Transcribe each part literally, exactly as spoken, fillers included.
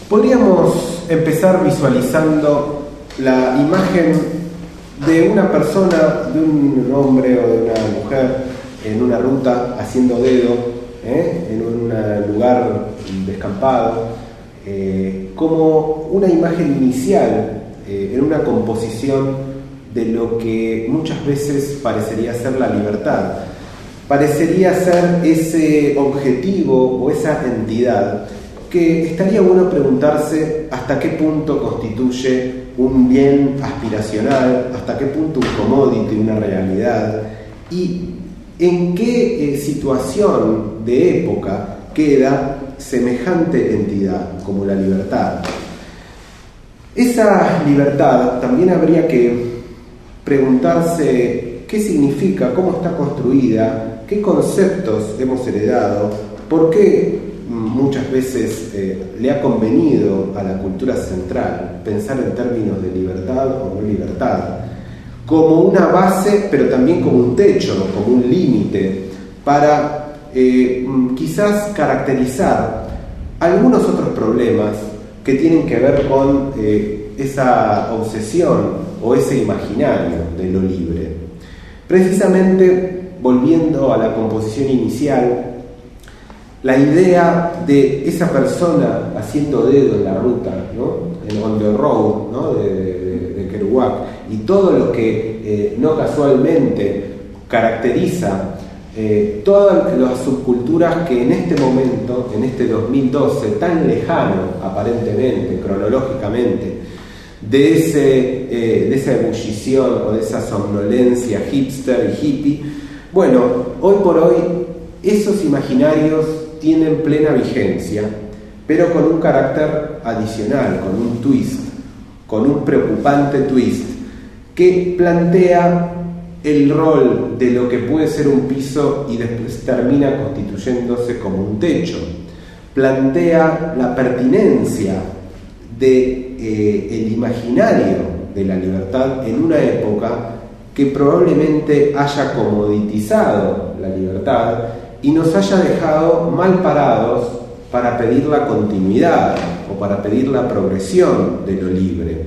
Podríamos empezar visualizando la imagen de una persona, de un hombre o de una mujer en una ruta haciendo dedo, ¿eh? en un lugar descampado, eh, como una imagen inicial eh, en una composición de lo que muchas veces parecería ser la libertad. Parecería ser ese objetivo o esa entidad que estaría bueno preguntarse hasta qué punto constituye un bien aspiracional, hasta qué punto un commodity, una realidad, y en qué eh, situación de época queda semejante entidad como la libertad. Esa libertad también habría que preguntarse qué significa, cómo está construida, qué conceptos hemos heredado, por qué muchas veces eh, le ha convenido a la cultura central pensar en términos de libertad o no libertad, como una base, pero también como un techo, como un límite, para eh, quizás caracterizar algunos otros problemas que tienen que ver con eh, esa obsesión o ese imaginario de lo libre. Precisamente, volviendo a la composición inicial, la idea de esa persona haciendo dedo en la ruta, ¿no? En On the Road, ¿no? de, de, de Kerouac, y todo lo que eh, no casualmente caracteriza eh, todas las subculturas que en este momento, en este dos mil doce, tan lejano aparentemente, cronológicamente, de, ese, eh, de esa ebullición o de esa somnolencia hipster y hippie, bueno, hoy por hoy esos imaginarios tienen plena vigencia, pero con un carácter adicional, con un twist, con un preocupante twist, que plantea el rol de lo que puede ser un piso y después termina constituyéndose como un techo. Plantea la pertinencia de, eh, el imaginario de la libertad en una época que probablemente haya comoditizado la libertad y nos haya dejado mal parados para pedir la continuidad o para pedir la progresión de lo libre.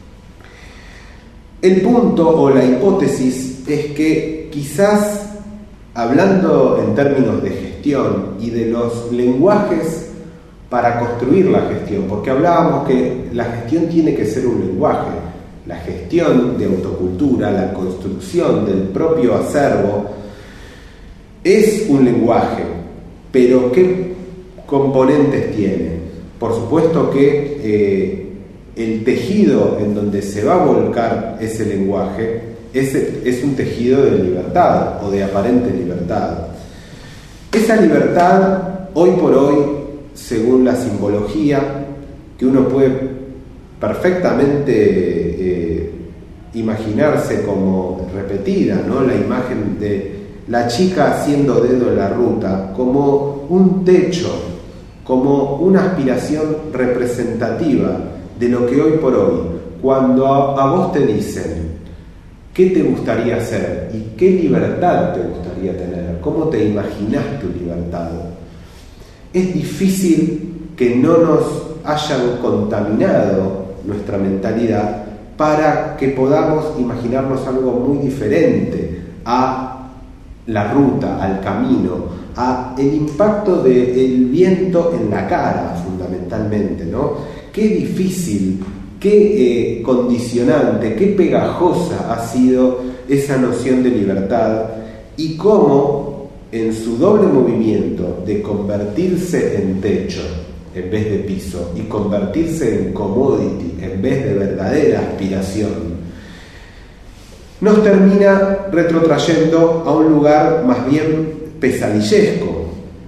El punto o la hipótesis es que quizás, hablando en términos de gestión y de los lenguajes para construir la gestión, porque hablábamos que la gestión tiene que ser un lenguaje, la gestión de autocultura, la construcción del propio acervo, es un lenguaje, pero ¿qué componentes tiene? Por supuesto que eh, el tejido en donde se va a volcar ese lenguaje es, es un tejido de libertad o de aparente libertad. Esa libertad, hoy por hoy, según la simbología, que uno puede perfectamente eh, imaginarse como repetida, ¿no? La imagen de la chica haciendo dedo en la ruta, como un techo, como una aspiración representativa de lo que hoy por hoy, cuando a, a vos te dicen qué te gustaría hacer y qué libertad te gustaría tener, cómo te imaginás tu libertad, es difícil que no nos hayan contaminado nuestra mentalidad para que podamos imaginarnos algo muy diferente a la ruta, al camino, a el impacto del viento en la cara, fundamentalmente, ¿no? Qué difícil, qué eh, condicionante, qué pegajosa ha sido esa noción de libertad y cómo en su doble movimiento de convertirse en techo en vez de piso y convertirse en commodity en vez de verdadera aspiración, nos termina retrotrayendo a un lugar más bien pesadillesco.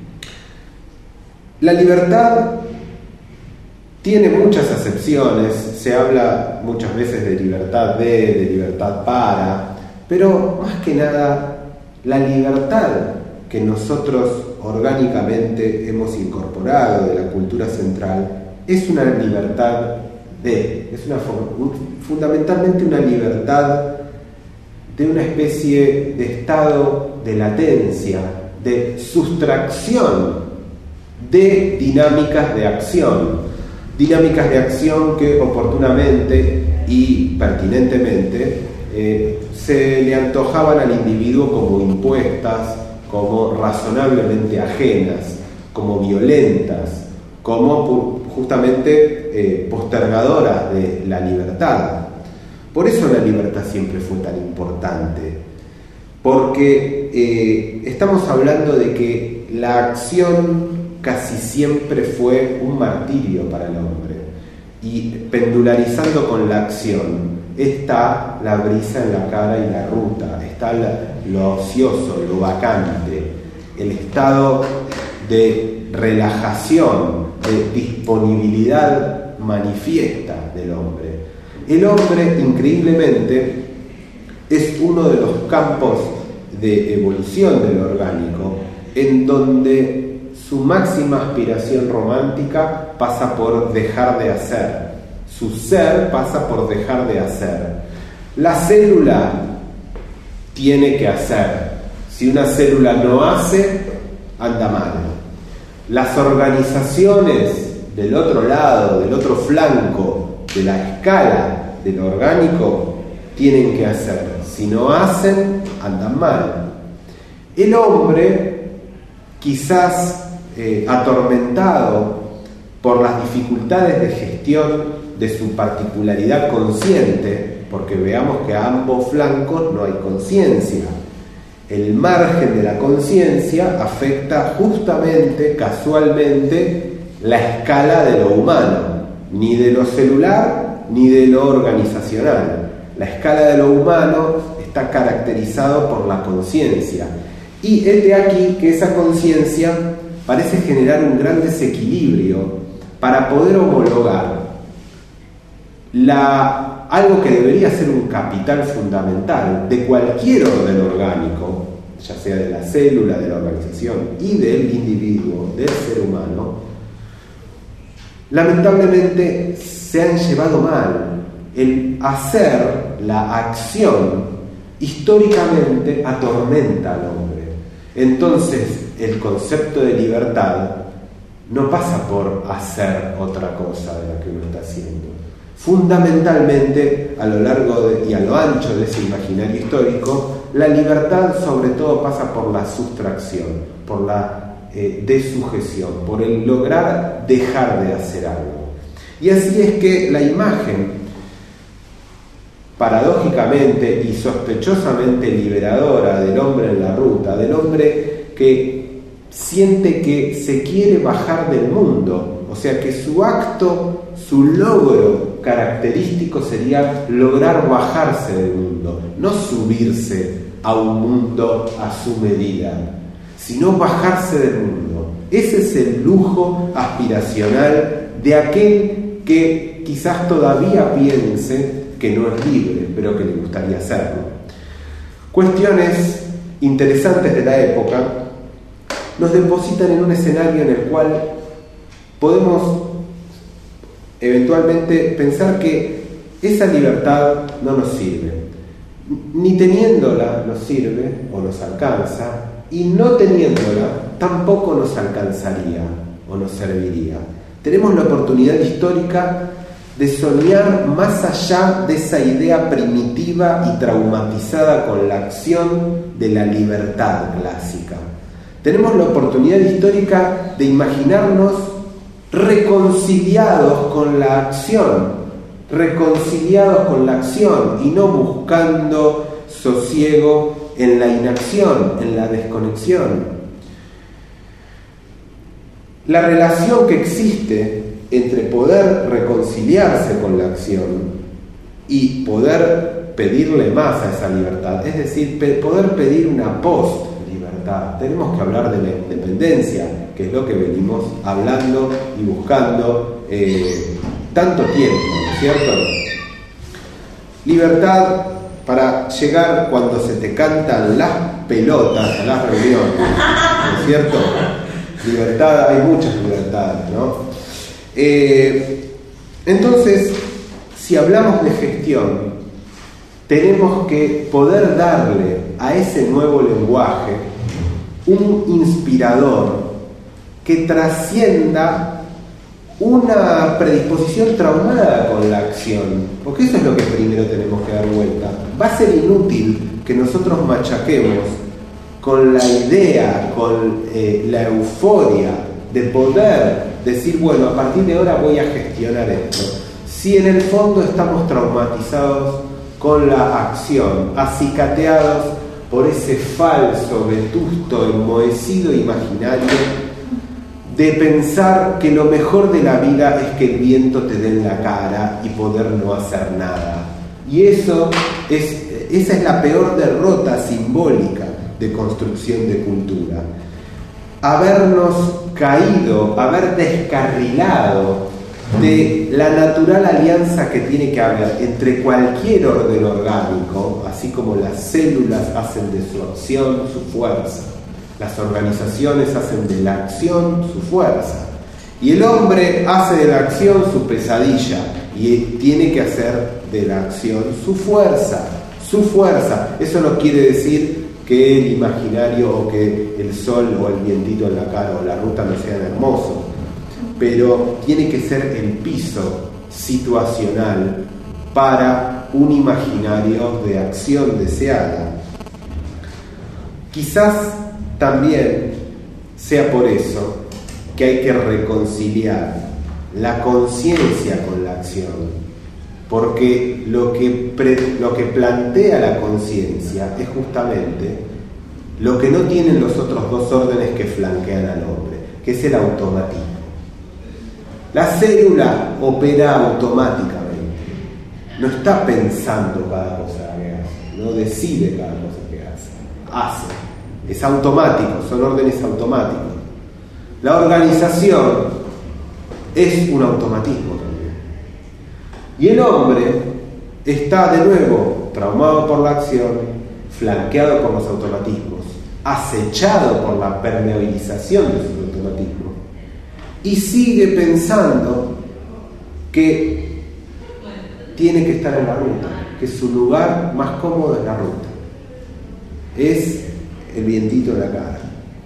La libertad tiene muchas acepciones, se habla muchas veces de libertad de, de libertad para, pero más que nada la libertad que nosotros orgánicamente hemos incorporado de la cultura central es una libertad de, es una fundamentalmente una libertad de una especie de estado de latencia, de sustracción de dinámicas de acción, dinámicas de acción que oportunamente y pertinentemente eh, se le antojaban al individuo como impuestas, como razonablemente ajenas, como violentas, como justamente eh, postergadoras de la libertad. Por eso la libertad siempre fue tan importante, porque eh, estamos hablando de que la acción casi siempre fue un martirio para el hombre, y pendularizando con la acción está la brisa en la cara y la ruta, está la, lo ocioso, lo vacante, el estado de relajación, de disponibilidad manifiesta del hombre. El hombre, increíblemente, es uno de los campos de evolución del orgánico en donde su máxima aspiración romántica pasa por dejar de hacer. Su ser pasa por dejar de hacer. La célula tiene que hacer. Si una célula no hace, anda mal. Las organizaciones del otro lado, del otro flanco de la escala de lo orgánico, tienen que hacer. Si no hacen, andan mal. El hombre, quizás eh, atormentado por las dificultades de gestión de su particularidad consciente, porque veamos que a ambos flancos no hay conciencia. El margen de la conciencia afecta justamente, casualmente, la escala de lo humano, ni de lo celular ni de lo organizacional. La escala de lo humano está caracterizado por la conciencia. Y este aquí que esa conciencia parece generar un gran desequilibrio para poder homologar la, algo que debería ser un capital fundamental de cualquier orden orgánico, ya sea de la célula, de la organización y del individuo, del ser humano. Lamentablemente se han llevado mal. El hacer, la acción, históricamente atormenta al hombre. Entonces el concepto de libertad no pasa por hacer otra cosa de la que uno está haciendo. Fundamentalmente, a lo largo de, y a lo ancho de ese imaginario histórico, la libertad sobre todo pasa por la sustracción, por la eh, desujeción, por el lograr dejar de hacer algo. Y así es que la imagen, paradójicamente y sospechosamente liberadora del hombre en la ruta, del hombre que siente que se quiere bajar del mundo, o sea que su acto, su logro característico sería lograr bajarse del mundo, no subirse a un mundo a su medida, sino bajarse del mundo. Ese es el lujo aspiracional de aquel que quizás todavía piense que no es libre, pero que le gustaría hacerlo. Cuestiones interesantes de la época nos depositan en un escenario en el cual podemos eventualmente pensar que esa libertad no nos sirve. Ni teniéndola nos sirve o nos alcanza, y no teniéndola tampoco nos alcanzaría o nos serviría. Tenemos la oportunidad histórica de soñar más allá de esa idea primitiva y traumatizada con la acción de la libertad clásica. Tenemos la oportunidad histórica de imaginarnos reconciliados con la acción, reconciliados con la acción y no buscando sosiego en la inacción, en la desconexión. La relación que existe entre poder reconciliarse con la acción y poder pedirle más a esa libertad, es decir, poder pedir una post-libertad. Tenemos que hablar de la independencia, que es lo que venimos hablando y buscando eh, tanto tiempo, ¿no es cierto? Libertad para llegar cuando se te cantan las pelotas a las reuniones, ¿no es cierto? Libertad, hay muchas libertades, ¿no? Eh, entonces, si hablamos de gestión, tenemos que poder darle a ese nuevo lenguaje un inspirador que trascienda una predisposición traumada con la acción, porque eso es lo que primero tenemos que dar vuelta. Va a ser inútil que nosotros machaquemos con la idea, con eh, la euforia de poder decir, bueno, a partir de ahora voy a gestionar esto, si en el fondo estamos traumatizados con la acción, acicateados por ese falso, vetusto, enmohecido imaginario de pensar que lo mejor de la vida es que el viento te dé en la cara y poder no hacer nada. Y eso es, esa es la peor derrota simbólica de construcción de cultura. Habernos caído, haber descarrilado de la natural alianza que tiene que haber entre cualquier orden orgánico, así como las células hacen de su acción su fuerza, las organizaciones hacen de la acción su fuerza, y el hombre hace de la acción su pesadilla, y tiene que hacer de la acción su fuerza, su fuerza. Eso no quiere decir que el imaginario o que el sol o el vientito en la cara o la ruta no sean hermosos, pero tiene que ser el piso situacional para un imaginario de acción deseada. Quizás también sea por eso que hay que reconciliar la conciencia con la acción, porque lo que, pre, lo que plantea la conciencia es justamente lo que no tienen los otros dos órdenes que flanquean al hombre, que es el automatismo. La célula opera automáticamente, no está pensando cada cosa que hace, no decide cada cosa que hace, hace, es automático, son órdenes automáticos. La organización es un automatismo también. Y el hombre está de nuevo traumado por la acción, flanqueado por los automatismos, acechado por la permeabilización de sus automatismos, y sigue pensando que tiene que estar en la ruta, que su lugar más cómodo es la ruta, es el vientito en la cara,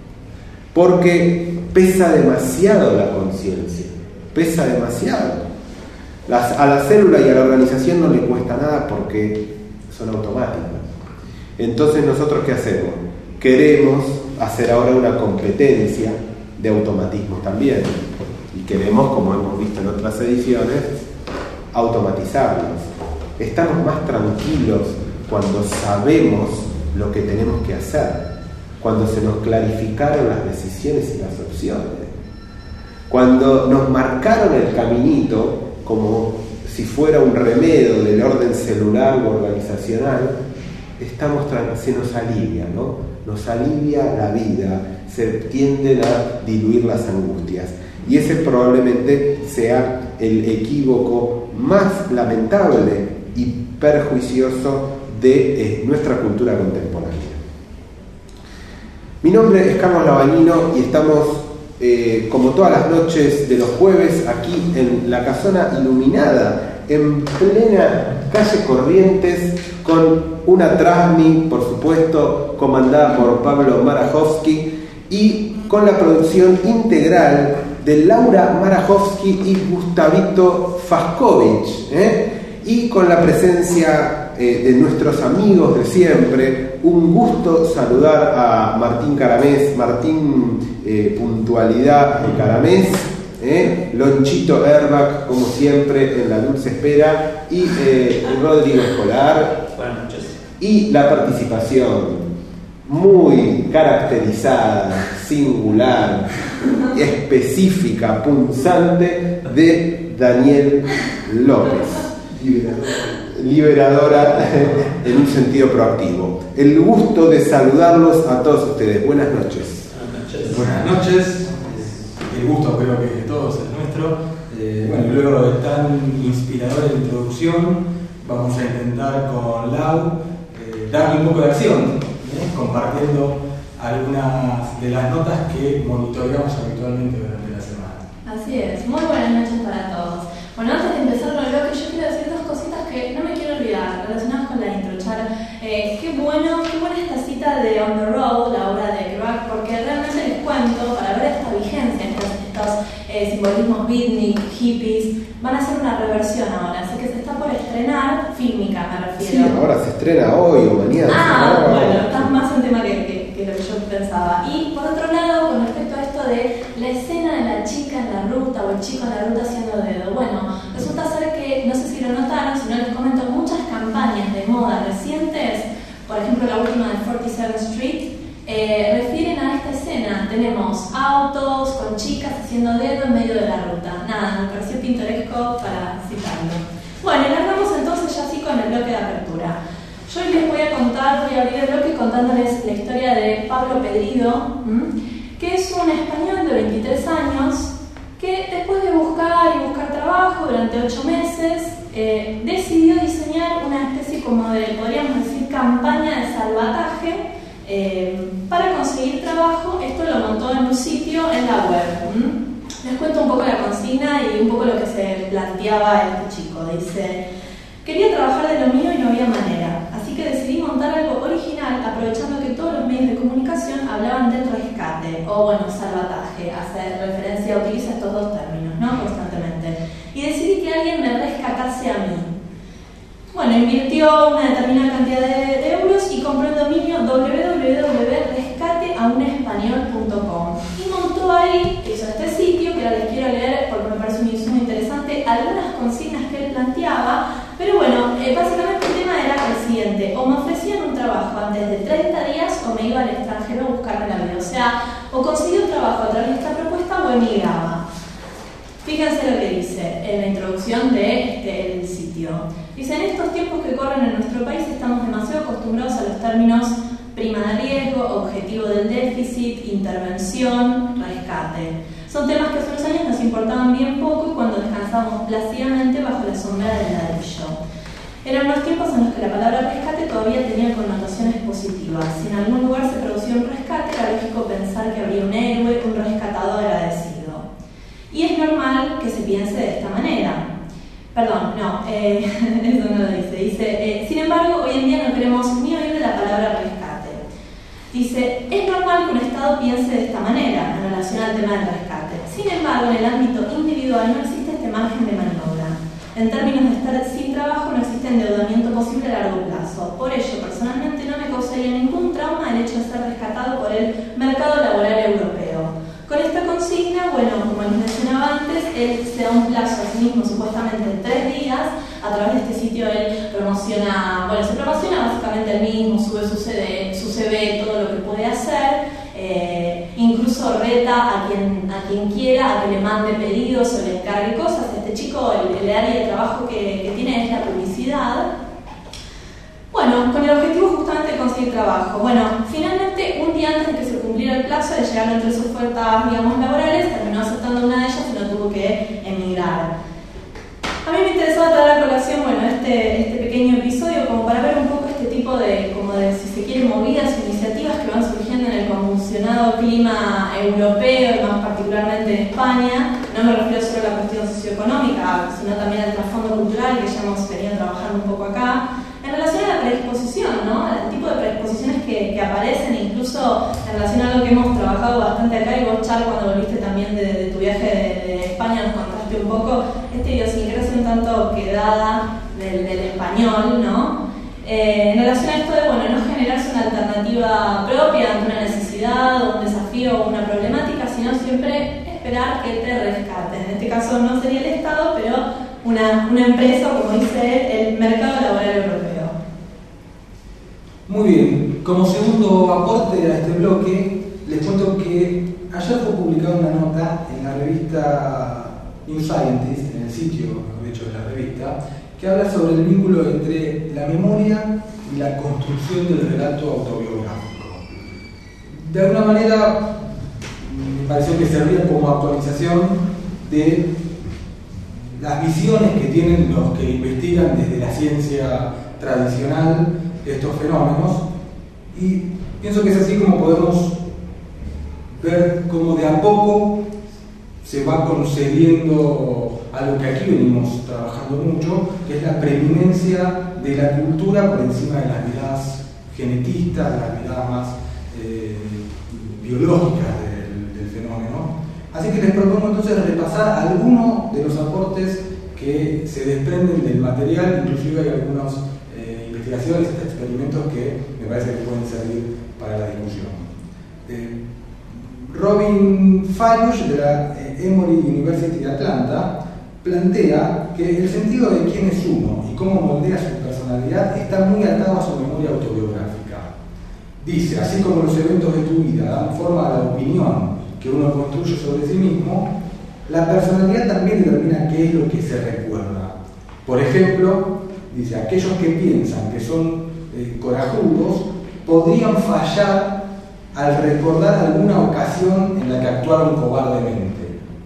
porque pesa demasiado la conciencia, pesa demasiado. Las, a la célula y a la organización no le cuesta nada porque son automáticas. Entonces, ¿nosotros qué hacemos? Queremos hacer ahora una competencia de automatismos también, y queremos, como hemos visto en otras ediciones, automatizarlos. Estamos más tranquilos cuando sabemos lo que tenemos que hacer, cuando se nos clarificaron las decisiones y las opciones, cuando nos marcaron el caminito como si fuera un remedio del orden celular o organizacional. Estamos tra- se nos alivia, ¿no? Nos alivia la vida, se tienden a diluir las angustias, y ese probablemente sea el equívoco más lamentable y perjuicioso de eh, nuestra cultura contemporánea. Mi nombre es Carlos Labañino y estamos, eh, como todas las noches de los jueves, aquí en la casona iluminada, en plena calle Corrientes, con una Trasmi, por supuesto, comandada por Pablo Marajowski, y con la producción integral de Laura Marajowski y Gustavito Faskovich, ¿eh? y con la presencia eh, de nuestros amigos de siempre. Un gusto saludar a Martín Caramés, Martín eh, Puntualidad de Caramés, ¿eh? Lonchito Erbach, como siempre, en la dulce espera, y eh, Rodrigo Escolar. Buenas noches. Y la participación muy caracterizada, singular, específica, punzante de Daniel López, liberadora en un sentido proactivo. El gusto de saludarlos a todos ustedes. Buenas noches. Buenas noches. Buenas noches. El gusto creo que de todos es nuestro. Eh, bueno, luego de tan inspiradora introducción, vamos a intentar con Lau eh, darle un poco de acción, ¿eh? compartiendo algunas de las notas que monitoreamos habitualmente durante la semana. Así es, muy buenas noches para todos. Bueno, antes de empezar lo que yo quiero decir dos cositas que no me quiero olvidar, relacionadas con la intro, Char. Eh, qué bueno, qué buena esta cita de On the Road, la obra de Kerouac, porque realmente les cuento, para ver esta vigencia, estos, estos eh, simbolismos beatnik, hippies, van a hacer una reversión ahora, así que se está por estrenar, fílmica me refiero. Sí, ahora se estrena hoy o mañana. Ah, ¿no? bueno, estás más en tema que, que, que lo que yo pensaba. Y por otro lado, con respecto a esto de la escena de la chica en la ruta o el chico en la ruta haciendo dedo, bueno, resulta ser que, no sé si lo notaron, si no les comento, muchas campañas de moda recientes, por ejemplo la última de cuarenta y siete Street, eh, refieren a esta escena. Tenemos autos con chicas haciendo dedo en medio de la ruta. Nada, me pareció pintoresco para citarlo. Bueno, y largamos entonces ya así con el bloque de apertura. Yo hoy les voy a contar, voy a abrir el bloque contándoles la historia de Pablo Pedrido, ¿m? que es un español de veintitrés años que después de buscar y buscar trabajo durante ocho meses, eh, decidió diseñar una especie como de, podríamos decir, campaña de salvataje eh, para conseguir trabajo. Esto lo montó en un sitio en la web. ¿m? Les cuento un poco la consigna y un poco lo que se planteaba este chico. Dice: quería trabajar de lo mío y no había manera, así que decidí montar algo original aprovechando que todos los medios de comunicación hablaban del rescate o, bueno, salvataje, hacer referencia, utiliza estos dos términos, ¿no? Constantemente. Y decidí que alguien me rescatase a mí. Bueno, invirtió una determinada cantidad de, de euros y compró el dominio doble u doble u doble u punto rescate a un español punto com y montó ahí, hizo este sitio que ahora les quiero leer porque me parece muy, muy interesante, algunas consignas que él planteaba. Pero bueno, eh, básicamente el tema era el siguiente: o me ofrecían un trabajo antes de treinta días o me iba al extranjero a buscarme la vida. O sea, o conseguí un trabajo a través de esta propuesta o emigraba. Fíjense lo que dice en la introducción de este, el sitio. Dice: en estos tiempos que corren en nuestro país estamos demasiado acostumbrados a los términos prima de riesgo, objetivo del déficit, intervención, rescate. Son temas que hace unos años nos importaban bien poco y cuando descansábamos plácidamente bajo la sombra del ladrillo. Eran unos tiempos en los que la palabra rescate todavía tenía connotaciones positivas. Si en algún lugar se producía un rescate, era lógico pensar que habría un héroe, un rescatado agradecido. Y es normal que se piense de esta manera. Perdón, no, eh, eso no lo dice. Dice, eh, sin embargo, hoy en día no queremos ni oír de la palabra rescate. Dice, es normal que un Estado piense de esta manera en relación al tema del rescate. Sin embargo, en el ámbito individual no existe este margen de maniobra. En términos de estar sin trabajo, no existe endeudamiento posible a largo plazo. Por ello, personalmente no me causaría ningún trauma el hecho de ser rescatado por el mercado laboral europeo. Con esta consigna, bueno, como les mencionaba antes, él se da un plazo a sí mismo, supuestamente en tres días. A través de este sitio él promociona, bueno, se promociona básicamente él mismo, sube su C V, su C V, todo lo que puede hacer, eh, incluso reta a quien, a quien quiera a que le mande pedidos o le encargue cosas. Este chico, el, el área de trabajo que, que tiene es la publicidad. Bueno, con el objetivo justamente de conseguir trabajo. Bueno, finalmente, un día antes de que se cumpliera el plazo, le llegaron tres ofertas, digamos, laborales, terminó aceptando una de ellas y no tuvo que emigrar. A mí me interesaba traer a colación, bueno, este, este pequeño episodio como para ver un poco este tipo de, como de, si se quiere, movidas o iniciativas que van surgiendo en el convulsionado clima europeo y más particularmente en España. No me refiero solo a la cuestión socioeconómica, sino también al trasfondo cultural que ya hemos venido trabajando un poco acá. En relación a la predisposición, ¿no? Al tipo de predisposiciones que, que aparecen, incluso en relación a algo que hemos trabajado bastante acá, y vos, Char, cuando volviste también de, de tu viaje de, de España, nos contaste un poco esta idiosincrasia un tanto quedada del, del español, ¿no? Eh, en relación a esto de, bueno, no generarse una alternativa propia ante una necesidad o un desafío o una problemática, sino siempre esperar que te rescaten. En este caso no sería el Estado, pero una, una empresa, como dice él, el mercado laboral europeo. Muy bien, como segundo aporte a este bloque, les cuento que ayer fue publicada una nota en la revista New Scientist, en el sitio, mejor dicho, de la revista, que habla sobre el vínculo entre la memoria y la construcción del relato autobiográfico. De alguna manera, me pareció que servía como actualización de las visiones que tienen los que investigan desde la ciencia tradicional estos fenómenos, y pienso que es así como podemos ver cómo de a poco se va concediendo algo que aquí venimos trabajando mucho, que es la preeminencia de la cultura por encima de las miradas genetistas, de las miradas más eh, biológicas del, del fenómeno, Así que les propongo entonces repasar algunos de los aportes que se desprenden del material, inclusive hay algunas eh, investigaciones, experimentos que me parece que pueden servir para la discusión. Eh, Robin Fayush, de la Emory University de Atlanta, plantea que el sentido de quién es uno y cómo moldea su personalidad está muy atado a su memoria autobiográfica. Dice, así como los eventos de tu vida dan forma a la opinión que uno construye sobre sí mismo, la personalidad también determina qué es lo que se recuerda. Por ejemplo, dice, aquellos que piensan que son eh, corajudos podrían fallar al recordar alguna ocasión en la que actuaron cobardemente.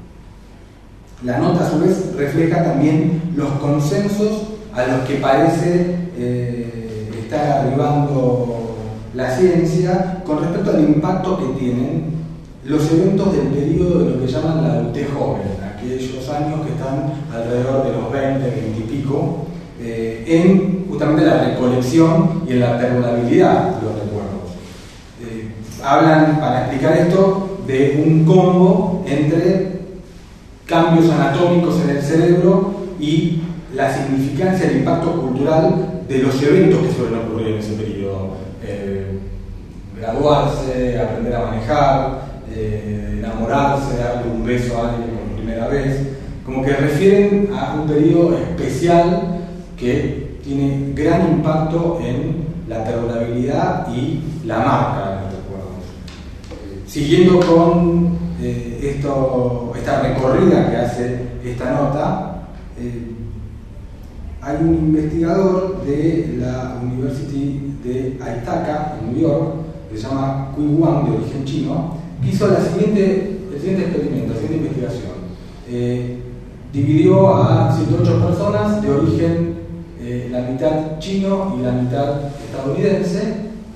La nota, a su vez, refleja también los consensos a los que parece eh, estar arribando la ciencia con respecto al impacto que tienen los eventos del periodo de lo que llaman la adultez joven, aquellos años que están alrededor de los veinte, veinte y pico, eh, en justamente la recolección y en la perdurabilidad de los recuerdos. Eh, hablan, para explicar esto, de un combo entre cambios anatómicos en el cerebro y la significancia, el impacto cultural de los eventos que suelen ocurrir en ese periodo. Eh, graduarse, aprender a manejar, eh, enamorarse, darle un beso a alguien por primera vez, como que refieren a un periodo especial que tiene gran impacto en la perdurabilidad y la marca de los recuerdos. Eh, siguiendo con eh, esto, esta recorrida que hace esta nota, eh, hay un investigador de la University de Ithaca, en New York, que se llama Kui Wang, de origen chino, que hizo la siguiente, el siguiente experimento, la siguiente investigación. Eh, dividió a ciento ocho personas de origen, eh, la mitad chino y la mitad estadounidense,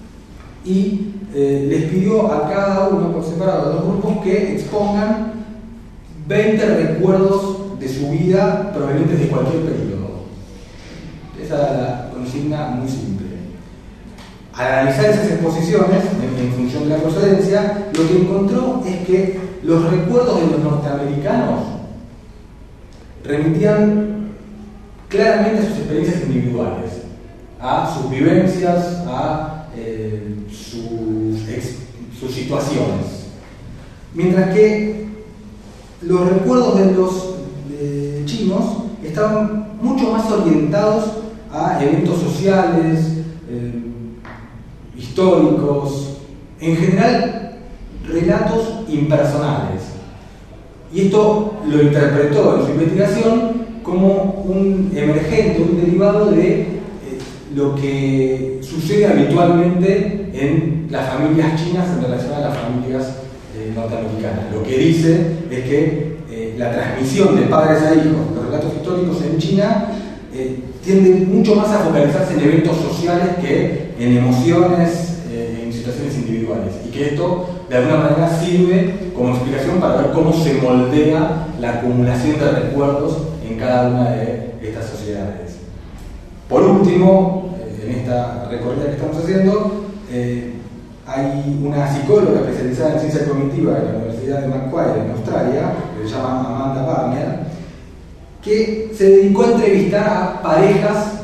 y eh, les pidió a cada uno, por separado, a los grupos, que expongan veinte recuerdos de su vida provenientes de cualquier periodo. Esa es la consigna muy simple. Al analizar esas exposiciones, en, en función de la procedencia, lo que encontró es que los recuerdos de los norteamericanos remitían claramente a sus experiencias individuales, a sus vivencias, a eh, sus, ex, sus situaciones. Mientras que los recuerdos de los de chinos estaban mucho más orientados a eventos sociales, eh, históricos, en general relatos impersonales. Y esto lo interpretó en su investigación como un emergente, un derivado de eh, lo que sucede habitualmente en las familias chinas en relación a las familias eh, norteamericanas. Lo que dice es que eh, la transmisión de padres a hijos, los relatos históricos en China, eh, tienden mucho más a focalizarse en eventos sociales que en emociones, eh, en situaciones individuales, y que esto de alguna manera sirve como explicación para ver cómo se moldea la acumulación de recuerdos en cada una de estas sociedades. Por último, eh, en esta recorrida que estamos haciendo, eh, hay una psicóloga especializada en ciencia cognitiva de la Universidad de Macquarie en Australia, que se llama Amanda Barner, que se dedicó a entrevistar a parejas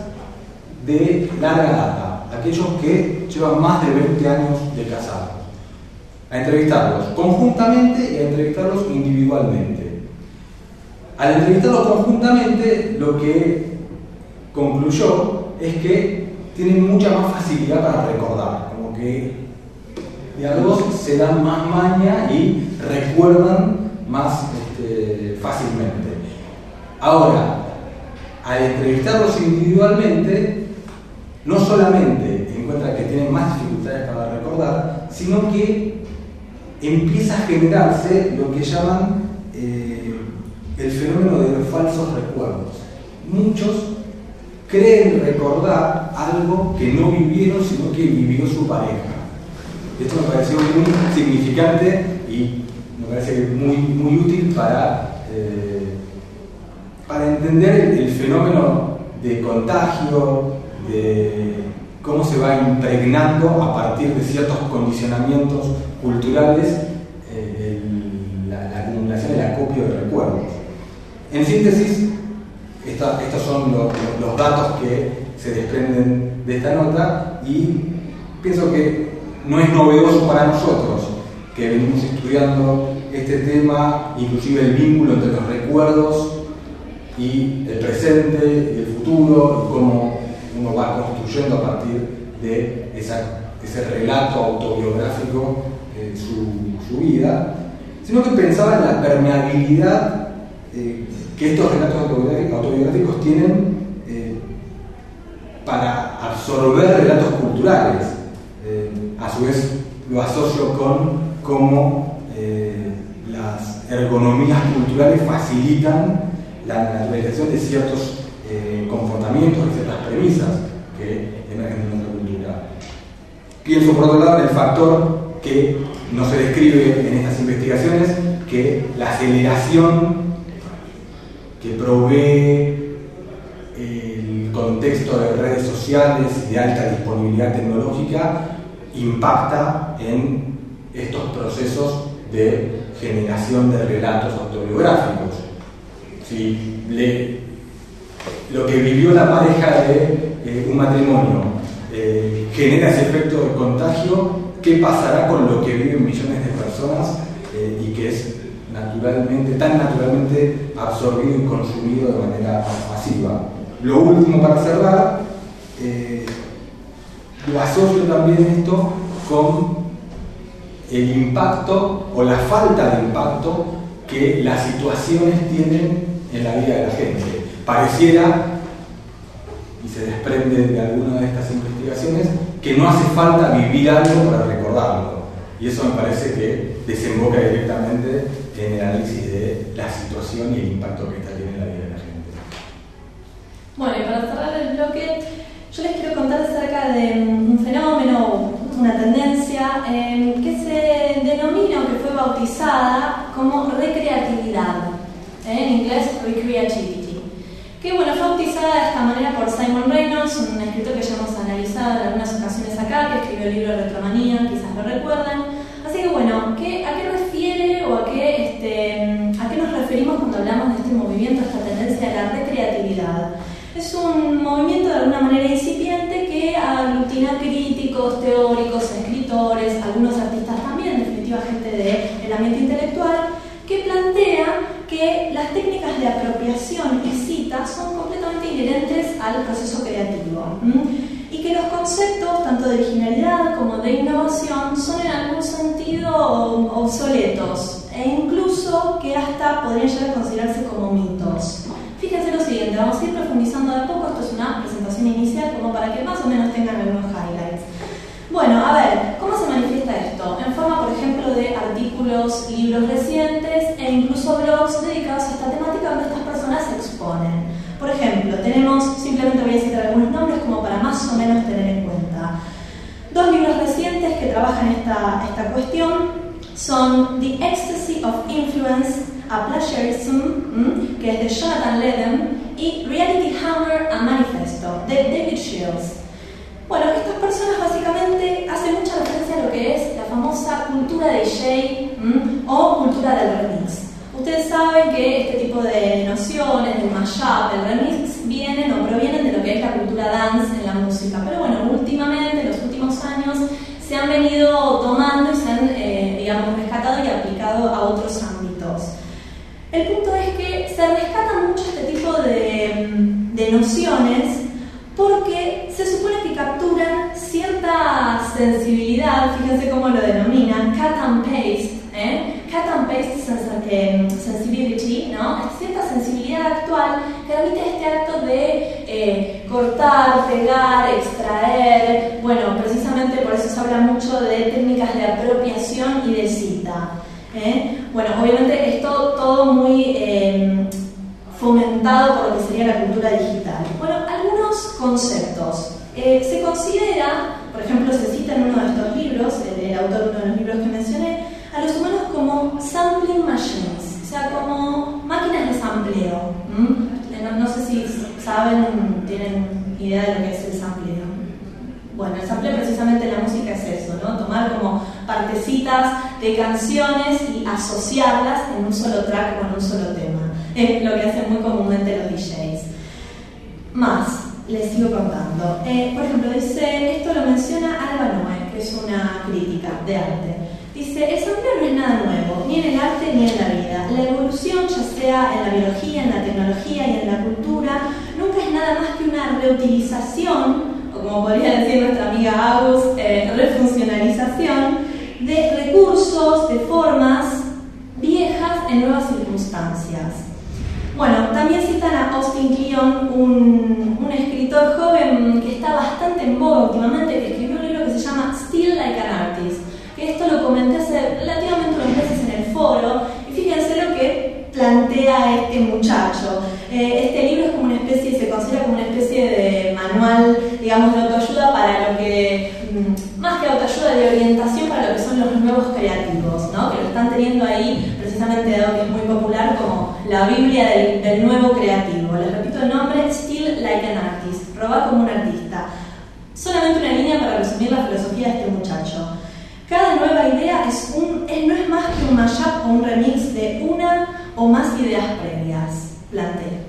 de larga data, aquellos que llevan más de veinte años de casados, a entrevistarlos conjuntamente y a entrevistarlos individualmente. Al entrevistarlos conjuntamente, lo que concluyó es que tienen mucha más facilidad para recordar, como que de a dos se dan más maña y recuerdan más este, fácilmente. Ahora, al entrevistarlos individualmente, no solamente encuentra que tienen más dificultades para recordar, sino que empieza a generarse lo que llaman eh, el fenómeno de los falsos recuerdos. Muchos creen recordar algo que no vivieron, sino que vivió su pareja. Esto me pareció muy significante y me parece muy, muy útil para... Eh, para entender el fenómeno de contagio, de cómo se va impregnando a partir de ciertos condicionamientos culturales eh, el, la, la acumulación generación el acopio de recuerdos. En síntesis, esta, estos son los, los datos que se desprenden de esta nota, y pienso que no es novedoso para nosotros que venimos estudiando este tema, inclusive el vínculo entre los recuerdos y el presente y el futuro, y cómo uno va construyendo a partir de esa, ese relato autobiográfico eh, su, su vida, sino que pensaba en la permeabilidad eh, que estos relatos autobiográficos tienen eh, para absorber relatos culturales. Eh, a su vez lo asocio con cómo eh, las ergonomías culturales facilitan la naturalización de ciertos eh, comportamientos y ciertas premisas que emergen de nuestra cultura. Pienso por otro lado en el factor que no se describe en estas investigaciones, que la aceleración que provee el contexto de redes sociales y de alta disponibilidad tecnológica impacta en estos procesos de generación de relatos autobiográficos. Si le, lo que vivió la pareja de eh, un matrimonio eh, genera ese efecto de contagio, ¿qué pasará con lo que viven millones de personas eh, y que es naturalmente, tan naturalmente absorbido y consumido de manera masiva? Lo último para cerrar, eh, lo asocio también esto con el impacto o la falta de impacto que las situaciones tienen en la vida de la gente. Pareciera, y se desprende de alguna de estas investigaciones, que no hace falta vivir algo para recordarlo, y eso me parece que desemboca directamente en el análisis de la situación y el impacto que esta tiene en la vida de la gente. Bueno, y para cerrar el bloque, yo les quiero contar acerca de un fenómeno, una tendencia eh, que se denomina o que fue bautizada como recreatividad, eh, en inglés recreativity, que bueno, fue bautizada de esta manera por Simon Reynolds, un escritor que ya hemos analizado en algunas ocasiones acá, que escribió el libro Retromanía, quizás lo recuerdan. Así que bueno, ¿qué, ¿a qué refiere o a qué, este, a qué nos referimos cuando hablamos de este movimiento, esta tendencia de la recreatividad? Es un movimiento de alguna manera incipiente que aglutina críticos, teóricos, escritores, algunos artistas también, en definitiva gente del ambiente intelectual, que plantea que las técnicas de apropiación y cita son completamente inherentes al proceso creativo, ¿m? Y que los conceptos, tanto de originalidad como de innovación, son en algún sentido obsoletos, e incluso que hasta podrían llegar a considerarse como mitos. Fíjense lo siguiente, vamos a ir profundizando de a poco, esto es una presentación inicial como para que más o menos tengan algunos highlights. Bueno, a ver, ¿cómo se manifiesta esto? En forma, por ejemplo, de artículos, libros recientes e incluso blogs dedicados a esta temática donde estas personas se exponen. Por ejemplo, tenemos, simplemente voy a citar algunos nombres como para más o menos tener en cuenta. Dos libros recientes que trabajan esta, esta cuestión son The Ecstasy of Influence, a Plagiarism, que es de Jonathan Lethem, y Reality Hammer, a Manifesto, de David Shields. Bueno, estas personas básicamente hacen mucha referencia a lo que es la famosa cultura de D J o cultura del remix. Ustedes saben que este tipo de nociones, del mashup, del remix, vienen o provienen de lo que es la cultura dance en la música. Pero bueno, últimamente, en los últimos años, se han venido tomando y se han, eh, digamos, rescatado y aplicado a otros ámbitos. El punto es que se rescata mucho este tipo de, de nociones porque se supone que capturan cierta sensibilidad, fíjense cómo lo denominan, cut and paste, ¿eh? cut and paste sensibility, ¿no? Cierta sensibilidad actual que habita este acto de eh, cortar, pegar, extraer. Bueno, precisamente por eso se habla mucho de técnicas de apropiación y de cita. ¿eh? Bueno, obviamente es todo, todo muy eh, fomentado por lo que sería la cultura digital. Bueno, algunos conceptos. Eh, se considera, por ejemplo, se cita en uno de estos libros, el, el autor de uno de los libros que mencioné, a los humanos como sampling machines, o sea, como máquinas de sampleo. ¿Mm? No, no sé si saben, tienen idea de lo que es el sampleo. Bueno, el sampleo precisamente en la música es eso, ¿no? Tomar como partecitas de canciones y asociarlas en un solo track o en un solo tema. Es lo que hacen muy comúnmente los D Js. Más, les sigo contando. Eh, por ejemplo, dice, esto lo menciona Alba Noé, que es una crítica de arte. Dice, el sampleo no es nada nuevo, ni en el arte ni en la vida. La evolución, ya sea en la biología, en la tecnología y en la cultura, nunca es nada más que una reutilización, o como podría decir nuestra amiga Agus, eh, refuncionalización, de recursos, de formas viejas en nuevas circunstancias. Bueno, también citan a Austin Kleon, un, un escritor joven que está bastante en boga últimamente, que escribió un libro que se llama Still Like an Artist, que esto lo comenté hace relativamente unos meses en el foro, y fíjense lo que plantea este muchacho. Eh, este libro es como una especie, se considera como una especie de manual, digamos, de autoayuda para lo que, más que autoayuda, de orientación para lo que son los nuevos creativos, ¿no? Que lo están teniendo ahí, precisamente dado que es muy popular, como la Biblia del, del nuevo creativo. Les repito el nombre, Still Like an Artist, roba como un artista. Solamente una línea para resumir la filosofía de este muchacho. Cada nueva idea es un, es, no es más que un mashup o un remix de una o más ideas previas, plantea.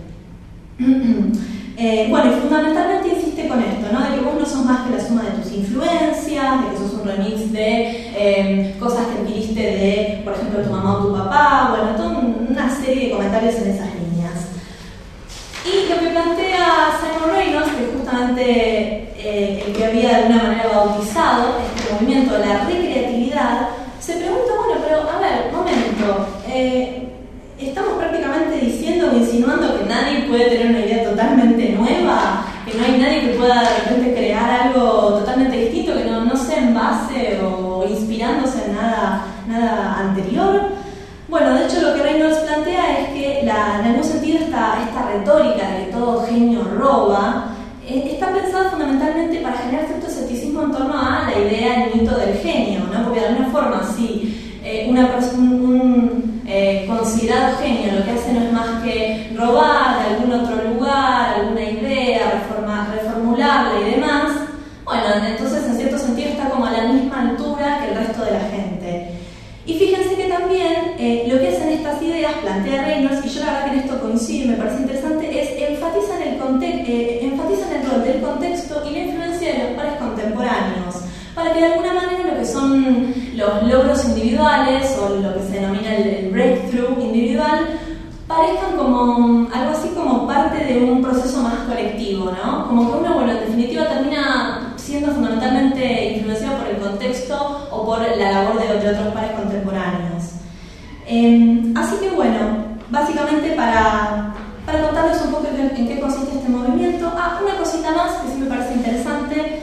eh, bueno, y fundamentalmente insiste con esto, ¿no? De que vos no sos más que la suma de tus influencias, de que sos un remix de eh, cosas que adquiriste de, por ejemplo, tu mamá o tu papá, bueno, toda una serie de comentarios en esas líneas. Y lo que plantea Simon Reynolds, que justamente eh, el que había de alguna manera bautizado este movimiento de la recreatividad, se pregunta, bueno, pero a ver, momento, eh, estamos prácticamente diciendo o insinuando que nadie puede tener una idea totalmente nueva, que no hay nadie que pueda de repente crear algo totalmente distinto, que no, no sea en base o inspirándose en nada, nada anterior. Bueno, de hecho lo que Reynolds plantea es que la, en algún sentido esta, esta retórica de que todo genio roba eh, está pensada fundamentalmente para generar cierto escepticismo en torno a la idea, el mito del genio, ¿no? Porque de alguna forma si eh, una un, un eh, considerado genio lo que hace no es más que robar de algún otro lugar, alguna idea, reforma, reformularla y demás, bueno, entonces en cierto sentido está como a la misma altura que el resto de la gente. Y fíjense que también eh, lo que hacen estas ideas, plantea Reynolds, y yo la verdad que en esto coincido y me parece interesante, es enfatizan el, conte- eh, enfatizan el rol del contexto y la influencia de los pares contemporáneos, para que de alguna manera lo que son los logros individuales o lo que se denomina el, el breakthrough individual parezcan como algo así como parte de un proceso más colectivo, ¿no? Como que uno, bueno, en definitiva termina siendo fundamentalmente influenciado por el contexto o por la labor de, de otros pares contemporáneos. Eh, así que bueno, básicamente para, para contarles un poco en, en qué consiste este movimiento, ah, una cosita más que sí me parece interesante,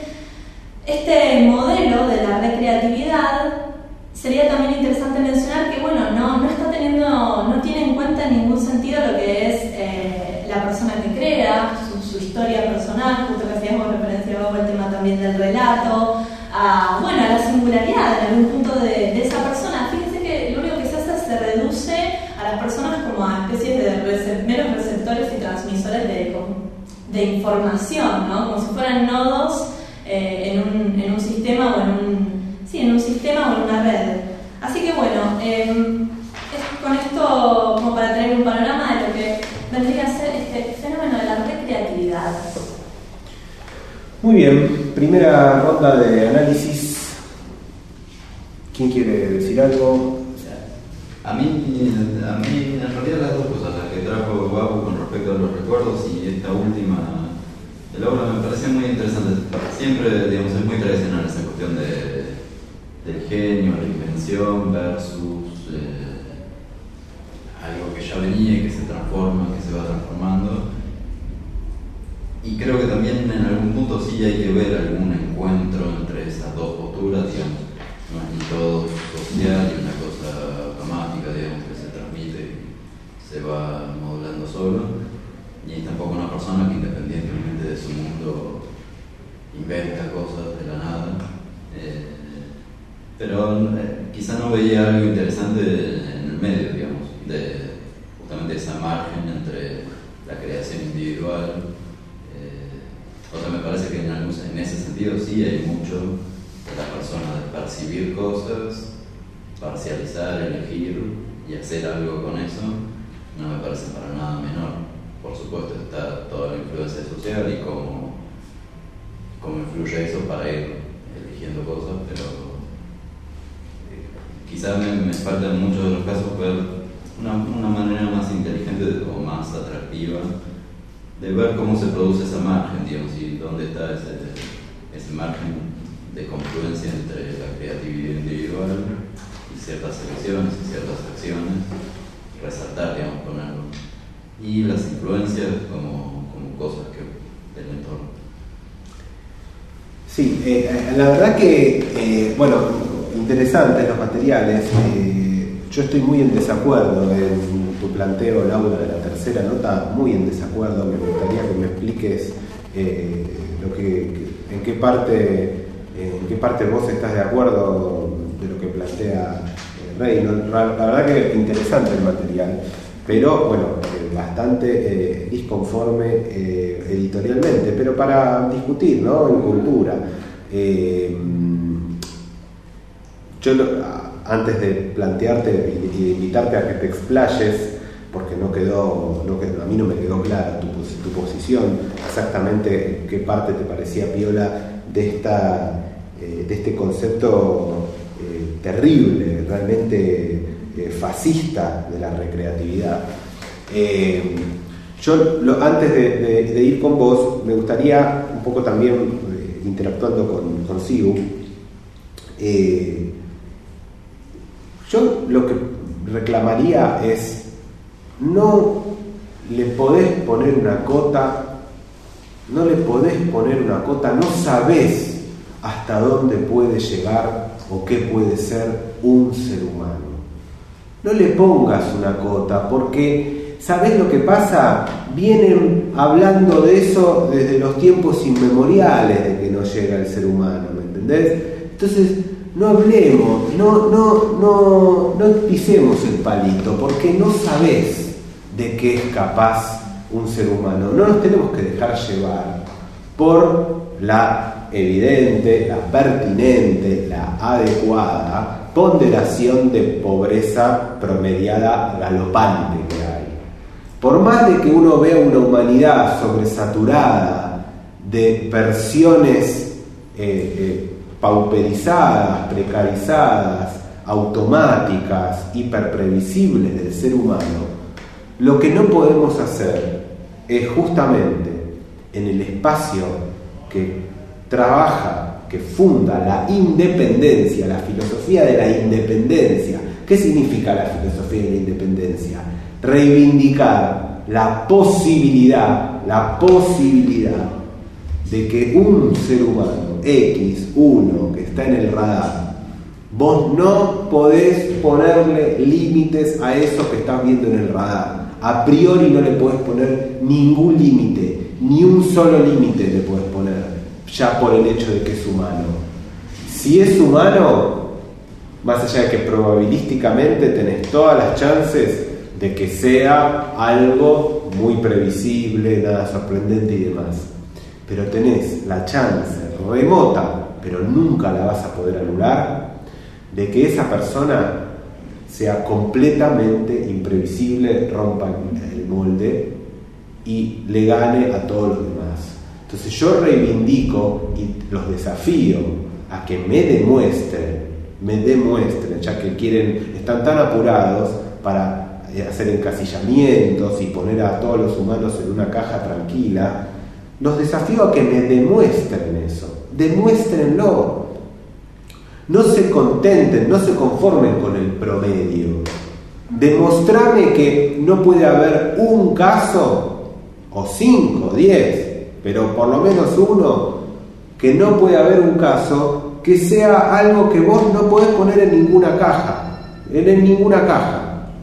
este modelo de la recreatividad sería también interesante mencionar que bueno, no, no está teniendo, no tiene en cuenta en ningún sentido lo que es eh, la persona que crea, su, su historia personal, justo que hacíamos referencia luego al tema también del relato, a, bueno, a la singularidad en algún punto de, de esa persona. Fíjense que lo único que se hace es se reduce a las personas como a especies de recep- meros receptores y transmisores de, de información, ¿no? Como si fueran nodos eh, en, un, en un sistema o en un Sí, en un sistema o en una red. Así que bueno, eh, es con esto como para tener un panorama de lo que vendría a ser este fenómeno de la recreatividad. Muy bien, primera ronda de análisis. ¿Quién quiere decir algo? A mí, a mí en realidad las dos cosas, las que trajo Babu con respecto a los recuerdos y esta última de la obra me parecen muy interesantes. Siempre, digamos, es muy tradicional esa cuestión de del genio, la invención versus eh, algo que ya venía y que se transforma, que se va transformando. Y creo que también en algún punto sí hay que ver algún encuentro entre esas dos posturas, digamos. No es ni todo social y una cosa dramática, digamos, que se transmite y se va modulando solo, ni tampoco una persona que independientemente de su mundo inventa cosas de la nada. Eh, Pero eh, quizá no veía algo interesante en el medio, digamos, de justamente esa margen entre la creación individual. Eh, o sea, me parece que en, algún, en ese sentido sí hay mucho de las persona de percibir cosas, parcializar, elegir y hacer algo con eso, no me parece para nada menor. Por supuesto está toda la influencia social y cómo, cómo influye eso para ir eligiendo cosas, pero eh, quizás me, me falta en muchos de los casos ver una, una manera más inteligente o más atractiva de ver cómo se produce esa margen, digamos, y dónde está ese, ese margen de confluencia entre la creatividad individual y ciertas elecciones y ciertas acciones, resaltar, digamos, ponerlo, y las influencias como, como cosas que del entorno. Sí, eh, la verdad que, eh, bueno, interesantes los materiales. Eh, yo estoy muy en desacuerdo en tu planteo, Laura, de la tercera nota, muy en desacuerdo. Me gustaría que me expliques eh, lo que, en qué parte, en qué parte vos estás de acuerdo de lo que plantea eh, Rey. No, la, la verdad que interesante el material, pero bueno, eh, bastante eh, disconforme eh, editorialmente, pero para discutir, ¿no? En cultura. Eh, yo lo, antes de plantearte y de invitarte a que te explayes, porque no quedó, no quedó, a mí no me quedó clara tu, tu posición, exactamente qué parte te parecía piola de, esta, eh, de este concepto eh, terrible, realmente eh, fascista de la recreatividad. Eh, yo, lo, antes de, de, de ir con vos, me gustaría un poco también, eh, interactuando con, con Siu, eh, yo lo que reclamaría es: no le podés poner una cota, no le podés poner una cota, no sabés hasta dónde puede llegar o qué puede ser un ser humano. No le pongas una cota, porque ¿sabés lo que pasa? Vienen hablando de eso desde los tiempos inmemoriales de que no llega el ser humano, ¿me entendés? Entonces, no hablemos, no, no, no, no pisemos el palito, porque no sabés de qué es capaz un ser humano. No nos tenemos que dejar llevar por la evidente, la pertinente, la adecuada ponderación de pobreza promediada galopante que hay. Por más de que uno vea una humanidad sobresaturada de versiones eh, eh, pauperizadas, precarizadas, automáticas, hiperprevisibles del ser humano, lo que no podemos hacer es justamente en el espacio que trabaja, que funda la independencia, la filosofía de la independencia. ¿Qué significa la filosofía de la independencia? Reivindicar la posibilidad, la posibilidad de que un ser humano X, uno, que está en el radar, vos no podés ponerle límites a eso que estás viendo en el radar. A priori no le podés poner ningún límite, ni un solo límite le podés poner, ya por el hecho de que es humano. Si es humano, más allá de que probabilísticamente tenés todas las chances de que sea algo muy previsible, nada sorprendente y demás, pero tenés la chance remota, pero nunca la vas a poder anular, de que esa persona sea completamente imprevisible, rompa el molde y le gane a todos los demás. Entonces yo reivindico y los desafío a que me demuestren, me demuestren, ya que quieren, están tan apurados para hacer encasillamientos y poner a todos los humanos en una caja tranquila. Los desafío a que me demuestren eso, demuéstrenlo. No se contenten, no se conformen con el promedio. Demostrame que no puede haber un caso, o cinco, diez, pero por lo menos uno, que no puede haber un caso que sea algo que vos no podés poner en ninguna caja, en, en ninguna caja.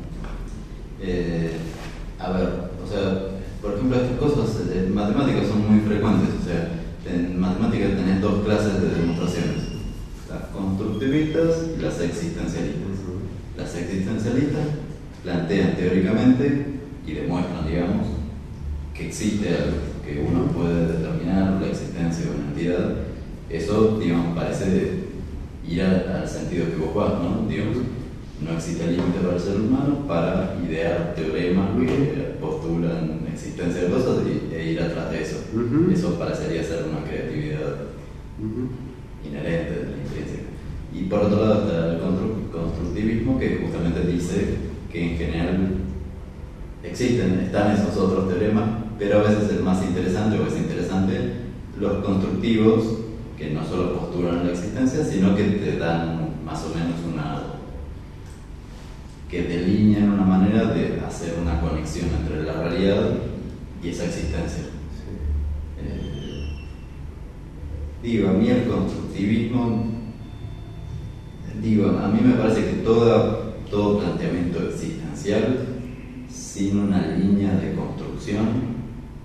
Eh, a ver, o sea, por ejemplo, estas cosas en matemáticas son muy frecuentes. O sea, en matemáticas tenés dos clases de demostraciones: las constructivistas y las existencialistas. Las existencialistas plantean teóricamente y demuestran, digamos, que existe algo, que uno puede determinar la existencia de una entidad. Eso, digamos, parece ir al, al sentido que vos vas, ¿no? Digamos, no existe límite para el ser humano para idear teoremas que postulan existencia de cosas y, e ir atrás de eso. Uh-huh. Eso parecería ser una creatividad uh-huh. inherente de la intrínseca. Y por otro lado está el constructivismo, que justamente dice que en general existen, están esos otros teoremas, pero a veces el más interesante o es interesante los constructivos, que no solo postulan la existencia, sino que te dan más o menos una... que delinean una manera de hacer una conexión entre la realidad y esa existencia. Sí. Eh, digo, a mí el constructivismo, digo, a mí me parece que toda, todo planteamiento existencial sin una línea de construcción,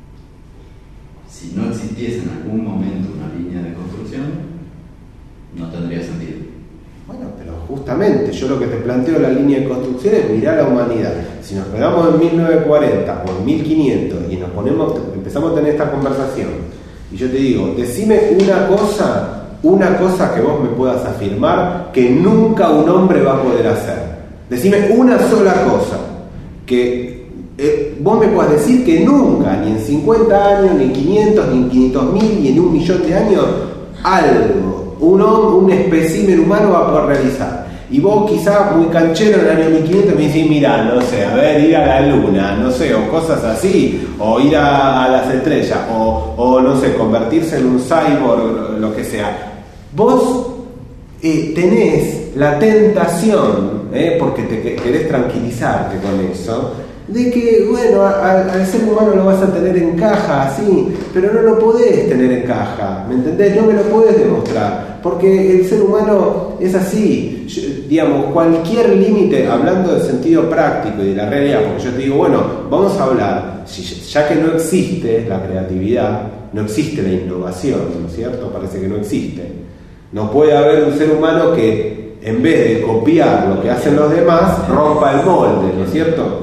si no existiese en algún momento una línea de construcción, no tendría sentido. Bueno, pero justamente yo lo que te planteo la línea de construcción es mirar a la humanidad. Si nos pegamos en mil novecientos cuarenta o en mil quinientos y nos ponemos, empezamos a tener esta conversación, y yo te digo, decime una cosa, una cosa que vos me puedas afirmar que nunca un hombre va a poder hacer. Decime una sola cosa que eh, vos me puedas decir que nunca, ni en cincuenta años, ni en quinientos, ni en quinientos mil, ni en un millón de años, algo Un, un espécimen humano va a poder realizar. Y vos quizás muy canchero en el año mil quinientos me decís, mirá, no sé, a ver, ir a la luna, no sé, o cosas así, o ir a, a las estrellas, o, o no sé, convertirse en un cyborg, lo que sea. Vos eh, tenés la tentación, eh, porque te querés tranquilizarte con eso, de que, bueno, al, al ser humano lo vas a tener en caja, así, pero no lo podés tener en caja, ¿me entendés? No me lo podés demostrar, porque el ser humano es así. Yo, digamos, cualquier límite, hablando del sentido práctico y de la realidad, porque yo te digo, bueno, vamos a hablar, ya que no existe la creatividad, no existe la innovación, ¿no es cierto? Parece que no existe. No puede haber un ser humano que, en vez de copiar lo que hacen los demás, rompa el molde, ¿no es cierto?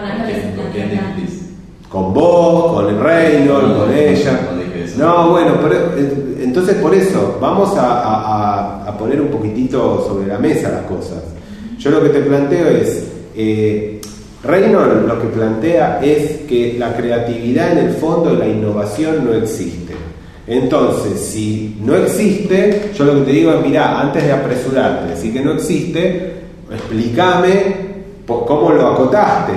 Con vos, con el Reynolds, con ella. No, bueno, pero, entonces por eso vamos a, a, a poner un poquitito sobre la mesa las cosas. Yo lo que te planteo es, eh, Reynolds lo que plantea es que la creatividad en el fondo de la innovación no existe. Entonces, si no existe, yo lo que te digo es, mirá, antes de apresurarte, decir que no existe, explícame cómo lo acotaste.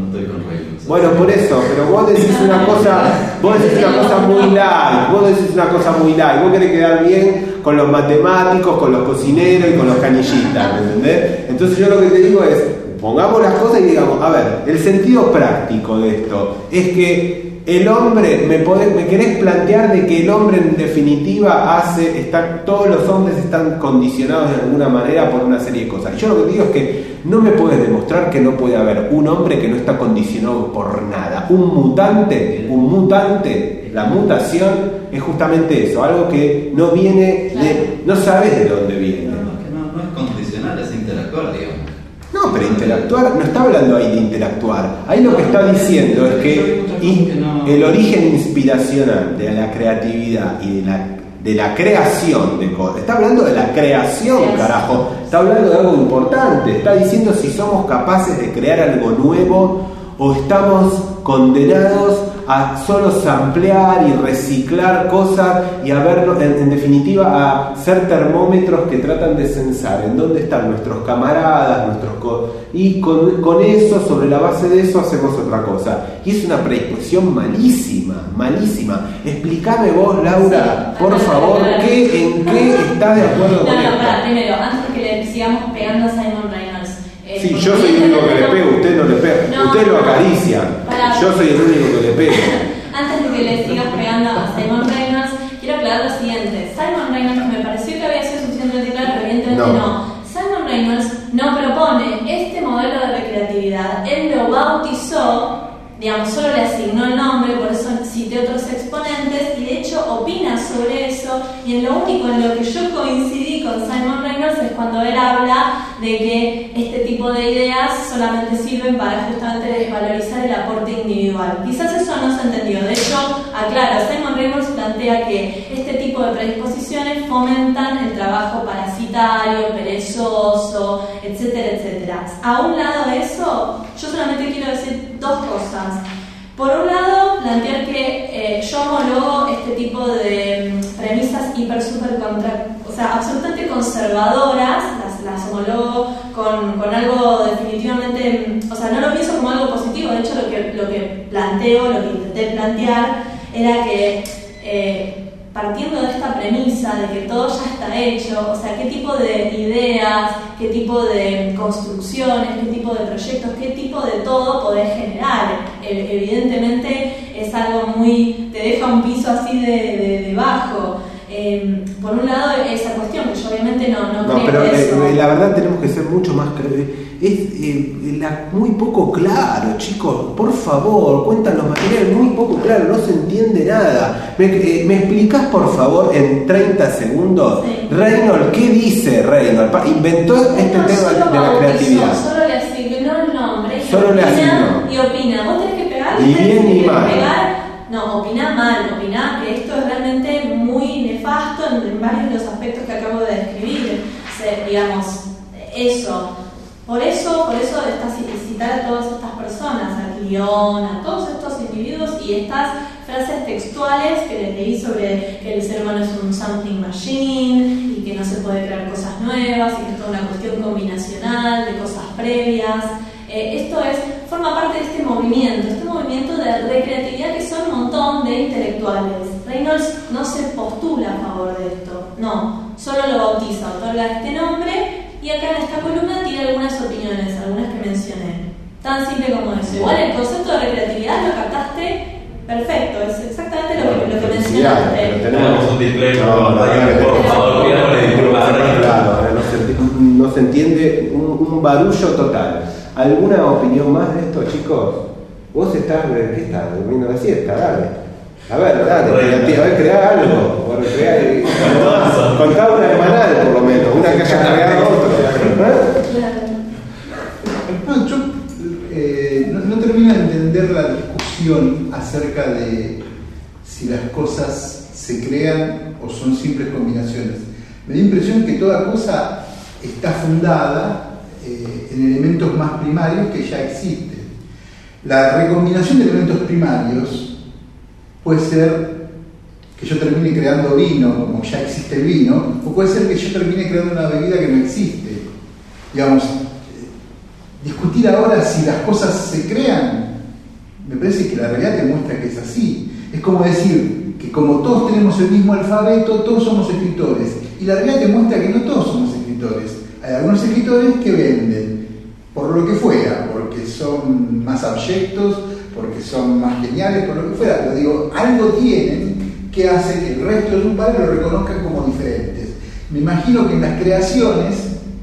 Bueno, por eso, pero vos decís una cosa, vos decís una cosa muy light, vos decís una cosa muy light, vos querés quedar bien con los matemáticos, con los cocineros y con los canillitas, ¿me entendés? Entonces yo lo que te digo es, pongamos las cosas y digamos, a ver, el sentido práctico de esto es que el hombre, me, podés, me querés plantear de que el hombre en definitiva hace, está, todos los hombres están condicionados de alguna manera por una serie de cosas. Y yo lo que te digo es que no me puedes demostrar que no puede haber un hombre que no está condicionado por nada. Un mutante, un mutante, la mutación es justamente eso, algo que no viene de, no sabes de dónde viene. No, no, que no, no es condicional, es interactuar, digamos. No, pero interactuar, no está hablando ahí de interactuar. Ahí lo que está diciendo es que el origen inspiracional de la creatividad y de la, de la creación de cosas, está hablando de la creación, carajo, está hablando de algo importante, está diciendo si somos capaces de crear algo nuevo o estamos condenados a solo samplear y reciclar cosas y a ver, en, en definitiva, a ser termómetros que tratan de censar en dónde están nuestros camaradas, nuestros co- y con, con eso, sobre la base de eso, hacemos otra cosa. Y es una predisposición malísima, malísima. Explícame vos, Laura, sí, por favor, ¿qué, ¿en qué estás de acuerdo no, con no, esto? Para, primero, antes que le sigamos pegando a Simon Reynolds. Eh, Sí, yo soy el único que le pego, usted no le pega, no, usted lo acaricia, para, yo soy el único que le pego. Antes de que le sigas pegando a Simon Reynolds, quiero aclarar lo siguiente. Simon Reynolds, que me pareció que había sido suficientemente claro, pero evidentemente no. no. Simon Reynolds no propone este modelo de recreatividad, él lo bautizó, digamos, solo le asignó el nombre, por eso cité otros exponentes, y de hecho opina sobre sobre eso, y en lo único en lo que yo coincidí con Simon Reynolds es cuando él habla de que este tipo de ideas solamente sirven para justamente desvalorizar el aporte individual. Quizás eso no se entendió. De hecho, aclara, Simon Reynolds plantea que este tipo de predisposiciones fomentan el trabajo parasitario, perezoso, etcétera, etcétera. A un lado de eso, yo solamente quiero decir dos cosas. Por un lado, plantear que eh, yo homologo este tipo de mm, premisas hiper, super, contra, o sea, absolutamente conservadoras, las, las homologo con, con algo definitivamente, o sea, no lo pienso como algo positivo. De hecho, lo que, lo que planteo, lo que intenté plantear, era que eh, partiendo de esta premisa de que todo ya está hecho, o sea, qué tipo de ideas, qué tipo de construcciones, qué tipo de proyectos, qué tipo de todo podés generar. Evidentemente es algo muy, te deja un piso así de, de, de bajo. Eh, por un lado, esa cuestión, que yo obviamente no, no, no creo pero eso. Eh, la verdad tenemos que ser mucho más creíbles. Es eh, la, muy poco claro, chicos, por favor, cuentan los materiales muy poco claro, no se entiende nada. ¿Me, eh, ¿me explicás por favor en treinta segundos? Sí. Reynolds, ¿qué dice Reynolds? Pa- inventó este No, tema solo de la bautizó, creatividad. Solo le asignó el nombre y Solo le opina, asignó. y opina. Vos tenés que pegar, Ni tenés bien ni que mal. pegar. No, opina mal, opina que esto es realmente muy nefasto en, en varios de los aspectos que acabo de describir. Se, digamos, eso. Por eso, por eso está citar a todas estas personas, a Guión, a todos estos individuos y estas frases textuales que les leí sobre que el ser humano es un something machine y que no se puede crear cosas nuevas y que es toda una cuestión combinacional de cosas previas. Eh, esto es, forma parte de este movimiento, este movimiento de recreatividad que son un montón de intelectuales. Reynolds no se postula a favor de esto, no, solo lo bautiza, otorga este nombre. Y acá en esta columna tiene algunas opiniones, algunas que mencioné. Tan simple como eso. Igual el concepto de recreatividad lo captaste perfecto, es exactamente lo que, lo que mencionaste. Tenemos un display, no, no, no, por favor, claro, no se, no se entiende un, un barullo total. ¿Alguna opinión más de esto, chicos? Vos estás, ¿qué estás? Durmiendo la siesta, dale. A ver, dale, a ver, creá algo. Bueno, creá, contá una semanal por lo menos, una que haya creado otro. No, yo eh, no, no termino de entender la discusión acerca de si las cosas se crean o son simples combinaciones. Me da impresión que toda cosa está fundada eh, en elementos más primarios que ya existen. La recombinación de elementos primarios puede ser que yo termine creando vino, como ya existe el vino, o puede ser que yo termine creando una bebida que no existe. Digamos, discutir ahora si las cosas se crean, me parece que la realidad te muestra que es así. Es como decir que como todos tenemos el mismo alfabeto, todos somos escritores. Y la realidad te muestra que no todos somos escritores. Hay algunos escritores que venden, por lo que fuera, porque son más abyectos, porque son más geniales, por lo que fuera. Pero digo, algo tienen que hace que el resto de sus padres lo reconozcan como diferentes. Me imagino que en las creaciones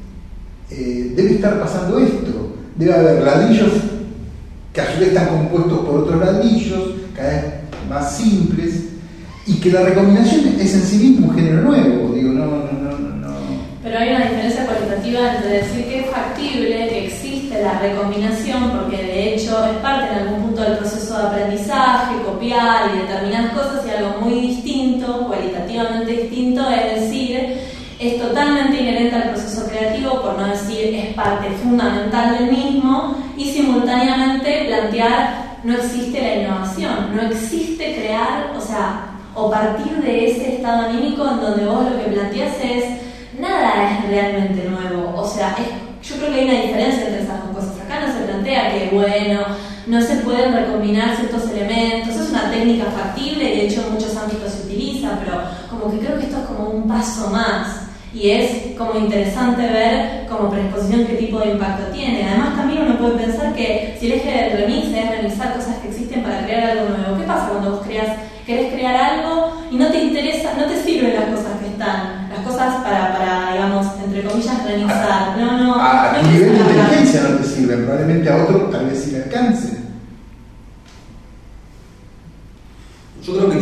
eh, debe estar pasando esto. Debe haber ladrillos que a su vez están compuestos por otros ladrillos, cada vez más simples, y que la recombinación es en sí mismo un género nuevo. Digo, no, no, no, no, no. Pero hay una diferencia cualitativa entre decir que es factible, que existe la recombinación, porque de hecho es parte en algún punto del proceso de aprendizaje, copiar y determinadas cosas, y algo muy distinto, cualitativamente distinto, es decir, es totalmente inherente al proceso creativo, por no decir es parte fundamental del mismo, y simultáneamente plantear no existe la innovación, no existe crear, o sea, o partir de ese estado anímico en donde vos lo que planteas es nada es realmente nuevo, o sea, es, yo creo que hay una diferencia entre esas dos cosas. Acá no se plantea que, bueno, no se pueden recombinar ciertos elementos, es una técnica factible y de hecho en muchos ámbitos se utiliza, pero como que creo que esto es como un paso más y es como interesante ver como predisposición qué tipo de impacto tiene. Además también uno puede pensar que si el eje del remix es realizar cosas que existen para crear algo nuevo, ¿qué pasa cuando vos creas, querés crear algo y no te interesa, no te sirven las cosas que están, las cosas para, para digamos, entre comillas, remixar? No, no, a, a no tu nivel de hablar. inteligencia no te sirven, probablemente a otro tal vez sí le alcance. Yo creo que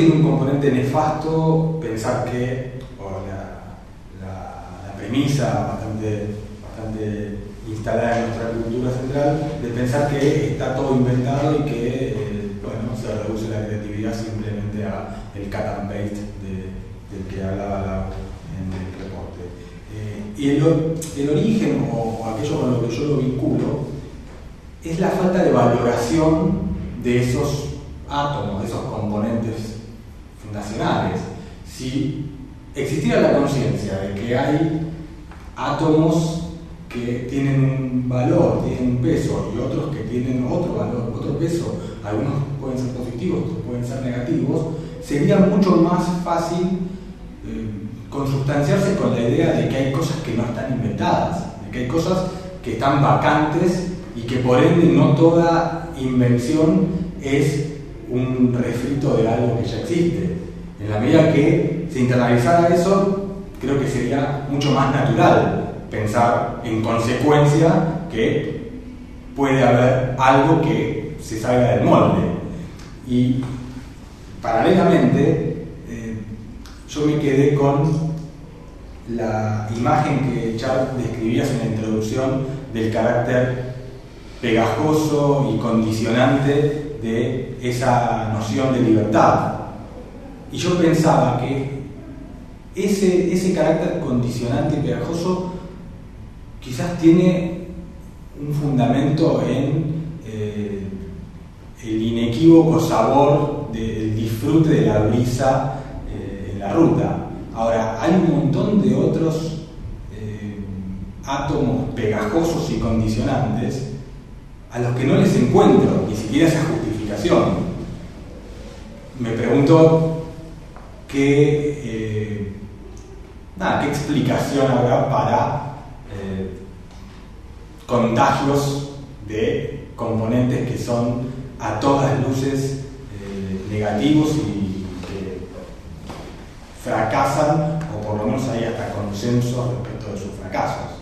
tiene un componente nefasto pensar que, o la, la, la premisa bastante, bastante instalada en nuestra cultura central, de pensar que está todo inventado y que eh, bueno, se reduce la creatividad simplemente a el cut and paste de, del que hablaba la, en el reporte. Eh, y el, el origen, o, o aquello con lo que yo lo vinculo, es la falta de valoración de esos átomos, de esos componentes fundacionales. Si existiera la conciencia de que hay átomos que tienen un valor, tienen un peso, y otros que tienen otro valor, otro peso, algunos pueden ser positivos, otros pueden ser negativos, sería mucho más fácil eh, consustanciarse con la idea de que hay cosas que no están inventadas, de que hay cosas que están vacantes y que por ende no toda invención es un refrito de algo que ya existe. En la medida que se internalizara eso, creo que sería mucho más natural pensar en consecuencia que puede haber algo que se salga del molde. Y paralelamente, eh, yo me quedé con la imagen que ya describías en la introducción del carácter pegajoso y condicionante de esa noción de libertad. Y yo pensaba que ese, ese carácter condicionante y pegajoso quizás tiene un fundamento en eh, el inequívoco sabor del disfrute de la brisa eh, en la ruta. Ahora, hay un montón de otros eh, átomos pegajosos y condicionantes a los que no les encuentro ni siquiera esa justificación. Me pregunto qué, eh, nada, qué explicación habrá para eh, contagios de componentes que son a todas luces eh, negativos y que fracasan, o por lo menos hay hasta consenso respecto de sus fracasos.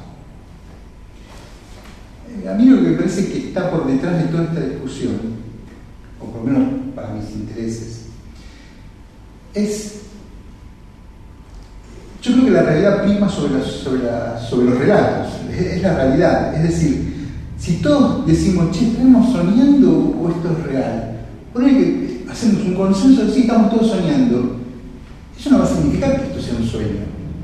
A mí lo que me parece que está por detrás de toda esta discusión, o por lo menos para mis intereses, es, yo creo que la realidad prima sobre, la, sobre, la, sobre los relatos, es, es la realidad. Es decir, si todos decimos, che, ¿estamos soñando o esto es real? Poner que hacemos un consenso de sí, estamos todos soñando, eso no va a significar que esto sea un sueño.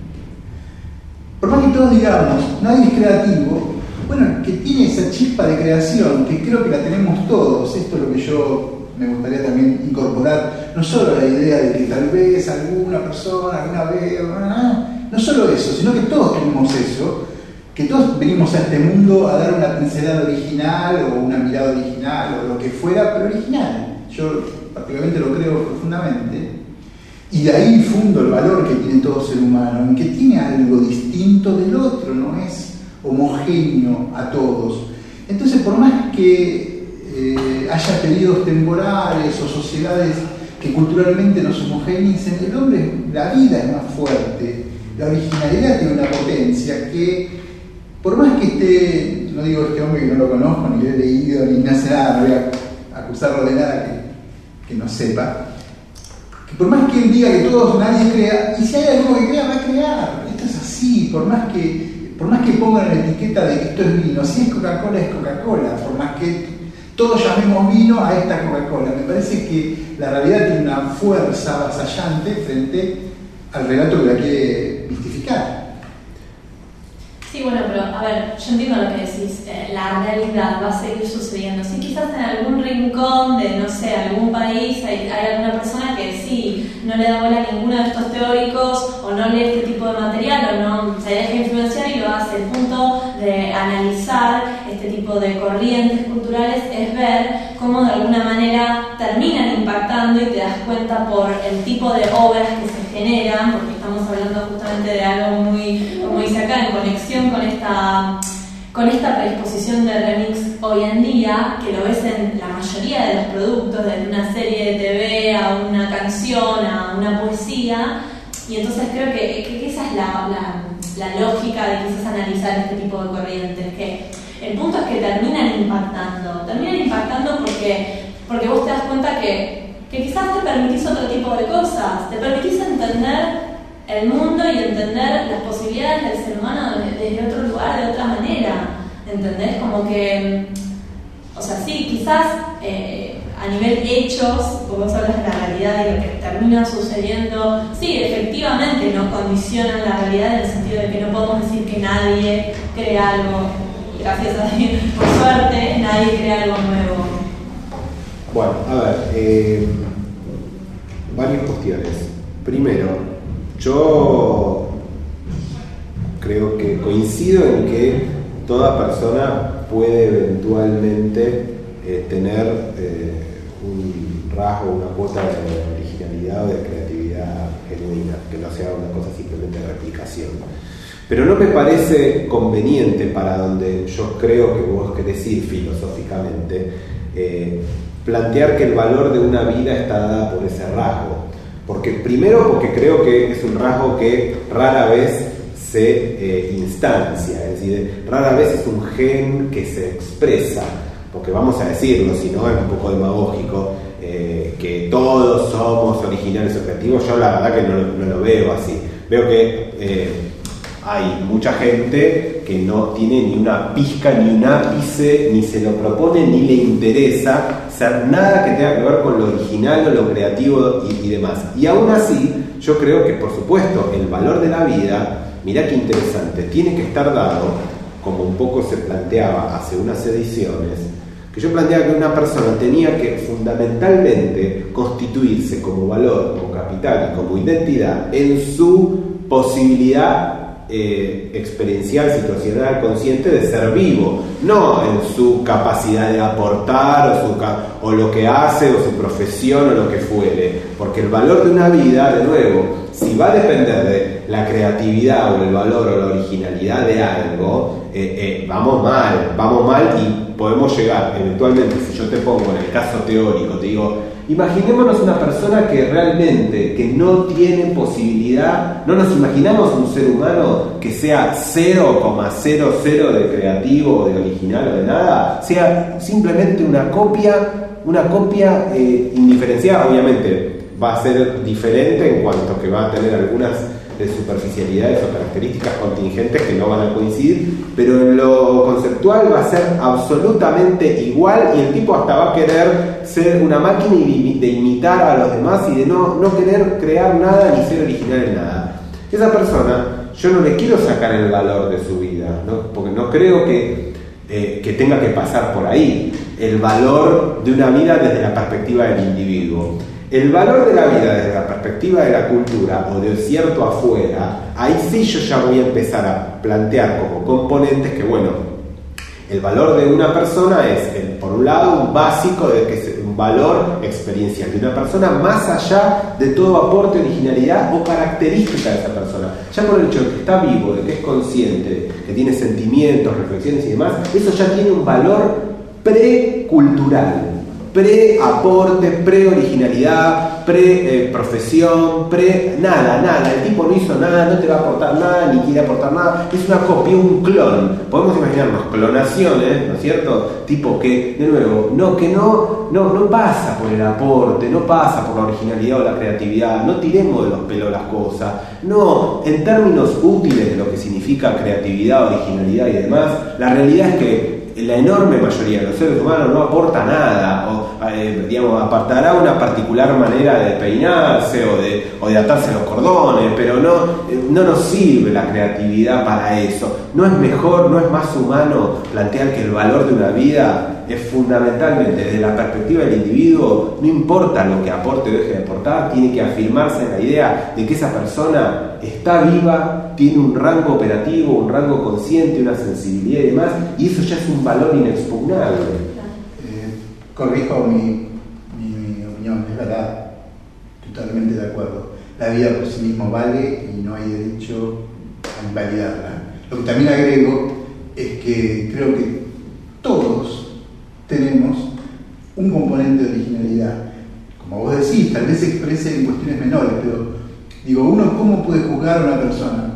Por más que todos digamos, nadie es creativo, bueno, que tiene esa chispa de creación, que creo que la tenemos todos. Esto es lo que yo me gustaría también incorporar, no solo la idea de que tal vez alguna persona, alguna vez, no solo eso, sino que todos tenemos eso, que todos venimos a este mundo a dar una pincelada original o una mirada original o lo que fuera, pero original. Yo particularmente lo creo profundamente, y de ahí fundo el valor que tiene todo ser humano, en que tiene algo distinto del otro, no es homogéneo a todos. Entonces, por más que eh, haya periodos temporales o sociedades que culturalmente nos homogeneicen, el hombre, la vida es más fuerte, la originalidad tiene una potencia que, por más que esté, no digo este hombre que no lo conozco, ni lo he leído, ni hace nada, no voy a acusarlo de nada que, que no sepa, que por más que él diga que todos, nadie crea, y si hay algo que crea, va a crear. Esto es así, por más que Por más que pongan la etiqueta de que esto es vino, si es Coca-Cola es Coca-Cola, por más que todos llamemos vino a esta Coca-Cola. Me parece que la realidad tiene una fuerza avasallante frente al relato que la quiere mistificar. Sí, bueno, pero a ver, yo entiendo lo que decís, eh, la realidad va a seguir sucediendo. Sí, quizás en algún rincón de, no sé, algún país hay, hay alguna persona que sí, no le da bola a ninguno de estos teóricos, o no lee este tipo de material, o no se deja influenciar y lo hace. El punto de analizar este tipo de corrientes culturales es ver cómo de alguna manera terminan impactando, y te das cuenta por el tipo de obras que se generan, porque estamos hablando justamente de algo muy, como dice acá, en conexión con esta, con esta predisposición de remix hoy en día, que lo ves en la mayoría de los productos, desde una serie de T V a una canción, a una poesía. Y entonces creo que, que esa es la, la, la lógica de quizás analizar este tipo de corrientes, que el punto es que terminan impactando, terminan impactando porque, porque vos te das cuenta que, que quizás te permitís otro tipo de cosas, te permitís entender el mundo y entender las posibilidades del ser humano desde, desde otro lugar, de otra manera, ¿entendés? Como que, o sea, sí, quizás eh, a nivel hechos, vos hablas de la realidad y lo que termina sucediendo, sí, efectivamente nos condicionan la realidad en el sentido de que no podemos decir que nadie crea algo, gracias a Dios, por suerte, nadie crea algo nuevo. Bueno, a ver, eh, varias cuestiones. Primero, yo creo que coincido en que toda persona puede eventualmente eh, tener eh, un rasgo, una cuota de originalidad o de creatividad genuina, que no sea una cosa simplemente de replicación. Pero no me parece conveniente para donde yo creo que vos querés ir filosóficamente, eh, plantear que el valor de una vida está dada por ese rasgo. Porque, primero, porque creo que es un rasgo que rara vez se eh, instancia, es decir, rara vez es un gen que se expresa, porque vamos a decirlo, si no es un poco demagógico, eh, que todos somos originales o creativos. Yo la verdad que no, no lo veo así. Veo que eh, hay mucha gente que no tiene ni una pizca, ni un ápice, ni se lo propone, ni le interesa ser nada que tenga que ver con lo original o lo creativo y, y demás. Y aún así, yo creo que, por supuesto, el valor de la vida, mirá qué interesante, tiene que estar dado, como un poco se planteaba hace unas ediciones, que yo planteaba que una persona tenía que fundamentalmente constituirse como valor, como capital y como identidad en su posibilidad Eh, experiencial, situacional, consciente de ser vivo, no en su capacidad de aportar o, su ca- o lo que hace o su profesión o lo que fuere, porque el valor de una vida, de nuevo, si va a depender de la creatividad o el valor o la originalidad de algo, eh, eh, vamos mal, vamos mal y podemos llegar eventualmente, si yo te pongo en el caso teórico, te digo, imaginémonos una persona que realmente, que no tiene posibilidad, no nos imaginamos un ser humano que sea cero coma cero cero de creativo o de original o de nada, sea simplemente una copia, una copia eh, indiferenciada. Obviamente va a ser diferente en cuanto que va a tener algunas de superficialidades o características contingentes que no van a coincidir, pero en lo conceptual va a ser absolutamente igual, y el tipo hasta va a querer ser una máquina y de imitar a los demás y de no, no querer crear nada ni ser original en nada. Esa persona, yo no le quiero sacar el valor de su vida, ¿no? Porque no creo que, eh, que tenga que pasar por ahí el valor de una vida desde la perspectiva del individuo. El valor de la vida desde la perspectiva de la cultura o de cierto afuera, ahí sí yo ya voy a empezar a plantear como componentes que, bueno, el valor de una persona es, el, por un lado, un básico, de que es un valor experiencial de una persona más allá de todo aporte, originalidad o característica de esa persona. Ya por el hecho de que está vivo, de que es consciente, que tiene sentimientos, reflexiones y demás, eso ya tiene un valor precultural. Pre-aporte, pre-originalidad, pre-profesión, pre... nada, nada. El tipo no hizo nada, no te va a aportar nada, ni quiere aportar nada. Es una copia, un clon. Podemos imaginarnos clonaciones, ¿no es cierto? Tipo que, de nuevo, no, que no, no, no pasa por el aporte, no pasa por la originalidad o la creatividad. No tiremos de los pelos las cosas. No, en términos útiles de lo que significa creatividad, originalidad y demás, la realidad es que la enorme mayoría de los seres humanos no aporta nada, o eh, digamos, aportará una particular manera de peinarse o de, o de atarse los cordones, pero no, no nos sirve la creatividad para eso. No es mejor, no es más humano plantear que el valor de una vida es fundamentalmente desde la perspectiva del individuo. No importa lo que aporte o deje de aportar, tiene que afirmarse en la idea de que esa persona está viva, tiene un rango operativo, un rango consciente, una sensibilidad y demás, y eso ya es un valor inexpugnable. Eh, corrijo mi, mi, mi opinión, es verdad, totalmente de acuerdo. La vida por sí misma vale y no hay derecho a invalidarla. Lo que también agrego es que creo que todos tenemos un componente de originalidad. Como vos decís, tal vez se exprese en cuestiones menores, pero digo, uno cómo puede juzgar a una persona.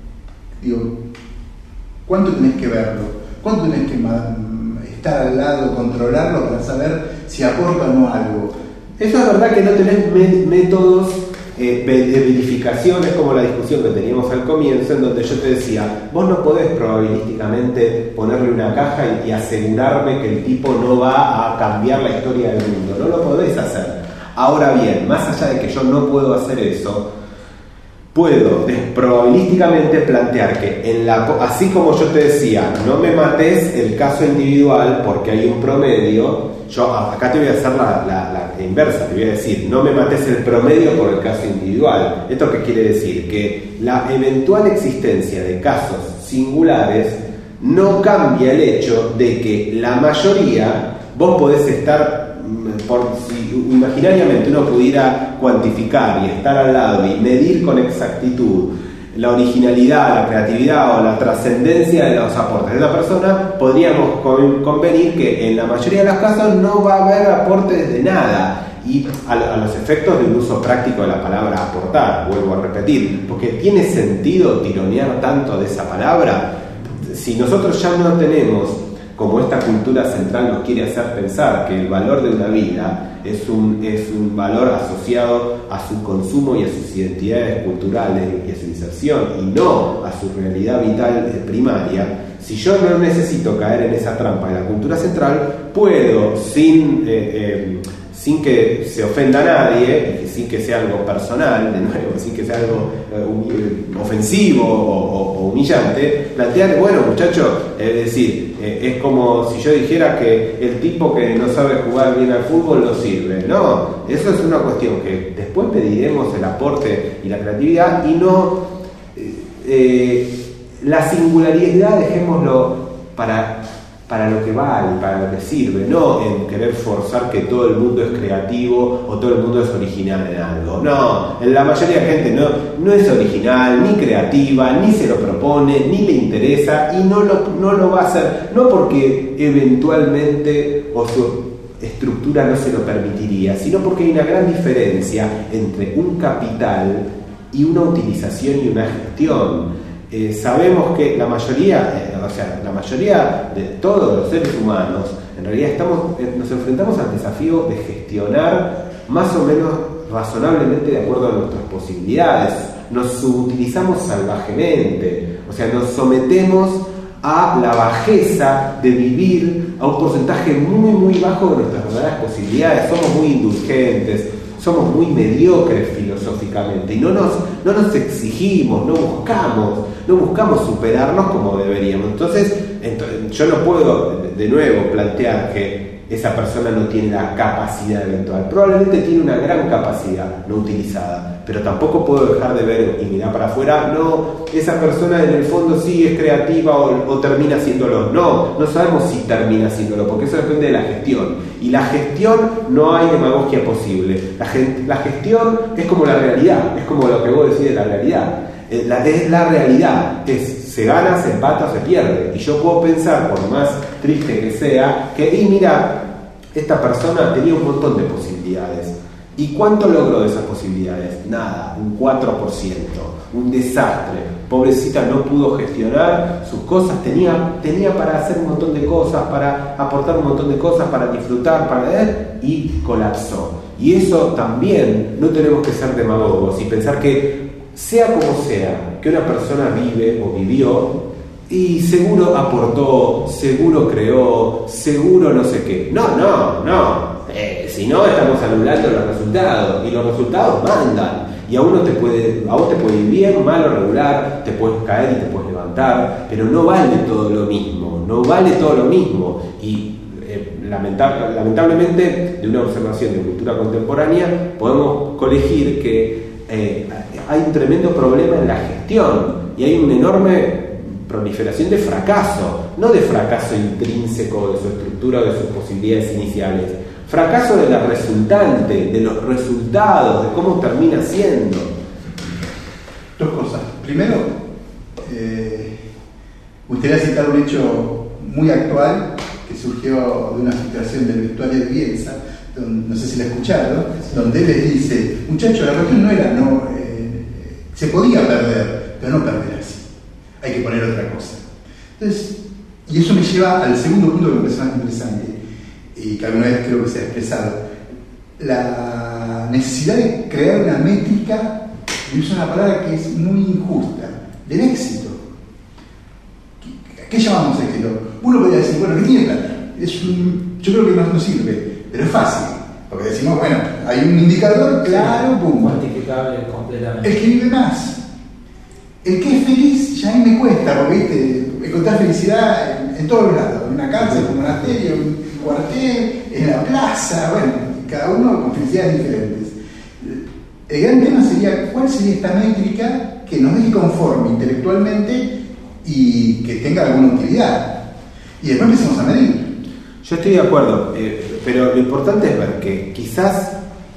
Digo, ¿cuánto tenés que verlo? ¿Cuánto tenés que estar al lado, controlarlo para saber si aporta o no algo? Eso es verdad que no tenés me- métodos eh, de verificación, es como la discusión que teníamos al comienzo, en donde yo te decía, vos no podés probabilísticamente ponerle una caja y, y asegurarme que el tipo no va a cambiar la historia del mundo, no lo podés hacer. Ahora bien, más allá de que yo no puedo hacer eso, puedo probabilísticamente plantear que en la, así como yo te decía, no me mates el caso individual porque hay un promedio, yo acá te voy a hacer la, la, la inversa, te voy a decir, no me mates el promedio por el caso individual. ¿Esto qué quiere decir? Que la eventual existencia de casos singulares no cambia el hecho de que la mayoría, vos podés estar, por, si imaginariamente uno pudiera cuantificar y estar al lado y medir con exactitud la originalidad, la creatividad o la trascendencia de los aportes de esa persona, podríamos convenir que en la mayoría de los casos no va a haber aportes de nada. Y a, a los efectos de un uso práctico de la palabra aportar, vuelvo a repetir, porque tiene sentido tironear tanto de esa palabra. Si nosotros ya no tenemos, como esta cultura central nos quiere hacer pensar, que el valor de una vida es un, es un valor asociado a su consumo y a sus identidades culturales y a su inserción, y no a su realidad vital primaria, si yo no necesito caer en esa trampa de la cultura central, puedo, sin, eh, eh, sin que se ofenda a nadie, y sin que sea algo personal, de nuevo, sin que sea algo eh, ofensivo o, o, o humillante, plantear, bueno, muchachos, es decir, eh, es como si yo dijera que el tipo que no sabe jugar bien al fútbol no sirve. No, eso es una cuestión que después pediremos el aporte y la creatividad, y no eh, eh, la singularidad, dejémoslo para, para lo que vale, para lo que sirve, no en querer forzar que todo el mundo es creativo o todo el mundo es original en algo. No, la mayoría de gente no, no es original, ni creativa, ni se lo propone, ni le interesa, y no lo, no lo va a hacer, no porque eventualmente o su estructura no se lo permitiría, sino porque hay una gran diferencia entre un capital y una utilización y una gestión. Eh, sabemos que la mayoría, eh, o sea, la mayoría de todos los seres humanos, en realidad estamos, eh, nos enfrentamos al desafío de gestionar más o menos razonablemente de acuerdo a nuestras posibilidades. Nos subutilizamos salvajemente, o sea, nos sometemos a la bajeza de vivir a un porcentaje muy muy bajo de nuestras verdaderas posibilidades. Somos muy indulgentes, somos muy mediocres filosóficamente, y no nos, no nos exigimos, no buscamos, no buscamos superarnos como deberíamos. Entonces, entonces yo no puedo de nuevo plantear que esa persona no tiene la capacidad eventual. Probablemente tiene una gran capacidad no utilizada, pero tampoco puedo dejar de ver y mirar para afuera, no, esa persona en el fondo sí es creativa o, o termina haciéndolo. No, no sabemos si termina haciéndolo, porque eso depende de la gestión. Y la gestión no hay demagogia posible. La, gen, la gestión es como la realidad, es como lo que vos decís de la realidad. La, es la realidad, es se gana, se empata o se pierde. Y yo puedo pensar, por más triste que sea, que, y mira, esta persona tenía un montón de posibilidades. ¿Y cuánto logró de esas posibilidades? Nada, un cuatro por ciento, un desastre. Pobrecita, no pudo gestionar sus cosas, tenía, tenía para hacer un montón de cosas, para aportar un montón de cosas, para disfrutar, para ver, y colapsó. Y eso también, no tenemos que ser demagogos y pensar que, sea como sea, que una persona vive o vivió y seguro aportó, seguro creó, seguro no sé qué. No, no, no. Eh, si no, estamos anulando los resultados, y los resultados mandan. Y a uno te puede, a vos te puede ir bien, mal o regular, te puedes caer y te puedes levantar, pero no vale todo lo mismo, no vale todo lo mismo. Y eh, lamentable, lamentablemente, de una observación de cultura contemporánea, podemos colegir que eh, hay un tremendo problema en la gestión y hay una enorme proliferación de fracaso, no de fracaso intrínseco de su estructura o de sus posibilidades iniciales, fracaso de la resultante, de los resultados, de cómo termina siendo. Dos cosas. Primero, eh, me gustaría citar un hecho muy actual que surgió de una situación del vestuario de Bielsa, donde, no sé si la escucharon, donde él les dice, muchachos, la cuestión no era, no, eh, se podía perder, pero no perder así, hay que poner otra cosa. Entonces, y eso me lleva al segundo punto que me parece más interesante, y que alguna vez creo que se ha expresado. la necesidad de crear una métrica, y uso una palabra que es muy injusta, del éxito. ¿Qué llamamos éxito? Uno podría decir, bueno, ¿qué tiene plata? Es un, yo creo que no nos sirve, pero es fácil. Porque decimos, bueno, hay un indicador claro, pum. Cuantificable completamente. El que vive más. El que es feliz ya a mí me cuesta, porque ¿viste? Encontrar felicidad en, en todos lados. En una cárcel, en un monasterio, en un cuartel, en la plaza, bueno, cada uno con felicidades diferentes. El gran tema sería, ¿cuál sería esta métrica que nos deje conforme intelectualmente y que tenga alguna utilidad? Y después empecemos a medir. Yo estoy de acuerdo, eh, pero lo importante es ver que quizás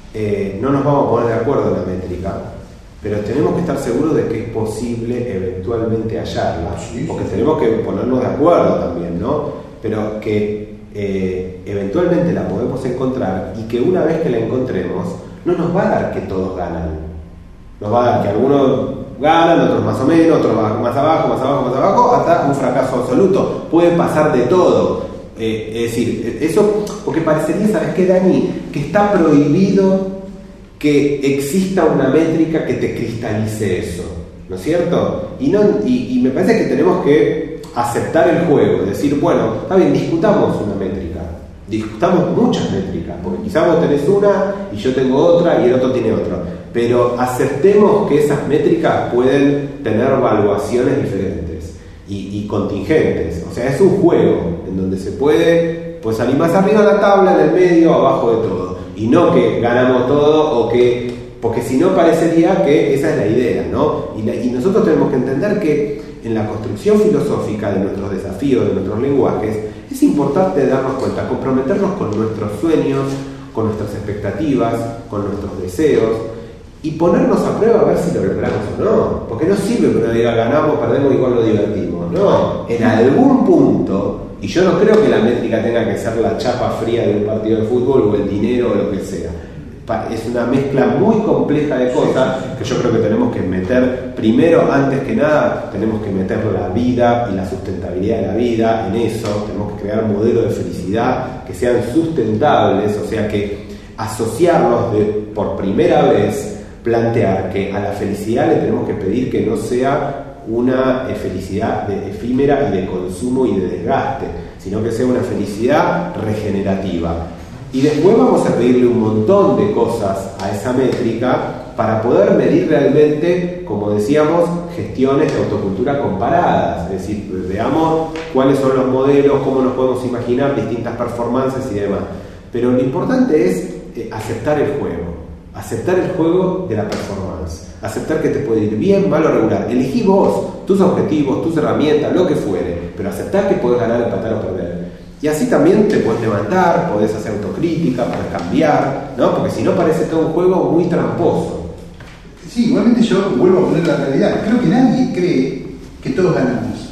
eh, no nos vamos a poner de acuerdo en la métrica, pero tenemos que estar seguros de que es posible eventualmente hallarla, sí, porque sí. tenemos que ponernos de acuerdo también, ¿no? Pero que eh, eventualmente la podemos encontrar y que una vez que la encontremos no nos va a dar que todos ganan, nos va a dar que algunos ganan, otros más o menos, otros más abajo, más abajo, más abajo, hasta un fracaso absoluto. Puede pasar de todo. Eh, es decir, eso, porque parecería, ¿sabes qué, Dani? Que está prohibido que exista una métrica que te cristalice eso, ¿no es cierto? Y, no, y, y me parece que tenemos que aceptar el juego, decir, bueno, está bien, discutamos una métrica, discutamos muchas métricas, porque quizás vos tenés una y yo tengo otra y el otro tiene otra, pero aceptemos que esas métricas pueden tener valuaciones diferentes y, y contingentes. O sea, es un juego en donde se puede pues salir más arriba de la tabla, en el medio, abajo de todo, y no que ganamos todo o que, porque si no parecería que esa es la idea, ¿no? Y, la, y nosotros tenemos que entender que en la construcción filosófica de nuestros desafíos, de nuestros lenguajes, es importante darnos cuenta, comprometernos con nuestros sueños, con nuestras expectativas, con nuestros deseos, y ponernos a prueba a ver si lo logramos o no. Porque no sirve que uno diga ganamos, perdemos, igual lo divertimos. No, en algún punto, y yo no creo que la métrica tenga que ser la chapa fría de un partido de fútbol o el dinero o lo que sea. Es una mezcla muy compleja de cosas que yo creo que tenemos que meter primero, antes que nada, tenemos que meter la vida y la sustentabilidad de la vida en eso. Tenemos que crear modelos de felicidad que sean sustentables, o sea que asociarlos de, por primera vez, plantear que a la felicidad le tenemos que pedir que no sea una felicidad de efímera y de consumo y de desgaste, sino que sea una felicidad regenerativa. Y después vamos a pedirle un montón de cosas a esa métrica para poder medir realmente, como decíamos, gestiones de autocultura comparadas. Es decir, veamos cuáles son los modelos, cómo nos podemos imaginar distintas performances y demás. Pero lo importante es eh, aceptar el juego. Aceptar el juego de la performance. Aceptar que te puede ir bien, mal o regular. Elegí vos tus objetivos, tus herramientas, lo que fuere. Pero aceptar que podés ganar, empatar o perder. Y así también te podés levantar, podés hacer autocrítica, podés cambiar, ¿no? Porque si no parece todo un juego muy tramposo. Sí, igualmente yo vuelvo a poner la realidad. Creo que nadie cree que todos ganamos.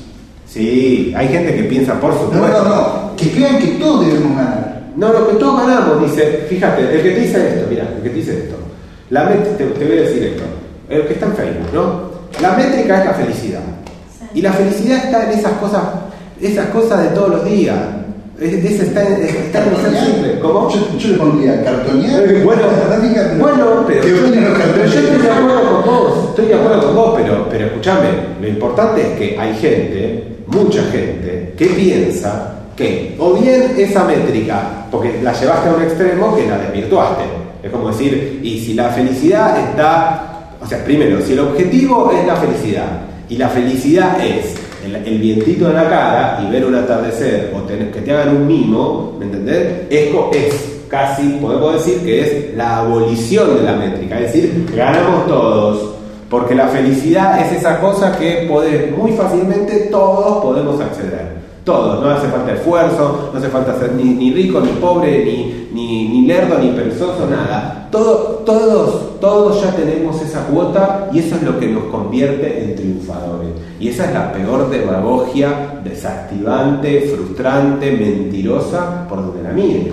Sí, hay gente que piensa, por supuesto. No, no, no, que crean que todos debemos ganar. No, lo que todos ganamos, dice, fíjate, el que te dice esto, mira, el que te dice esto. La met- te, te voy a decir esto, el que está en Facebook, ¿no? La métrica es la felicidad. Y la felicidad está en esas cosas, esas cosas de todos los días. Es, es, está, es, está en el ser simple. ¿Cómo? Yo, yo le pondría cartonear. Eh, bueno, gráfica, pero bueno, pero, que opinan los pero cartones. yo estoy de acuerdo con vos, estoy de acuerdo con vos, pero, pero escúchame, lo importante es que hay gente, mucha gente, que piensa que o bien esa métrica, porque la llevaste a un extremo, que la desvirtuaste. Es como decir, y si la felicidad está, o sea, primero, si el objetivo es la felicidad, y la felicidad es el, el vientito en la cara y ver un atardecer, o tener, que te hagan un mimo, ¿me entendés? Esto es casi, podemos decir que es la abolición de la métrica, es decir, ganamos todos, porque la felicidad es esa cosa que podés, muy fácilmente todos podemos acceder. Todos, no hace falta esfuerzo, no hace falta ser ni, ni rico, ni pobre, ni, ni, ni lerdo, ni perezoso, nada. Todo, todos, todos ya tenemos esa cuota y eso es lo que nos convierte en triunfadores. Y esa es la peor demagogia desactivante, frustrante, mentirosa, por donde la miren.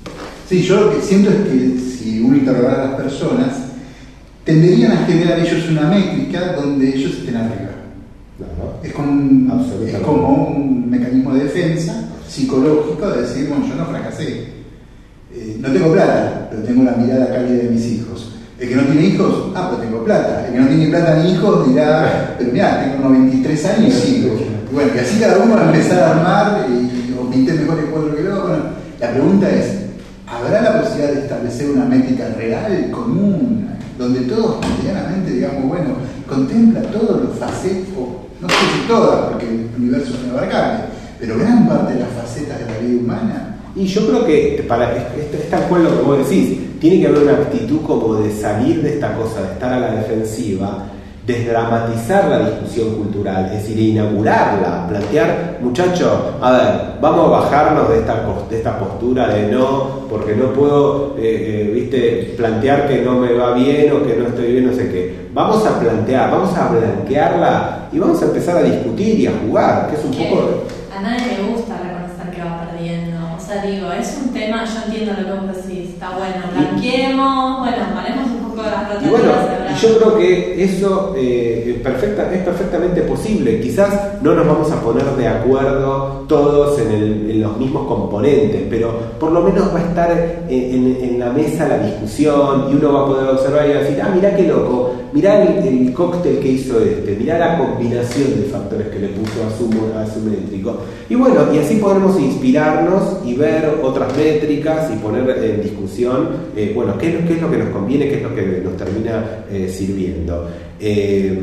Sí, yo lo que siento es que si uno interrogara a las personas, tenderían a generar ellos una métrica donde ellos estén arriba. Claro. Es como, es como un mecanismo de defensa psicológico de decir, bueno, yo no fracasé. Eh, no tengo plata, pero tengo la mirada cálida de mis hijos. El que no tiene hijos, ah, pues tengo plata. El que no tiene plata ni hijos dirá, pero mira, tengo noventa y tres años y sigo. Y bueno, y así cada uno va a empezar a armar, y, o pinté mejor el cuadro que el otro. Bueno, la pregunta es, ¿habrá la posibilidad de establecer una métrica real, común, donde todos cotidianamente digamos, bueno, contempla todos los facetas, no sé si todas, porque el universo es inabarcable, pero gran parte de las facetas de la vida humana? Y yo creo que para, es, es tal cual lo que vos decís, tiene que haber una actitud como de salir de esta cosa, de estar a la defensiva, desdramatizar la discusión cultural, es decir, inaugurarla, plantear, muchachos, a ver, vamos a bajarnos de esta, de esta postura de no, porque no puedo, eh, eh, viste, plantear que no me va bien o que no estoy bien, no sé qué. Vamos a plantear, vamos a blanquearla y vamos a empezar a discutir y a jugar, que es un que poco... A nadie le gusta reconocer que va perdiendo. O sea, digo, es un tema, yo entiendo lo que vos decís, está bueno, blanqueemos, bueno, paremos un poco las rotativas. Y bueno, y yo creo que eso eh, perfecta, es perfectamente posible. Quizás no nos vamos a poner de acuerdo todos en, el, en los mismos componentes, pero por lo menos va a estar en, en, en la mesa la discusión y uno va a poder observar y va a decir, ah, mirá qué loco, mirá el, el cóctel que hizo este, mirá la combinación de factores que le puso a su, a su métrico. Y bueno, y así podremos inspirarnos y ver otras métricas y poner en discusión, eh, bueno, qué es, qué es lo que nos conviene, qué es lo que nos termina eh, sirviendo. Eh,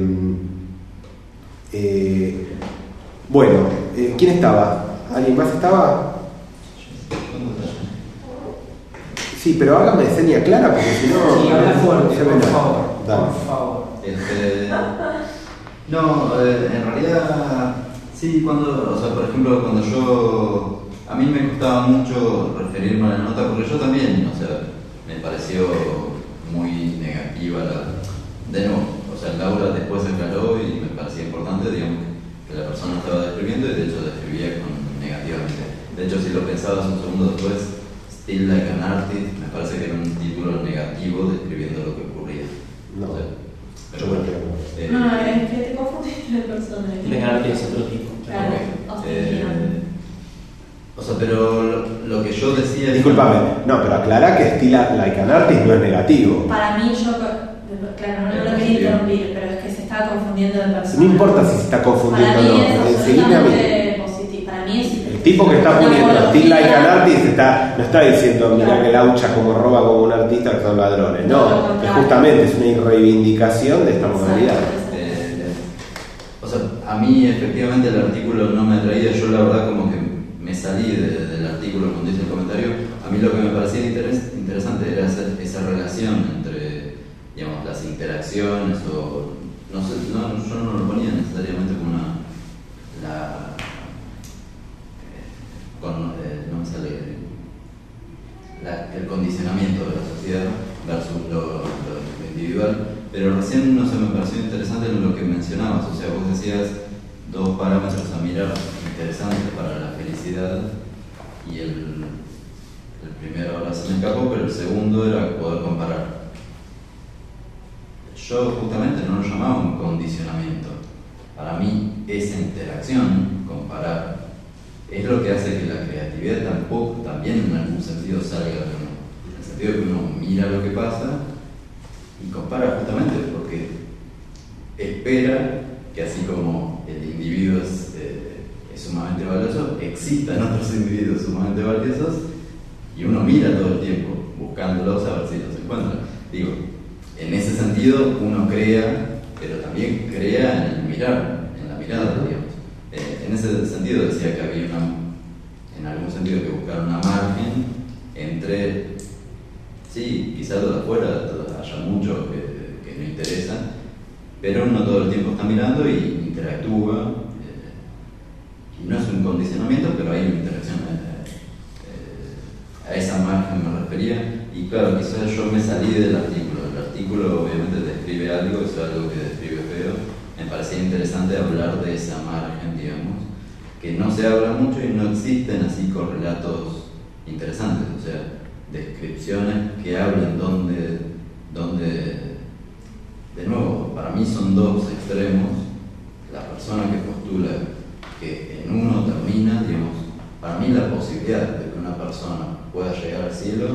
eh, bueno, eh, ¿quién estaba? ¿Alguien más estaba? Sí, pero hágame de seña clara porque si no... Sí, habla fuerte, se por me da. favor, Dale. por favor. Este, no, eh, en realidad, sí, cuando, o sea, por ejemplo, cuando yo, a mí me costaba mucho referirme a la nota, porque yo también, o sea, me pareció muy negativa la, de nuevo, o sea, Laura después aclaró y me parecía importante, digamos, que la persona estaba describiendo y de hecho describía con negativamente. De hecho, si lo pensabas un segundo después, Still Like an Artist, me parece que era un título negativo describiendo lo que ocurría. No, o sea, pero yo bueno, creo que no. eh, No, es que te confundiste de persona. Le ganar es otro tipo. Claro, eh, o sea, pero lo, lo que yo decía... Discúlpame, no, pero aclara que Still Like an Artist no es negativo. Para mí, yo, claro, no, no lo quería interrumpir, pero es que se estaba confundiendo de persona. No importa si se está confundiendo para o mí no, es seguime a mí. absolutamente positivo. Para mí es... El tipo que está poniendo Still Like an Artist está, no está diciendo, mira Claro. que Laucha como roba como un artista que son ladrones. No, lo No, es contrario. justamente es una reivindicación de esta modalidad. Eh, o sea, a mí efectivamente el artículo no me atraía, yo la verdad como que me salí de, del artículo cuando hice el comentario. A mí lo que me parecía interes, interesante era esa, esa relación entre, digamos, las interacciones o, no sé, no, yo no lo ponía necesariamente como una, la, eh, con, eh, no me sale, la, el condicionamiento de la sociedad versus lo, lo, lo individual, pero recién no se me pareció interesante en lo que mencionabas, o sea, vos decías dos parámetros a mirar interesantes para la felicidad y el, el primero ahora se me escapó, pero el segundo era poder comparar. Yo justamente no lo llamaba un condicionamiento, para mí esa interacción, comparar, es lo que hace que la creatividad tampoco, también en algún sentido salga de uno, en el sentido de que uno mira lo que pasa y compara justamente porque espera que así como el individuo es, eh, es sumamente valioso, existan otros individuos sumamente valiosos y uno mira todo el tiempo buscándolos a ver si los encuentra. Digo, en ese sentido uno crea, pero también crea en el mirar, en la mirada, digamos. Eh, en ese sentido decía que había una, en algún sentido que buscar una margen entre, sí, quizás lo de afuera haya mucho que, que no interesa, pero uno todo el tiempo está mirando y interactúa, eh, y no es un condicionamiento, pero hay una interacción. Eh, eh, a esa margen me refería, y claro, quizás yo me salí del artículo. El artículo obviamente describe algo, eso es algo que describe feo. Me parecía interesante hablar de esa margen, digamos, que no se habla mucho y no existen así correlatos interesantes, o sea, descripciones que hablen donde, donde, de nuevo, para mí son dos extremos. La persona que postula que en uno termina, digamos, para mí la posibilidad de que una persona puedas llegar al cielo.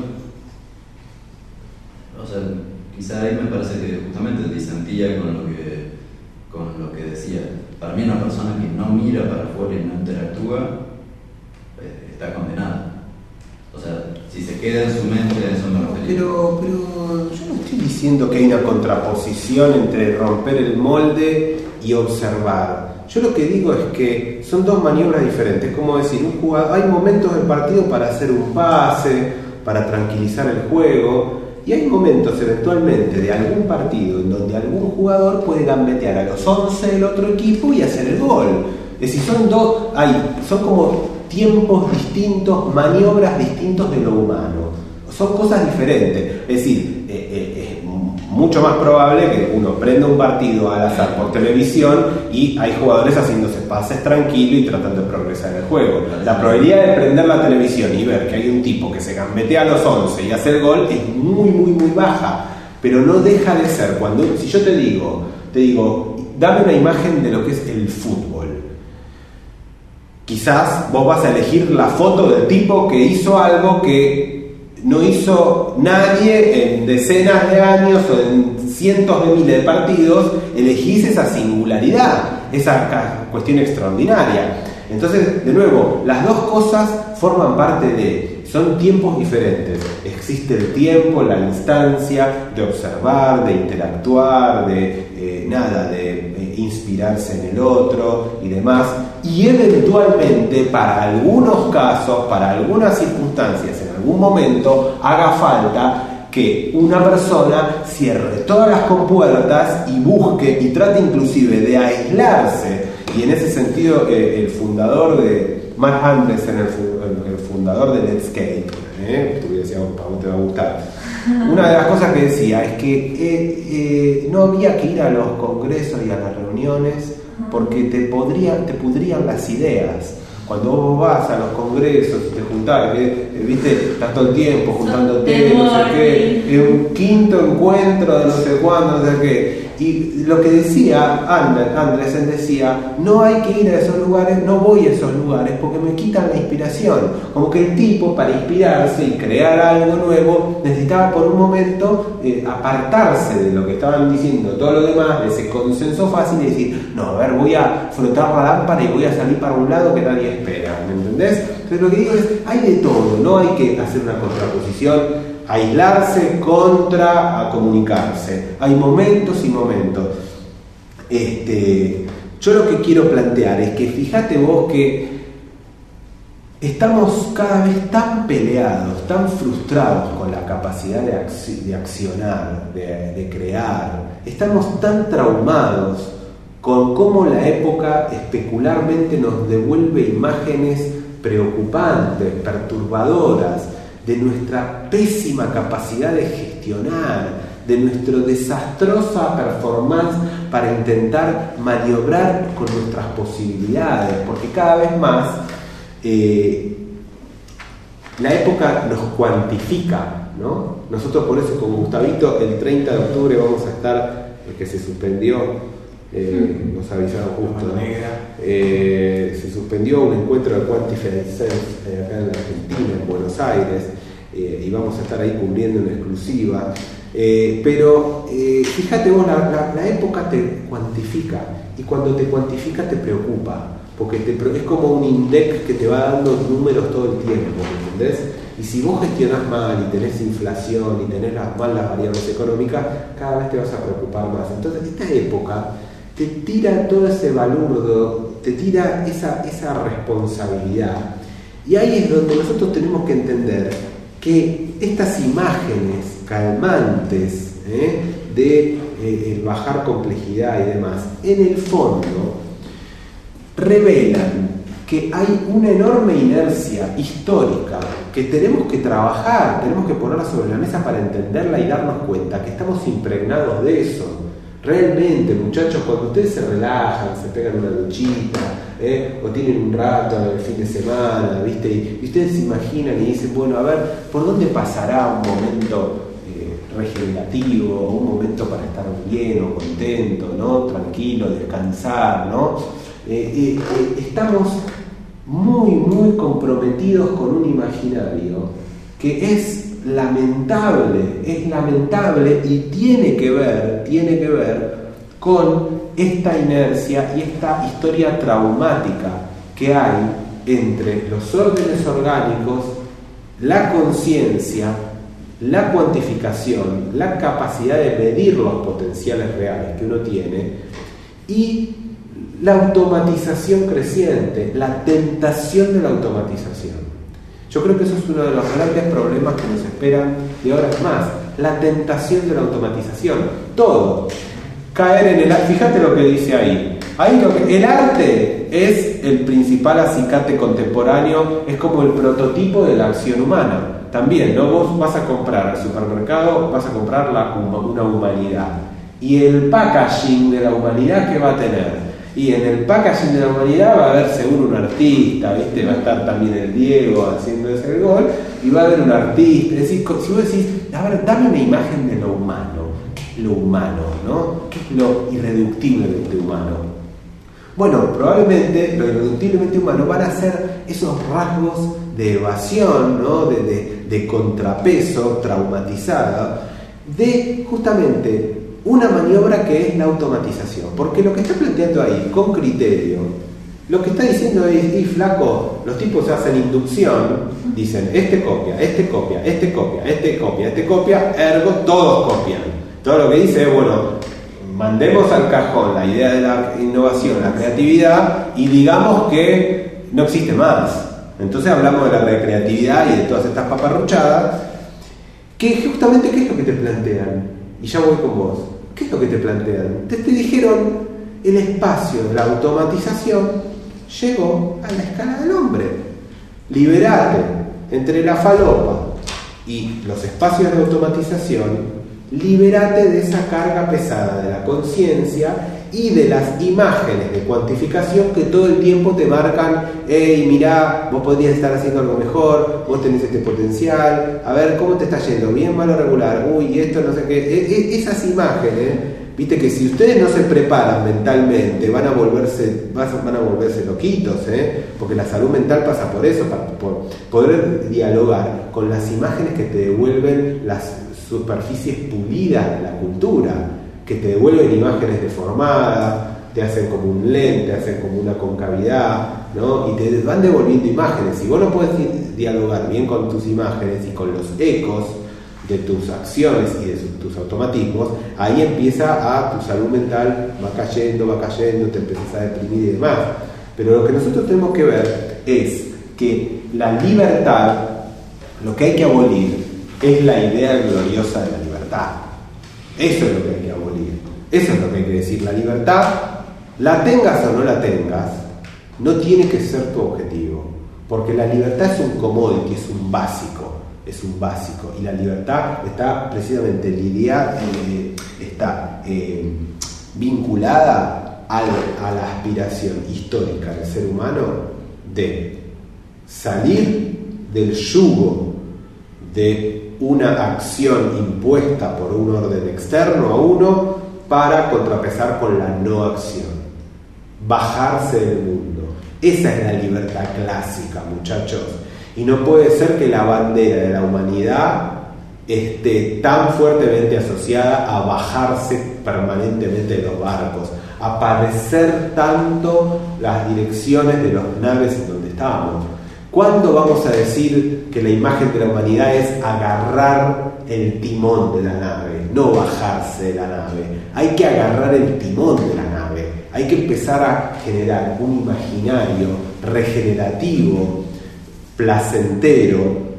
O sea, quizá ahí me parece que justamente disentía con lo que, con lo que decía. Para mí una persona que no mira para afuera y no interactúa, eh, está condenada. O sea, si se queda en su mente, eso me refería. Pero, pero yo no estoy diciendo que hay una contraposición entre romper el molde y observar. Yo lo que digo es que son dos maniobras diferentes. Es como decir, un jugador, hay momentos del partido para hacer un pase, para tranquilizar el juego, y hay momentos eventualmente de algún partido en donde algún jugador puede gambetear a los once del otro equipo y hacer el gol. Es decir, son dos, hay, son como tiempos distintos, maniobras distintos de lo humano. Son cosas diferentes. Es decir, eh, eh, es mucho más probable que uno prenda un partido al azar por televisión y hay jugadores haciéndose pases tranquilo y tratando de progresar en el juego. La probabilidad de prender la televisión y ver que hay un tipo que se gambetea a los once y hace el gol es muy, muy, muy baja. Pero no deja de ser. Cuando, si yo te digo, te digo, dame una imagen de lo que es el fútbol. Quizás vos vas a elegir la foto del tipo que hizo algo que no hizo nadie en decenas de años o en cientos de miles de partidos. Elegís esa singularidad, esa cuestión extraordinaria. Entonces, de nuevo, las dos cosas forman parte de, son tiempos diferentes. Existe el tiempo, la instancia de observar, de interactuar, de eh, nada, de eh, inspirarse en el otro y demás. Y eventualmente, para algunos casos, para algunas circunstancias, en algún momento, haga falta que una persona cierre todas las compuertas y busque y trate inclusive de aislarse. Y en ese sentido, eh, el fundador de Mark Andreessen, el, el fundador de Netscape, ¿eh? Tú decías, a vos te va a gustar. Una de las cosas que decía es que eh, eh, no había que ir a los congresos y a las reuniones porque te, podría, te pudrían las ideas. Cuando vos vas a los congresos y te juntás, eh, viste, estás todo el tiempo juntándote, no sé qué, eh, un quinto encuentro de no sé cuándo, no sé qué. Y lo que decía Andreessen decía, no hay que ir a esos lugares, no voy a esos lugares porque me quitan la inspiración. Como que el tipo, para inspirarse y crear algo nuevo, necesitaba por un momento eh, apartarse de lo que estaban diciendo todo lo demás, de ese consenso fácil y decir, no, a ver, voy a frotar la lámpara y voy a salir para un lado que nadie espera, ¿me entendés? Entonces lo que digo es, hay de todo, no hay que hacer una contraposición, aislarse contra a comunicarse. Hay momentos y momentos. Este, yo lo que quiero plantear es que fíjate vos que estamos cada vez tan peleados, tan frustrados con la capacidad de, acci- de accionar, de, de crear. Estamos tan traumados con cómo la época especularmente nos devuelve imágenes preocupantes, perturbadoras, de nuestra pésima capacidad de gestionar, de nuestra desastrosa performance para intentar maniobrar con nuestras posibilidades, porque cada vez más eh, la época nos cuantifica, ¿no? Nosotros por eso con Gustavito el treinta de octubre vamos a estar, el que se suspendió, Eh, nos avisaron justo, ¿no? eh, se suspendió un encuentro de Quantified Sense eh, acá en la Argentina, en Buenos Aires, eh, y vamos a estar ahí cubriendo en exclusiva, eh, pero eh, fíjate vos, la, la, la época te cuantifica, y cuando te cuantifica te preocupa, porque te, es como un index que te va dando números todo el tiempo, ¿entendés? Y si vos gestionás mal y tenés inflación y tenés las malas variables económicas, cada vez te vas a preocupar más. Entonces esta época te tira todo ese balurdo, te tira esa, esa responsabilidad. Y ahí es donde nosotros tenemos que entender que estas imágenes calmantes ¿eh? de eh, bajar complejidad y demás, en el fondo revelan que hay una enorme inercia histórica que tenemos que trabajar, tenemos que ponerla sobre la mesa para entenderla y darnos cuenta que estamos impregnados de eso. Realmente, muchachos, cuando ustedes se relajan, se pegan una duchita, ¿eh? o tienen un rato el fin de semana, ¿viste? Y, y ustedes se imaginan y dicen, bueno, a ver, ¿por dónde pasará un momento eh, regenerativo, un momento para estar bien o contento, ¿no? Tranquilo, descansar, ¿no? Eh, eh, eh, estamos muy, muy comprometidos con un imaginario que es lamentable, es lamentable y tiene que ver, tiene que ver con esta inercia y esta historia traumática que hay entre los órdenes orgánicos, la conciencia, la cuantificación, la capacidad de medir los potenciales reales que uno tiene y la automatización creciente, la tentación de la automatización. Yo creo que eso es uno de los grandes problemas que nos esperan de ahora en más, la tentación de la automatización. Todo, caer en el arte, fíjate lo que dice ahí. Ahí lo que, el arte es el principal acicate contemporáneo, es como el prototipo de la acción humana. También, ¿no? Vos vas a comprar al supermercado, vas a comprar la, una humanidad. Y el packaging de la humanidad, ¿qué va a tener? Y en el packaging de la humanidad va a haber seguro un artista, ¿viste? Va a estar también el Diego haciendo ese gol, y va a haber un artista. Es decir, si vos decís, a ver, dame una imagen de lo humano. ¿Qué es lo humano, no? ¿Qué es lo irreductiblemente humano? Bueno, probablemente lo irreductiblemente humano van a ser esos rasgos de evasión, ¿no? de, de, de contrapeso traumatizado, de justamente una maniobra que es la automatización. Porque lo que está planteando ahí, con criterio, lo que está diciendo es, y flaco, los tipos hacen inducción, dicen, este copia, este copia, este copia, este copia, este copia, ergo todos copian. Todo lo que dice es, bueno, mandemos al cajón la idea de la innovación, la creatividad, y digamos que no existe más. Entonces hablamos de la recreatividad y de todas estas paparruchadas, que justamente, ¿qué es lo que te plantean? Y ya voy con vos. ¿Qué es lo que te plantean? Te, te dijeron, el espacio de la automatización llegó a la escala del hombre. Liberate entre la falopa y los espacios de automatización, liberate de esa carga pesada de la conciencia y de las imágenes de cuantificación que todo el tiempo te marcan, hey, mirá, vos podrías estar haciendo algo mejor, vos tenés este potencial, a ver, ¿cómo te está yendo? ¿Bien, malo, regular? Uy, esto no sé qué. E- e- esas imágenes, viste que si ustedes no se preparan mentalmente, van a volverse, van a volverse loquitos, ¿eh? Porque la salud mental pasa por eso, para por poder dialogar con las imágenes que te devuelven las superficies pulidas de la cultura, que te devuelven imágenes deformadas, te hacen como un lente, te hacen como una concavidad, ¿no? Y te van devolviendo imágenes. Si vos no podés dialogar bien con tus imágenes y con los ecos de tus acciones y de tus automatismos, ahí empieza a tu salud mental, va cayendo, va cayendo, te empiezas a deprimir y demás. Pero lo que nosotros tenemos que ver es que la libertad, lo que hay que abolir, es la idea gloriosa de la libertad. Eso es lo que hay que abolir. Eso es lo que hay que decir. La libertad, la tengas o no la tengas, no tiene que ser tu objetivo. Porque la libertad es un commodity, es un básico. Es un básico. Y la libertad está precisamente lidiada, eh, está eh, vinculada al, a la aspiración histórica del ser humano de salir del yugo de una acción impuesta por un orden externo a uno para contrapesar con la no acción, bajarse del mundo. Esa es la libertad clásica, muchachos, y no puede ser que la bandera de la humanidad esté tan fuertemente asociada a bajarse permanentemente de los barcos, a parecer tanto las direcciones de las naves en donde estábamos. ¿Cuándo vamos a decir que la imagen de la humanidad es agarrar el timón de la nave, no bajarse de la nave? Hay que agarrar el timón de la nave, hay que empezar a generar un imaginario regenerativo, placentero,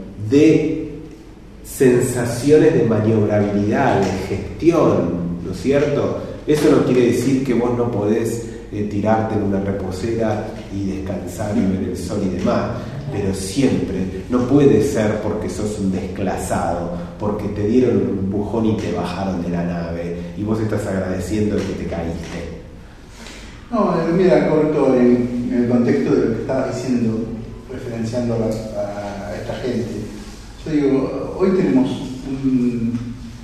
de sensaciones de maniobrabilidad, de gestión, ¿no es cierto? Eso no quiere decir que vos no podés eh, tirarte en una reposera y descansar y ver el sol y demás. Pero siempre no puede ser porque sos un desclasado, porque te dieron un empujón y te bajaron de la nave y vos estás agradeciendo de que te caíste. No, mira, corto en, en el contexto de lo que estabas diciendo, referenciando a, a, a esta gente. Yo digo, hoy tenemos un,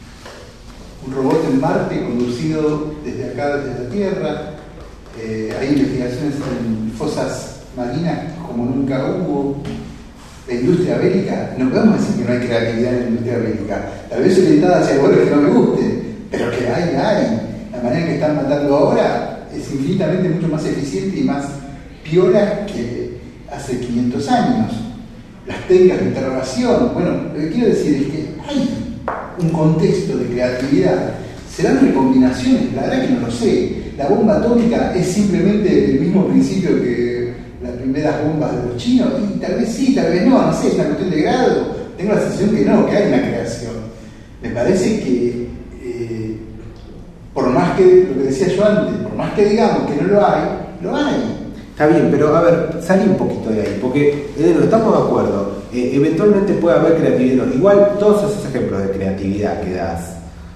un robot en Marte conducido desde acá, desde la Tierra. Eh, hay investigaciones en fosas marinas como nunca hubo. la industria bélica, no podemos decir que no hay creatividad en la industria bélica. Tal vez orientada hacia valores que no me gusten, pero que hay, hay. La manera que están matando ahora es infinitamente mucho más eficiente y más piola que hace quinientos años. Las técnicas de interrogación, bueno, lo que quiero decir es que hay un contexto de creatividad. ¿Serán recombinaciones? La verdad que no lo sé. La bomba atómica es simplemente el mismo principio que las primeras bombas de los chinos, y tal vez sí, tal vez no, no sé, es una cuestión de grado. Tengo la sensación que no, que hay una creación. Me parece que eh, por más que, lo que decía yo antes, por más que digamos que no lo hay, lo hay. Está bien, pero a ver, salí un poquito de ahí, porque eh, no estamos de acuerdo. Eh, eventualmente puede haber creatividad. No. Igual todos esos ejemplos de creatividad que das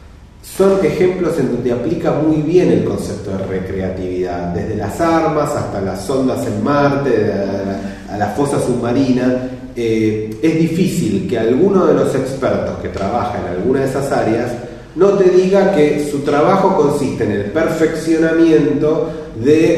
son ejemplos en donde aplica muy bien el concepto de recreatividad, desde las armas hasta las sondas en Marte, a la, a la fosa submarina. Eh, es difícil que alguno de los expertos que trabaja en alguna de esas áreas no te diga que su trabajo consiste en el perfeccionamiento de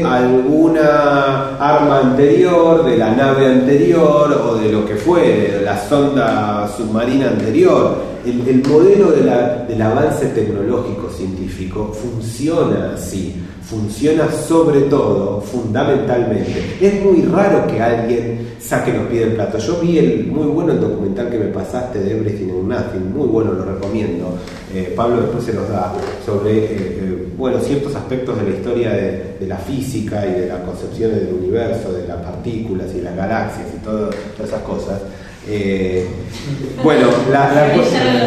alguna arma anterior, de la nave anterior o de lo que fue, de la sonda submarina anterior. El, el modelo de la, del avance tecnológico científico funciona así, funciona sobre todo, fundamentalmente. Es muy raro que alguien saque los pies del plato. Yo vi el muy bueno el documental que me pasaste de Everything and Nothing, muy bueno, lo recomiendo. Eh, Pablo después se los da sobre eh, eh, bueno, ciertos aspectos de la historia de, de la física y de la concepción del universo, de las partículas y las galaxias y todo, todas esas cosas. Eh, bueno, la, la,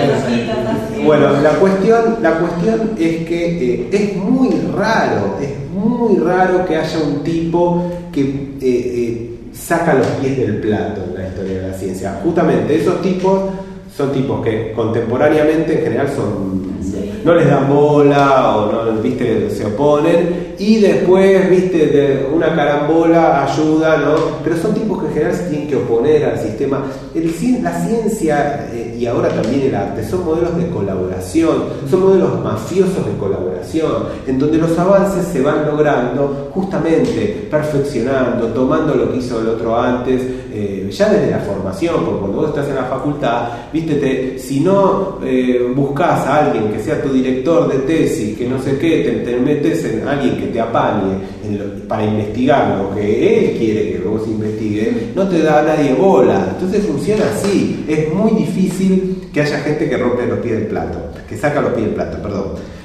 cu- bueno la, cuestión, la cuestión es que eh, es muy raro, es muy raro que haya un tipo que eh, eh, saca los pies del plato en la historia de la ciencia. Justamente esos tipos son tipos que contemporáneamente en general son, sí, no les dan bola o no, viste, se oponen, y después, viste, de una carambola ayuda, ¿no? Pero son tipos que en general se tienen que oponer al sistema. El, la ciencia eh, y ahora también el arte son modelos de colaboración, son modelos mafiosos de colaboración, en donde los avances se van logrando justamente perfeccionando, tomando lo que hizo el otro antes, eh, ya desde la formación, porque cuando vos estás en la facultad, viste, te, si no eh, buscas a alguien que sea tu director de tesis, que no sé qué, te, te metes en alguien que te apañe en lo, para investigar lo que él quiere que vos investigues, no te da a nadie bola. Entonces funciona así. Es muy difícil que haya gente que rompe los pies del plato, que saca los pies del plato, perdón.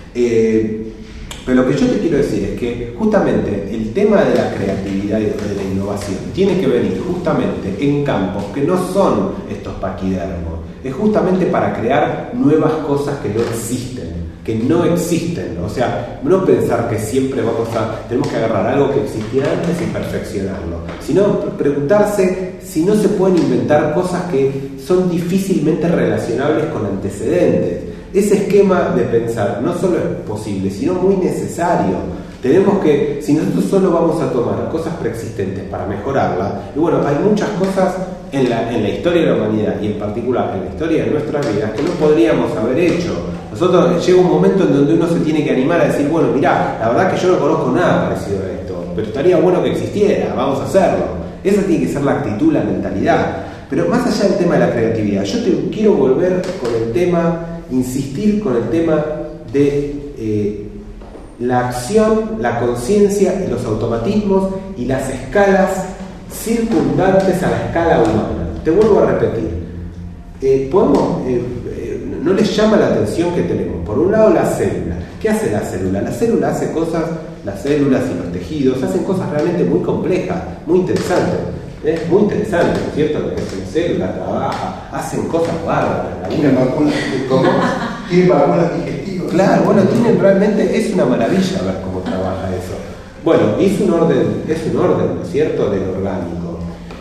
Eh, pero lo que yo te quiero decir es que justamente el tema de la creatividad y de la innovación tiene que venir justamente en campos que no son estos paquidermos. Es justamente para crear nuevas cosas que no existen, que no existen. O sea, no pensar que siempre vamos a, tenemos que agarrar algo que existía antes y perfeccionarlo, sino preguntarse si no se pueden inventar cosas que son difícilmente relacionables con antecedentes. Ese esquema de pensar no solo es posible, sino muy necesario. Tenemos que, si nosotros solo vamos a tomar cosas preexistentes para mejorarlas, y bueno, hay muchas cosas en la, en la historia de la humanidad y en particular en la historia de nuestras vidas que no podríamos haber hecho. Nosotros llega un momento en donde uno se tiene que animar a decir, bueno, mirá, la verdad que yo no conozco nada parecido a esto, pero estaría bueno que existiera, vamos a hacerlo. Esa tiene que ser la actitud, la mentalidad. Pero más allá del tema de la creatividad, yo te quiero volver con el tema, insistir con el tema de eh, la acción, la conciencia y los automatismos y las escalas circundantes a la escala humana. Te vuelvo a repetir, eh, podemos, eh, eh, no les llama la atención que tenemos, por un lado, la célula. ¿Qué hace la célula? La célula hace cosas, las células y los tejidos hacen cosas realmente muy complejas, muy interesantes. Es muy interesante, ¿no es cierto? Que la célula trabaja, hacen cosas bárbaras. Tienen vacunas tienen vacunas digestivas. Claro, bueno, tienen realmente, es una maravilla ver cómo trabaja eso. Bueno, es un orden, es un orden, ¿no es cierto?, del orgánico.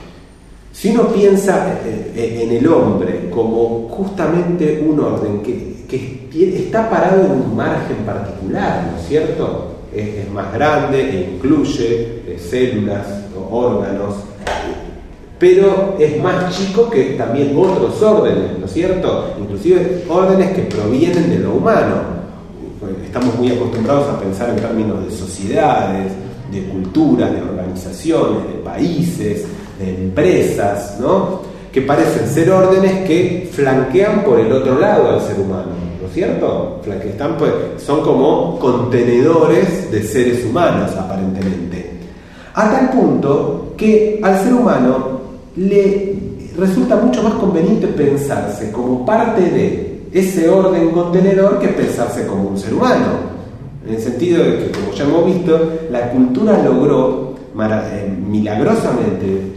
Si uno piensa en el hombre como justamente un orden que, que está parado en un margen particular, ¿no es cierto? Es, es más grande e incluye eh, células, órganos, pero es más chico que también otros órdenes, ¿no es cierto? Inclusive órdenes que provienen de lo humano. Estamos muy acostumbrados a pensar en términos de sociedades, de culturas, de organizaciones, de países, de empresas, ¿no? que parecen ser órdenes que flanquean por el otro lado al ser humano, ¿no es cierto? Están, pues, son como contenedores de seres humanos, aparentemente. A tal punto que al ser humano le resulta mucho más conveniente pensarse como parte de ese orden contenedor que pensarse como un ser humano. En el sentido de que, como ya hemos visto, la cultura logró milagrosamente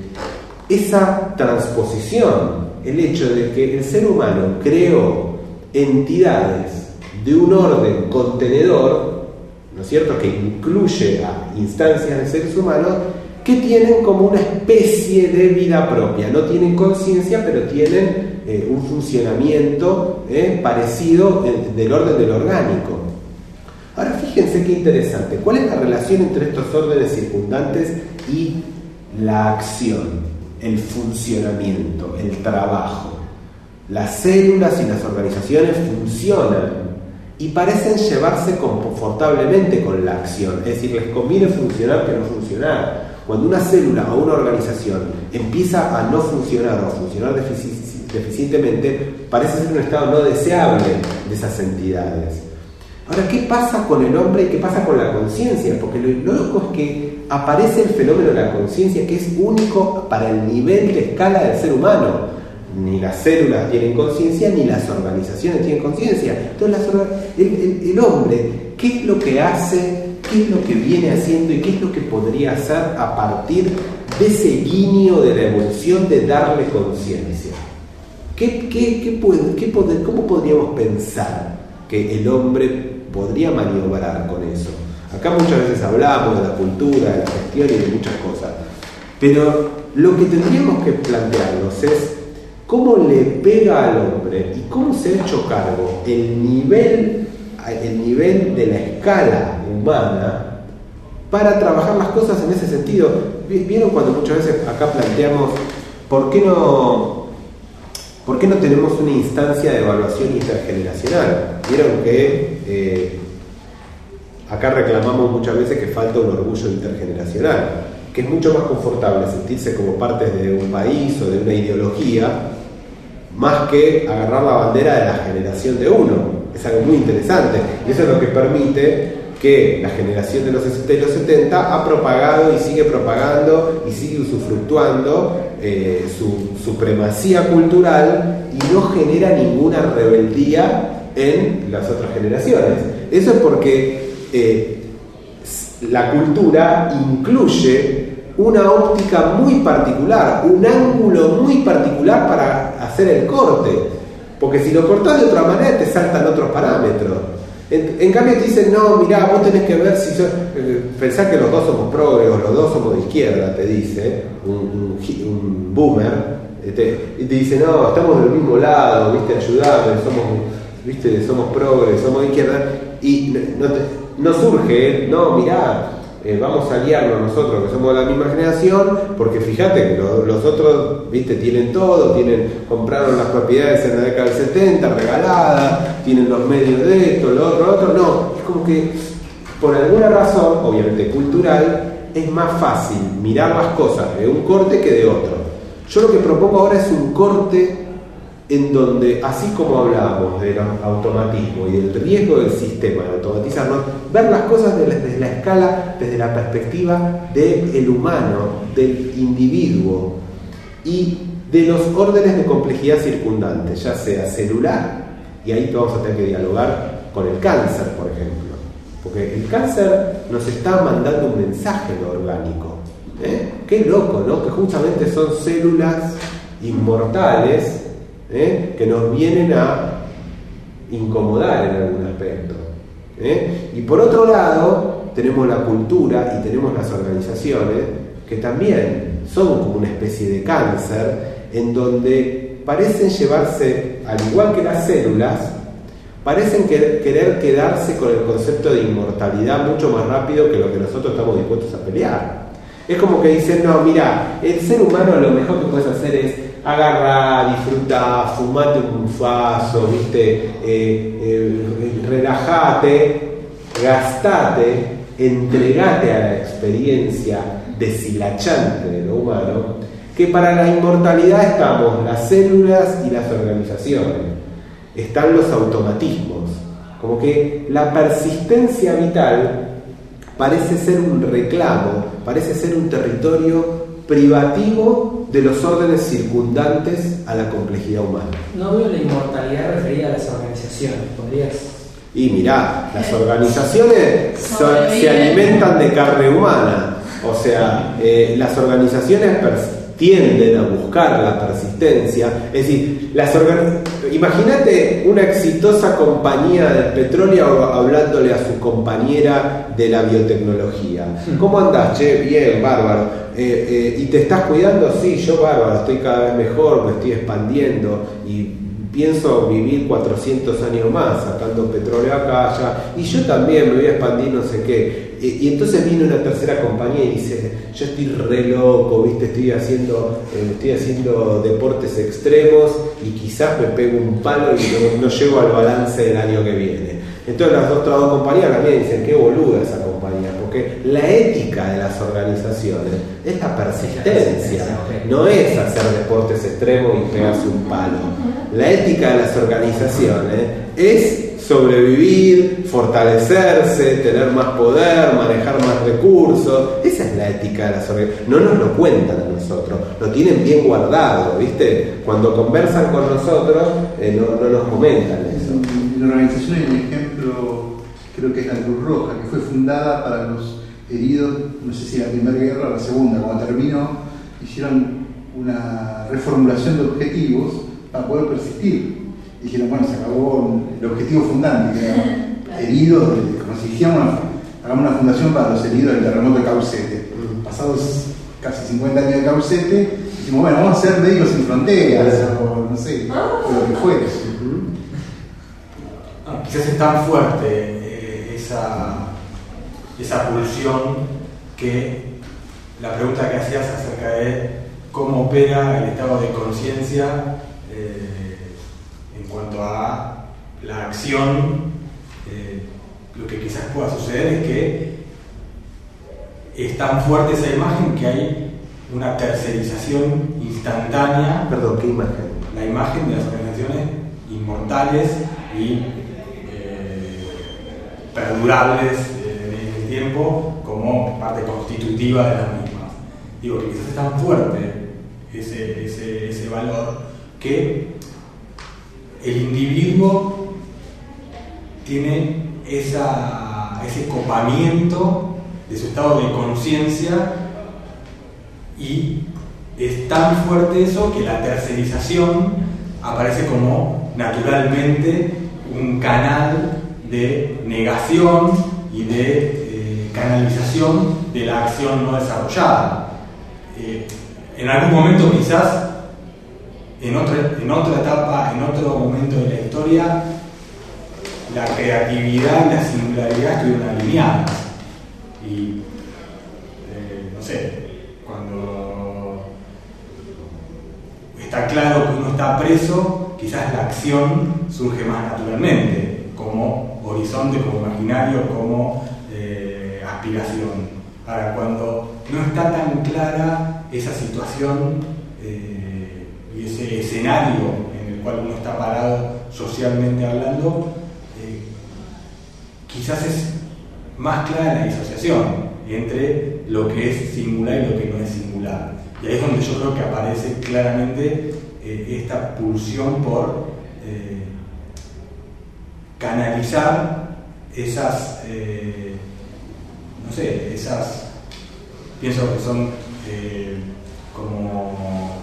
esa transposición, el hecho de que el ser humano creó entidades de un orden contenedor, ¿no es cierto?, que incluye a instancias de seres humanos que tienen como una especie de vida propia, no tienen conciencia, pero tienen eh, un funcionamiento eh, parecido eh, del orden del orgánico. Ahora fíjense qué interesante, ¿cuál es la relación entre estos órdenes circundantes y la acción, el funcionamiento, el trabajo? Las células y las organizaciones funcionan y parecen llevarse confortablemente con la acción, es decir, les conviene funcionar que no funcionar. Cuando una célula o una organización empieza a no funcionar o a funcionar defici- deficientemente, parece ser un estado no deseable de esas entidades. Ahora, ¿qué pasa con el hombre y qué pasa con la conciencia? Porque lo loco es que aparece el fenómeno de la conciencia, que es único para el nivel de escala del ser humano. Ni las células tienen conciencia, ni las organizaciones tienen conciencia. Entonces, las, el, el, el hombre, ¿qué es lo que hace? ¿Qué es lo que viene haciendo? ¿Y qué es lo que podría hacer a partir de ese guiño de la evolución de darle conciencia? ¿Qué, qué, qué puede, qué poder, ¿Cómo podríamos pensar que el hombre podría maniobrar con eso? Acá muchas veces hablamos de la cultura, de la gestión y de muchas cosas, pero lo que tendríamos que plantearnos es cómo le pega al hombre y cómo se ha hecho cargo el nivel, el nivel de la escala humana para trabajar las cosas en ese sentido. ¿Vieron cuando muchas veces acá planteamos por qué no, por qué no tenemos una instancia de evaluación intergeneracional? Vieron que eh, acá reclamamos muchas veces que falta un orgullo intergeneracional, que es mucho más confortable sentirse como parte de un país o de una ideología, más que agarrar la bandera de la generación de uno. Es algo muy interesante, y eso es lo que permite que la generación de los sesenta y los setenta ha propagado y sigue propagando y sigue usufructuando eh, su supremacía cultural y no genera ninguna rebeldía en las otras generaciones. Eso es porque eh, la cultura incluye una óptica muy particular, un ángulo muy particular para hacer el corte, porque si lo cortás de otra manera te saltan otros parámetros. En, en cambio te dicen, no, mirá, vos tenés que ver si sos, eh, pensá que los dos somos progres, los dos somos de izquierda, te dice un, un, un boomer, este, y te dice, no, estamos del mismo lado, viste, ayudame, somos, viste, somos progres, somos de izquierda, y no, te, no surge, no, mirá, Eh, vamos a aliarnos nosotros que somos de la misma generación, porque fíjate que lo, los otros, viste, tienen todo, tienen, compraron las propiedades en la década del setenta regaladas, tienen los medios de esto, lo otro, lo otro. No, es como que por alguna razón, obviamente cultural, es más fácil mirar las cosas de un corte que de otro. Yo lo que propongo ahora es un corte en donde, así como hablábamos del automatismo y del riesgo del sistema de automatizarnos, ver las cosas desde, desde la escala, desde la perspectiva del humano, del individuo y de los órdenes de complejidad circundantes, ya sea celular, y ahí vamos a tener que dialogar con el cáncer, por ejemplo, porque el cáncer nos está mandando un mensaje en lo orgánico. ¿eh? Qué loco, ¿no? Que justamente son células inmortales, ¿Eh? que nos vienen a incomodar en algún aspecto. ¿eh? Y por otro lado, tenemos la cultura y tenemos las organizaciones que también son como una especie de cáncer, en donde parecen llevarse, al igual que las células, parecen querer quedarse con el concepto de inmortalidad mucho más rápido que lo que nosotros estamos dispuestos a pelear. Es como que dicen, no, mira, el ser humano lo mejor que puedes hacer es agarrar, disfrutar, fumate un faso, ¿viste? Eh, eh, relajate, gastate, entregate a la experiencia deshilachante de lo humano que para la inmortalidad estamos las células y las organizaciones, están los automatismos, como que la persistencia vital parece ser un reclamo, parece ser un territorio privativo de los órdenes circundantes a la complejidad humana. No veo la inmortalidad referida a las organizaciones, ¿podrías? Y mirá, las organizaciones son, se alimentan de carne humana, o sea, eh, las organizaciones tienden a buscar la persistencia, es decir, las organ... imagínate una exitosa compañía del petróleo hablándole a su compañera de la biotecnología. ¿Cómo andás? Che, bien, bárbaro. Eh, eh, ¿Y te estás cuidando? Sí, yo bárbaro, estoy cada vez mejor, me estoy expandiendo y pienso vivir cuatrocientos años más sacando petróleo acá, allá, y yo también me voy a expandir no sé qué. Y, y entonces viene una tercera compañía y dice, yo estoy re loco, ¿viste? Estoy haciendo, eh, estoy haciendo deportes extremos y quizás me pego un palo y no, no llego al balance del año que viene. Entonces las otras dos compañías también dicen, qué boluda esa compañía, porque la ética de las organizaciones es la persistencia, no es hacer deportes extremos y pegarse un palo. La ética de las organizaciones es sobrevivir, fortalecerse, tener más poder, manejar más recursos. Esa es la ética de las organizaciones. No nos lo cuentan a nosotros, lo tienen bien guardado, ¿viste? Cuando conversan con nosotros, eh, no, no nos comentan eso. En la organización hay un ejemplo, creo que es la Cruz Roja, que fue fundada para los heridos, no sé si la Primera Guerra o la Segunda. Cuando terminó, hicieron una reformulación de objetivos para poder persistir. Dijeron, bueno, se acabó el objetivo fundante, que era heridos, como si dijéramos, una, hagamos una fundación para los heridos del terremoto de Caucete. Pasados casi cincuenta años de Caucete, dijimos, bueno, vamos a ser médicos sin fronteras, o no sé, o lo que fuere. Ah, quizás es tan fuerte eh, esa, esa pulsión que la pregunta que hacías acerca de cómo opera el estado de conciencia eh, en cuanto a la acción, eh, lo que quizás pueda suceder es que es tan fuerte esa imagen que hay una tercerización instantánea. Perdón, ¿qué imagen? La imagen de las organizaciones inmortales y perdurables eh, en el tiempo como parte constitutiva de las mismas. Digo que quizás es tan fuerte ese, ese, ese valor que el individuo tiene esa, ese copamiento de su estado de conciencia y es tan fuerte eso que la tercerización aparece como naturalmente un canal de negación y de eh, canalización de la acción no desarrollada. Eh, en algún momento quizás, en otra, en otra etapa, en otro momento de la historia, la creatividad y la singularidad estuvieron alineadas. Y, eh, no sé, cuando está claro que uno está preso, quizás la acción surge más naturalmente, como horizonte, como imaginario, como eh, aspiración. Ahora, cuando no está tan clara esa situación eh, y ese escenario en el cual uno está parado socialmente hablando, eh, quizás es más clara la disociación entre lo que es singular y lo que no es singular. Y ahí es donde yo creo que aparece claramente eh, esta pulsión por eh, canalizar esas, eh, no sé, esas, pienso que son eh, como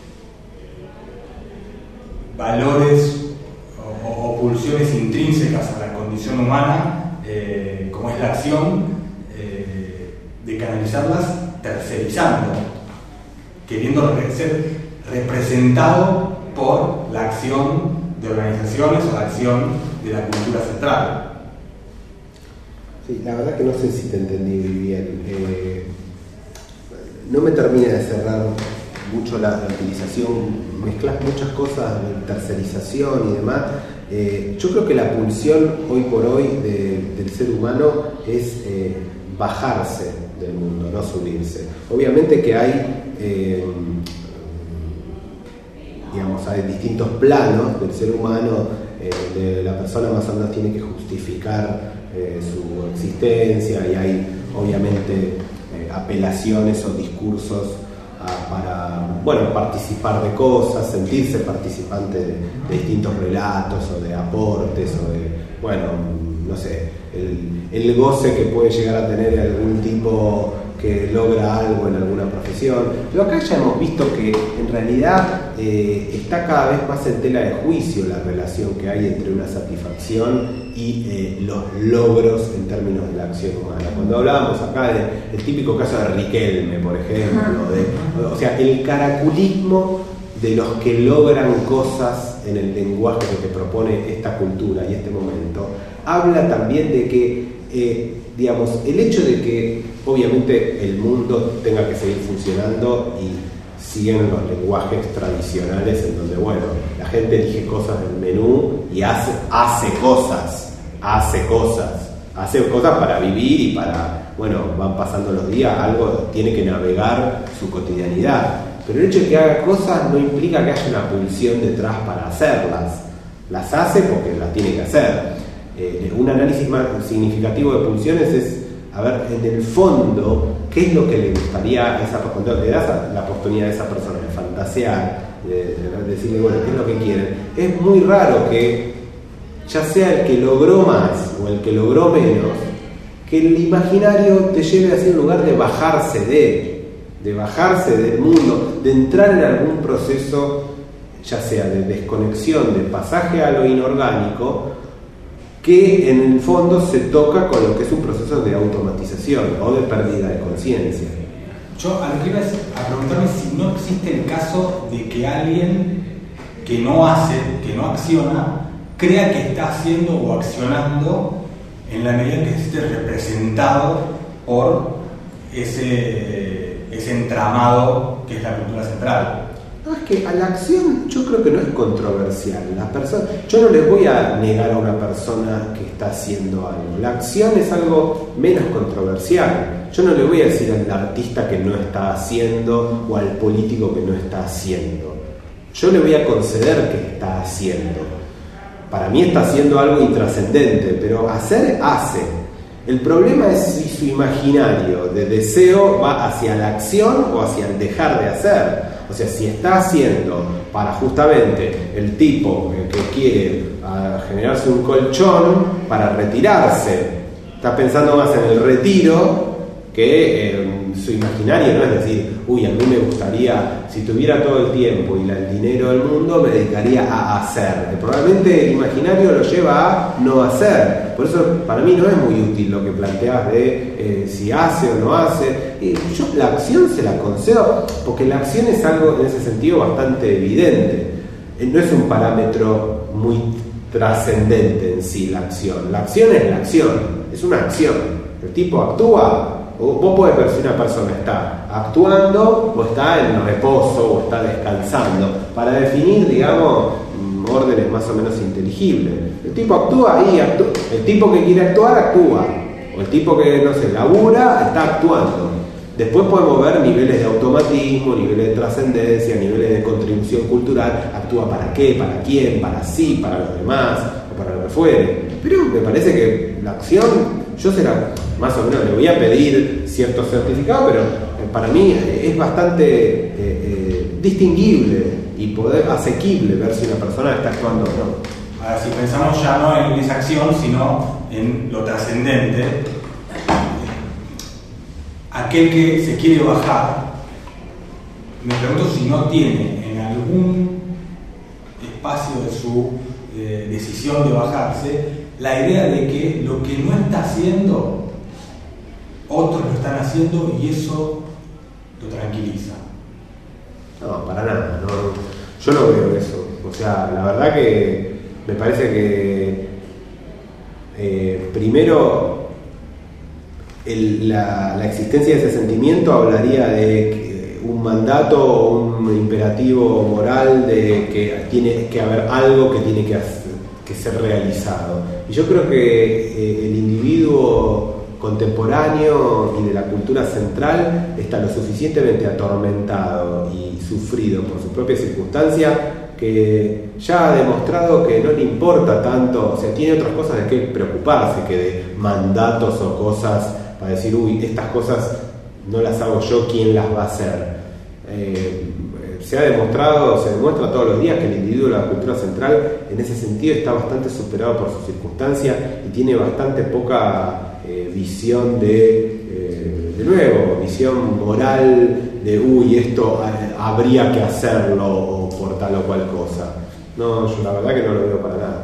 valores o, o pulsiones intrínsecas a la condición humana, eh, como es la acción, eh, de canalizarlas tercerizando, queriendo ser representado por la acción de organizaciones o la acción de la cultura central. Sí, la verdad que no sé si te entendí bien. Eh, no me termina de cerrar mucho la, la utilización, mezclas muchas cosas de tercerización y demás. Eh, yo creo que la pulsión hoy por hoy de, del ser humano es eh, bajarse del mundo, no subirse. Obviamente que hay, eh, digamos, hay distintos planos del ser humano, eh, de la persona más o menos tiene que justificar eh, su existencia, y hay obviamente eh, apelaciones o discursos a, para, bueno, participar de cosas, sentirse participante de, de distintos relatos o de aportes o de, bueno, no sé, el, el goce que puede llegar a tener algún tipo que logra algo en alguna profesión. Pero acá ya hemos visto que en realidad eh, está cada vez más en tela de juicio la relación que hay entre una satisfacción y eh, los logros en términos de la acción humana. Cuando hablábamos acá del típico caso de Riquelme, por ejemplo, de, o sea, el caraculismo de los que logran cosas en el lenguaje que te propone esta cultura y este momento, habla también de que, eh, digamos, el hecho de que obviamente el mundo tenga que seguir funcionando y siguen los lenguajes tradicionales en donde, bueno, la gente elige cosas del menú y hace, hace cosas, hace cosas, hace cosas para vivir y para, bueno, van pasando los días, algo tiene que navegar su cotidianidad. Pero el hecho de que haga cosas no implica que haya una pulsión detrás para hacerlas. Las hace porque las tiene que hacer. Eh, un análisis más significativo de pulsiones es, a ver, en el fondo, ¿qué es lo que le gustaría a esa persona? Cuando le das la oportunidad a esa persona de fantasear, de, de decirle, bueno, ¿qué es lo que quieren? Es muy raro que, ya sea el que logró más o el que logró menos, que el imaginario te lleve hacia un lugar de bajarse de, de bajarse del mundo, de entrar en algún proceso, ya sea de desconexión, de pasaje a lo inorgánico, que en el fondo se toca con lo que es un proceso de automatización o de pérdida de conciencia. Yo a lo que iba es a preguntarme si no existe el caso de que alguien que no hace, que no acciona, crea que está haciendo o accionando en la medida que esté representado por ese, ese entramado que es la cultura central. No, es que a la acción yo creo que no es controversial. Las personas, yo no les voy a negar a una persona que está haciendo algo. La acción es algo menos controversial. Yo no le voy a decir al artista que no está haciendo o al político que no está haciendo. Yo le voy a conceder que está haciendo. Para mí está haciendo algo intrascendente, pero hacer, hace. El problema es si su imaginario de deseo va hacia la acción o hacia el dejar de hacer. O sea, si está haciendo para justamente el tipo que quiere uh, generarse un colchón para retirarse, está pensando más en el retiro que eh, su imaginario no es decir, uy, a mí me gustaría, si tuviera todo el tiempo y la, el dinero del mundo, me dedicaría a hacer. Que probablemente el imaginario lo lleva a no hacer. Por eso para mí no es muy útil lo que planteas de eh, si hace o no hace. Eh, yo la acción se la concedo, porque la acción es algo en ese sentido bastante evidente. Eh, no es un parámetro muy trascendente en sí la acción. La acción es la acción, es una acción. El tipo actúa. Vos podés ver si una persona está actuando o está en reposo o está descansando para definir, digamos, órdenes más o menos inteligibles. El tipo actúa y actúa. El tipo que quiere actuar, actúa. O el tipo que, no sé, labura, está actuando. Después podemos ver niveles de automatismo, niveles de trascendencia, niveles de contribución cultural. ¿Actúa para qué? ¿Para quién? ¿Para sí? ¿Para los demás? ¿O para lo que fuere? Pero me parece que la acción, yo se la... más o menos le voy a pedir cierto certificado, pero para mí es bastante eh, eh, distinguible y poder asequible ver si una persona está actuando o no. Ahora, si pensamos ya no en esa acción, sino en lo trascendente, aquel que se quiere bajar, me pregunto si no tiene en algún espacio de su eh, decisión de bajarse la idea de que lo que no está haciendo otros lo están haciendo y eso lo tranquiliza. No, para nada, no, yo no veo eso. O sea, la verdad que me parece que eh, primero el, la, la existencia de ese sentimiento hablaría de un mandato o un imperativo moral de que tiene que haber algo que tiene que, hacer, que ser realizado. Y yo creo que eh, el individuo contemporáneo y de la cultura central está lo suficientemente atormentado y sufrido por sus propias circunstancias que ya ha demostrado que no le importa tanto, o sea, tiene otras cosas de qué preocuparse que de mandatos o cosas para decir, uy, estas cosas no las hago yo, ¿quién las va a hacer? Eh, se ha demostrado, se demuestra todos los días que el individuo de la cultura central en ese sentido está bastante superado por sus circunstancias y tiene bastante poca eh, visión de, eh, de nuevo, visión moral de, uy, esto habría que hacerlo o por tal o cual cosa. No, yo la verdad que no lo veo para nada.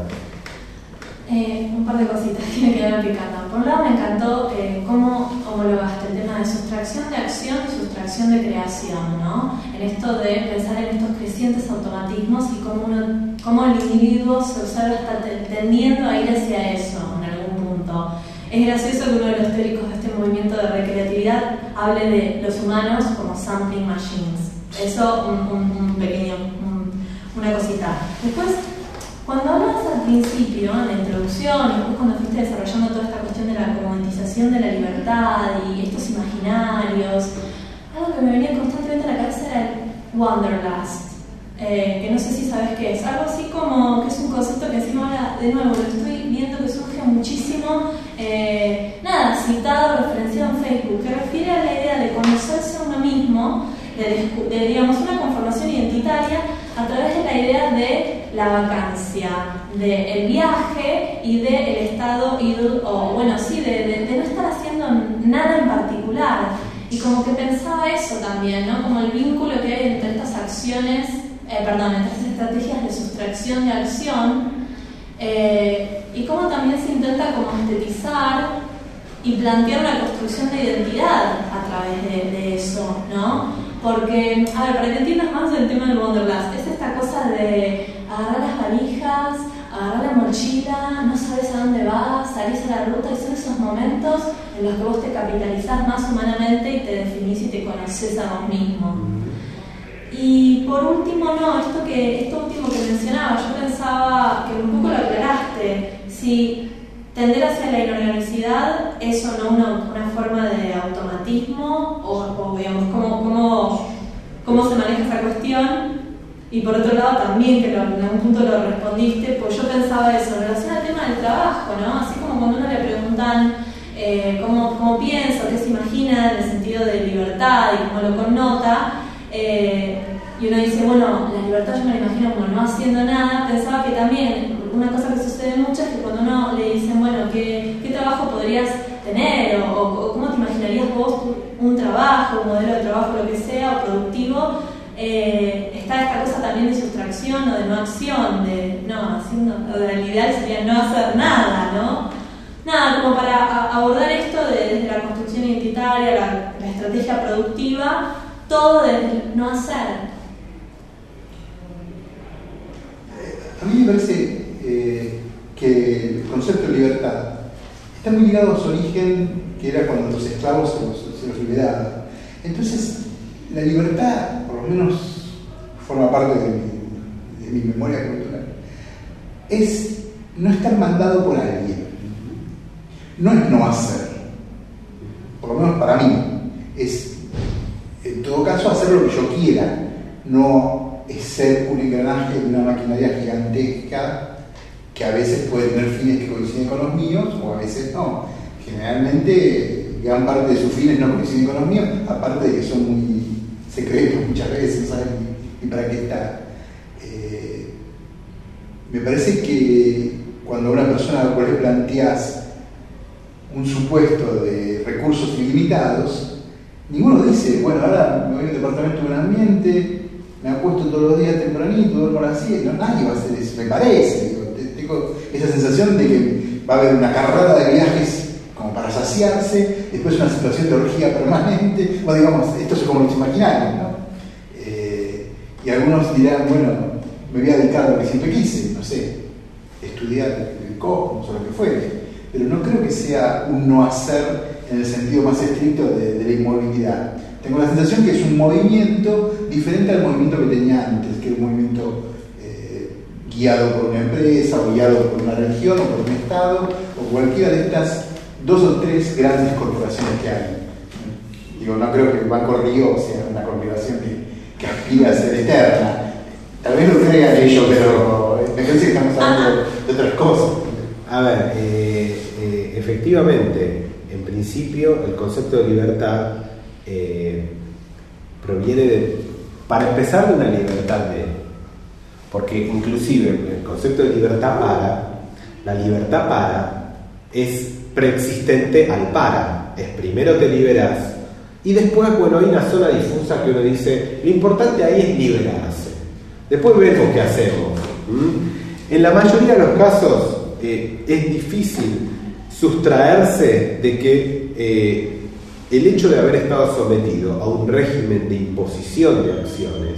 Eh, un par de cositas que me quedaron picando. Por un lado me encantó eh, cómo homologaste el tema de sustracción de acción y sustracción de creación, ¿no? En esto de pensar en estos crecientes automatismos y cómo, uno, cómo el individuo se observa hasta tendiendo a ir hacia eso en algún punto. Es gracioso que uno de los teóricos de este movimiento de recreatividad hable de los humanos como sampling machines. Eso, un, un, un pequeño, un, una cosita. Después, cuando hablabas al principio, en la introducción, y después cuando fuiste desarrollando toda esta cuestión de la comoditización de la libertad y estos imaginarios, algo que me venía constantemente a la cabeza era el Wanderlust, eh, que no sé si sabes qué es. Algo así como que es un concepto que encima ahora, de nuevo, lo estoy viendo que surge muchísimo, eh, nada, citado, referenciado en Facebook, que refiere a la idea de conocerse a uno mismo, de, de digamos, una conformación identitaria a través de la idea de la vacancia, del viaje y del estado idle, o bueno, sí, de, de, de no estar haciendo nada en particular. Y como que pensaba eso también, ¿no? Como el vínculo que hay entre estas acciones, eh, perdón, entre estas estrategias de sustracción de acción, eh, y cómo también se intenta como estetizar y plantear una construcción de identidad a través de, de eso, ¿no? Porque, a ver, para que entiendas más el tema del Wanderlust, es esta cosa de agarrar las valijas, agarrar la mochila, no sabes a dónde vas, salís a la ruta, y son esos momentos en los que vos te capitalizás más humanamente y te definís y te conoces a vos mismo. Y por último, no, esto, que, esto último que mencionaba, yo pensaba que un poco lo aclaraste, si tender hacia la inorganicidad es o no una, una forma de automatismo o, o digamos, cómo, cómo, cómo se maneja esa cuestión. Y por otro lado también, que lo, en algún punto lo respondiste, pues yo pensaba eso, en relación al tema del trabajo, ¿no? Así como cuando uno le preguntan eh, cómo, cómo piensa, qué se imagina en el sentido de libertad y cómo lo connota, eh, y uno dice, bueno, la libertad yo me la imagino como no haciendo nada. Pensaba que también una cosa que sucede mucho es que cuando uno le dicen, bueno, ¿qué, qué trabajo podrías tener? O, o, o cómo te imaginarías vos un trabajo, un modelo de trabajo, lo que sea, o productivo, eh, está esta cosa también de sustracción o de no acción, de no, haciendo, o de lo ideal sería no hacer nada, ¿no? Nada, como para a, abordar esto de, desde la construcción identitaria, la, la estrategia productiva, todo desde el no hacer. A mí me parece eh, que el concepto de libertad está muy ligado a su origen, que era cuando los esclavos se los, se los liberaban. Entonces, la libertad, por lo menos forma parte de mi, de mi memoria cultural, es no estar mandado por alguien. No es no hacer, por lo menos para mí. Es, en todo caso, hacer lo que yo quiera, no es ser un engranaje de una maquinaria gigantesca que a veces puede tener fines que coinciden con los míos o a veces no. Generalmente gran parte de sus fines no coinciden con los míos, aparte de que son muy secretos muchas veces, ¿saben? Y, y para qué está. Eh, me parece que cuando a una persona a la cual le planteas un supuesto de recursos ilimitados, ninguno dice, bueno, ahora me voy a un departamento de un ambiente, me acuesto todos los días tempranito, duermo a las siete, no, nadie va a hacer eso, me parece. Digo, tengo esa sensación de que va a haber una carrera de viajes como para saciarse, después una situación de orgía permanente, o digamos, esto es como los imaginarios, ¿no? Eh, y algunos dirán, bueno, me voy a dedicar a lo que siempre quise, no sé, estudiar el cosmos o lo que fuere, pero no creo que sea un no hacer en el sentido más estricto de, de la inmovilidad. Tengo la sensación que es un movimiento diferente al movimiento que tenía antes, que era un movimiento eh, guiado por una empresa, o guiado por una religión, o por un Estado, o cualquiera de estas dos o tres grandes corporaciones que hay. Digo, no creo que el Banco Río sea una corporación que, que aspira a ser eterna. Tal vez lo crean ellos, pero me parece que estamos hablando de, de otras cosas. A ver, eh, eh, efectivamente, en principio el concepto de libertad eh, proviene de, para empezar, de una libertad de, porque inclusive el concepto de libertad para, la libertad para es preexistente al para, es primero te liberás y después, bueno, hay una zona difusa que uno dice, lo importante ahí es liberarse, después vemos qué hacemos. ¿Mm? En la mayoría de los casos eh, es difícil sustraerse de que eh, el hecho de haber estado sometido a un régimen de imposición de acciones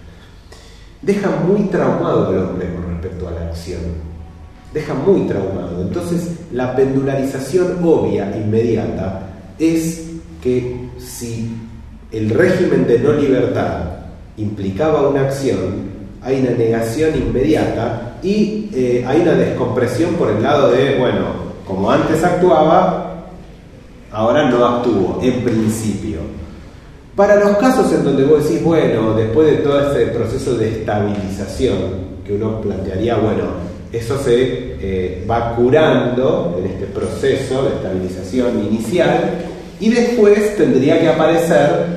deja muy traumado al hombre con respecto a la acción, deja muy traumado. Entonces la pendularización obvia, inmediata, es que si el régimen de no libertad implicaba una acción, hay una negación inmediata y eh, hay una descompresión por el lado de, bueno, como antes actuaba, ahora no actúo, en principio. Para los casos en donde vos decís, bueno, después de todo ese proceso de estabilización, que uno plantearía, bueno, eso se eh, va curando en este proceso de estabilización inicial y después tendría que aparecer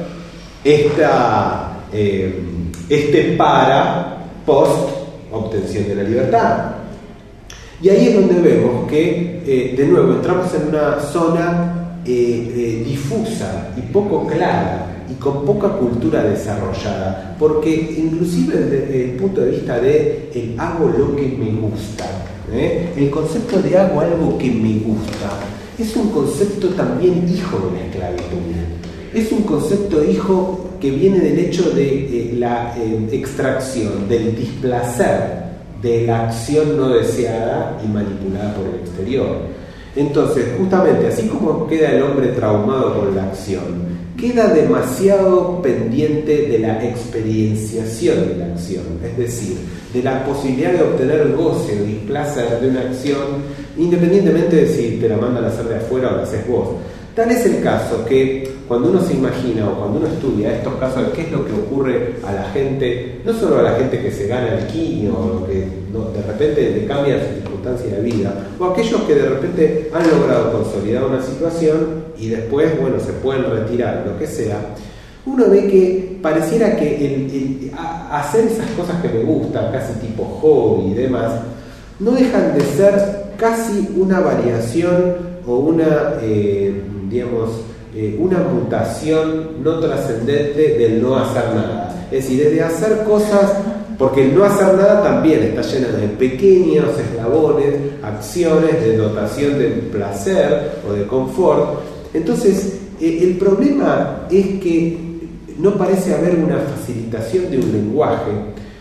esta, eh, este para post obtención de la libertad. Y ahí es donde vemos que, eh, de nuevo, entramos en una zona eh, eh, difusa y poco clara y con poca cultura desarrollada, porque inclusive desde el punto de vista de el hago lo que me gusta, ¿eh? el concepto de hago algo que me gusta es un concepto también hijo de la esclavitud, es un concepto hijo que viene del hecho de eh, la eh, extracción del displacer de la acción no deseada y manipulada por el exterior. Entonces, justamente, así como queda el hombre traumado por la acción, queda demasiado pendiente de la experienciación de la acción, es decir, de la posibilidad de obtener goce o displacer de una acción, independientemente de si te la mandan a hacer de afuera o la haces vos. Tal es el caso que cuando uno se imagina o cuando uno estudia estos casos de qué es lo que ocurre a la gente, no solo a la gente que se gana el quinio o que no, de repente le cambia su circunstancia de vida, o aquellos que de repente han logrado consolidar una situación y después, bueno, se pueden retirar, lo que sea, uno ve que pareciera que el, el, a, hacer esas cosas que me gustan, casi tipo hobby y demás, no dejan de ser casi una variación o una, eh, digamos, eh, una mutación no trascendente del no hacer nada. Es decir, desde hacer cosas, porque el no hacer nada también está lleno de pequeños eslabones, acciones de dotación de placer o de confort. Entonces, eh, el problema es que no parece haber una facilitación de un lenguaje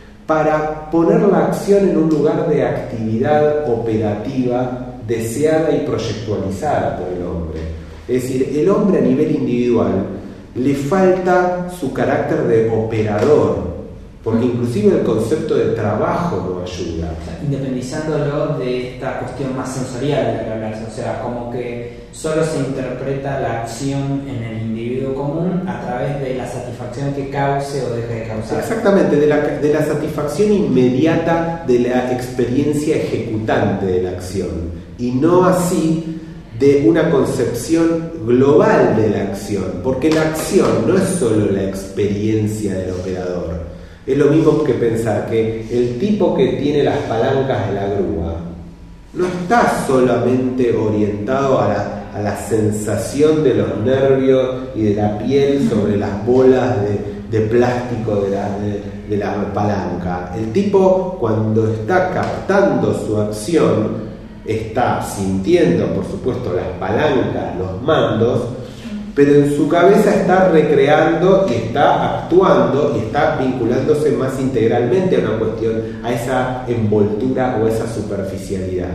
para poner la acción en un lugar de actividad operativa deseada y proyectualizada por el hombre. Es decir, el hombre a nivel individual le falta su carácter de operador, porque inclusive el concepto de trabajo no ayuda. O sea, independizándolo de esta cuestión más sensorial de la que hablas, o sea, como que solo se interpreta la acción en el individuo común a través de la satisfacción que cause o deje de causar. Exactamente, de la, de la satisfacción inmediata de la experiencia ejecutante de la acción, y no así de una concepción global de la acción, porque la acción no es solo la experiencia del operador. Es lo mismo que pensar que el tipo que tiene las palancas de la grúa no está solamente orientado a la, a la sensación de los nervios y de la piel sobre las bolas de, de plástico de la, de, de la palanca. El tipo, cuando está captando su acción, está sintiendo, por supuesto, las palancas, los mandos, pero en su cabeza está recreando y está actuando y está vinculándose más integralmente a una cuestión, a esa envoltura o esa superficialidad.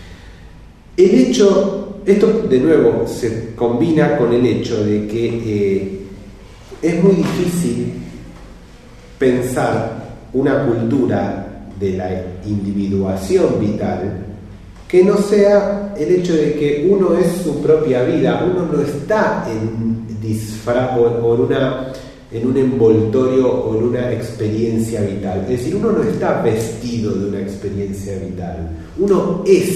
El hecho, esto de nuevo se combina con el hecho de que eh, es muy difícil pensar una cultura de la individuación vital que no sea el hecho de que uno es su propia vida, uno no está en disfraz o, o en, una, en un envoltorio o en una experiencia vital. Es decir, uno no está vestido de una experiencia vital, uno es,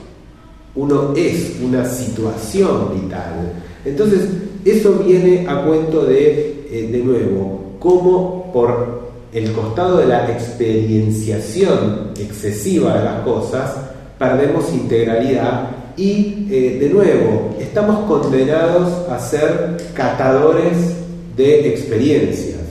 uno es una situación vital. Entonces, eso viene a cuento de, eh, de nuevo, cómo por el costado de la experienciación excesiva de las cosas, perdemos integralidad y, eh, de nuevo, estamos condenados a ser catadores de experiencias.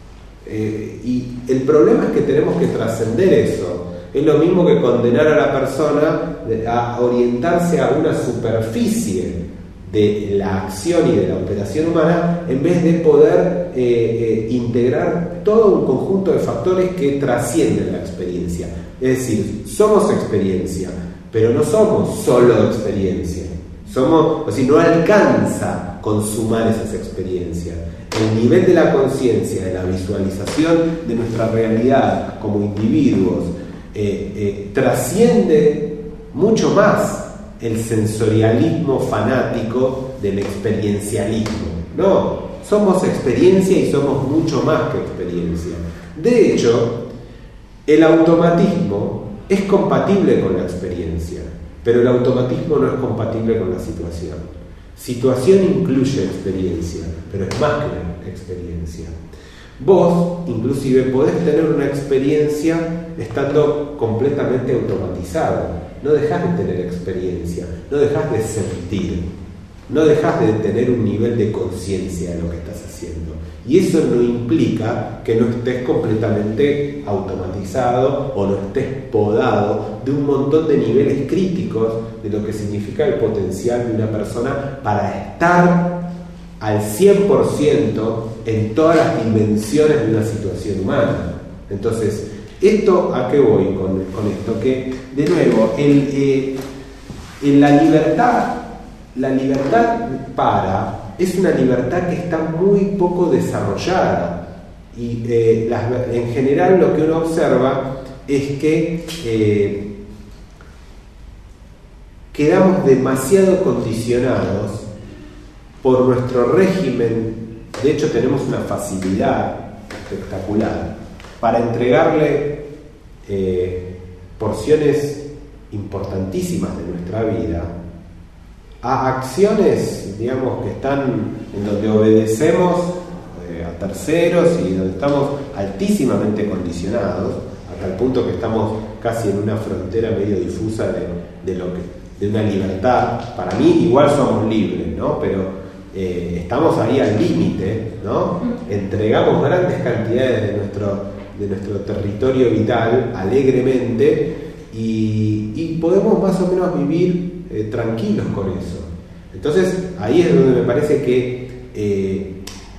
Eh, y el problema es que tenemos que trascender eso. Es lo mismo que condenar a la persona a orientarse a una superficie de la acción y de la operación humana en vez de poder eh, eh, integrar todo un conjunto de factores que trascienden la experiencia. Es decir, somos experiencia, pero no somos solo experiencia. Somos, o sea, no alcanza consumar esas experiencias. El nivel de la conciencia, de la visualización de nuestra realidad como individuos, eh, eh, trasciende mucho más el sensorialismo fanático del experiencialismo. No, somos experiencia y somos mucho más que experiencia. De hecho, el automatismo es compatible con la experiencia, pero el automatismo no es compatible con la situación. Situación incluye experiencia, pero es más que experiencia. Vos, inclusive, podés tener una experiencia estando completamente automatizado. No dejás de tener experiencia, no dejás de sentir, no dejás de tener un nivel de conciencia de lo que estás haciendo. Y eso no implica que no estés completamente automatizado o no estés podado de un montón de niveles críticos de lo que significa el potencial de una persona para estar al cien por ciento en todas las dimensiones de una situación humana. Entonces, ¿esto a qué voy con, con esto? Que, de nuevo, el, eh, en la libertad, la libertad para es una libertad que está muy poco desarrollada y eh, las, en general lo que uno observa es que eh, quedamos demasiado condicionados por nuestro régimen. De hecho, tenemos una facilidad espectacular para entregarle eh, porciones importantísimas de nuestra vida a acciones, digamos, que están en donde obedecemos eh, a terceros y donde estamos altísimamente condicionados, hasta el punto que estamos casi en una frontera medio difusa de, de, lo que, de una libertad. Para mí igual somos libres, ¿no? Pero eh, estamos ahí al límite, ¿no? Entregamos grandes cantidades de nuestro, de nuestro territorio vital alegremente y, y podemos más o menos vivir Eh, tranquilos con eso. Entonces ahí es donde me parece que eh,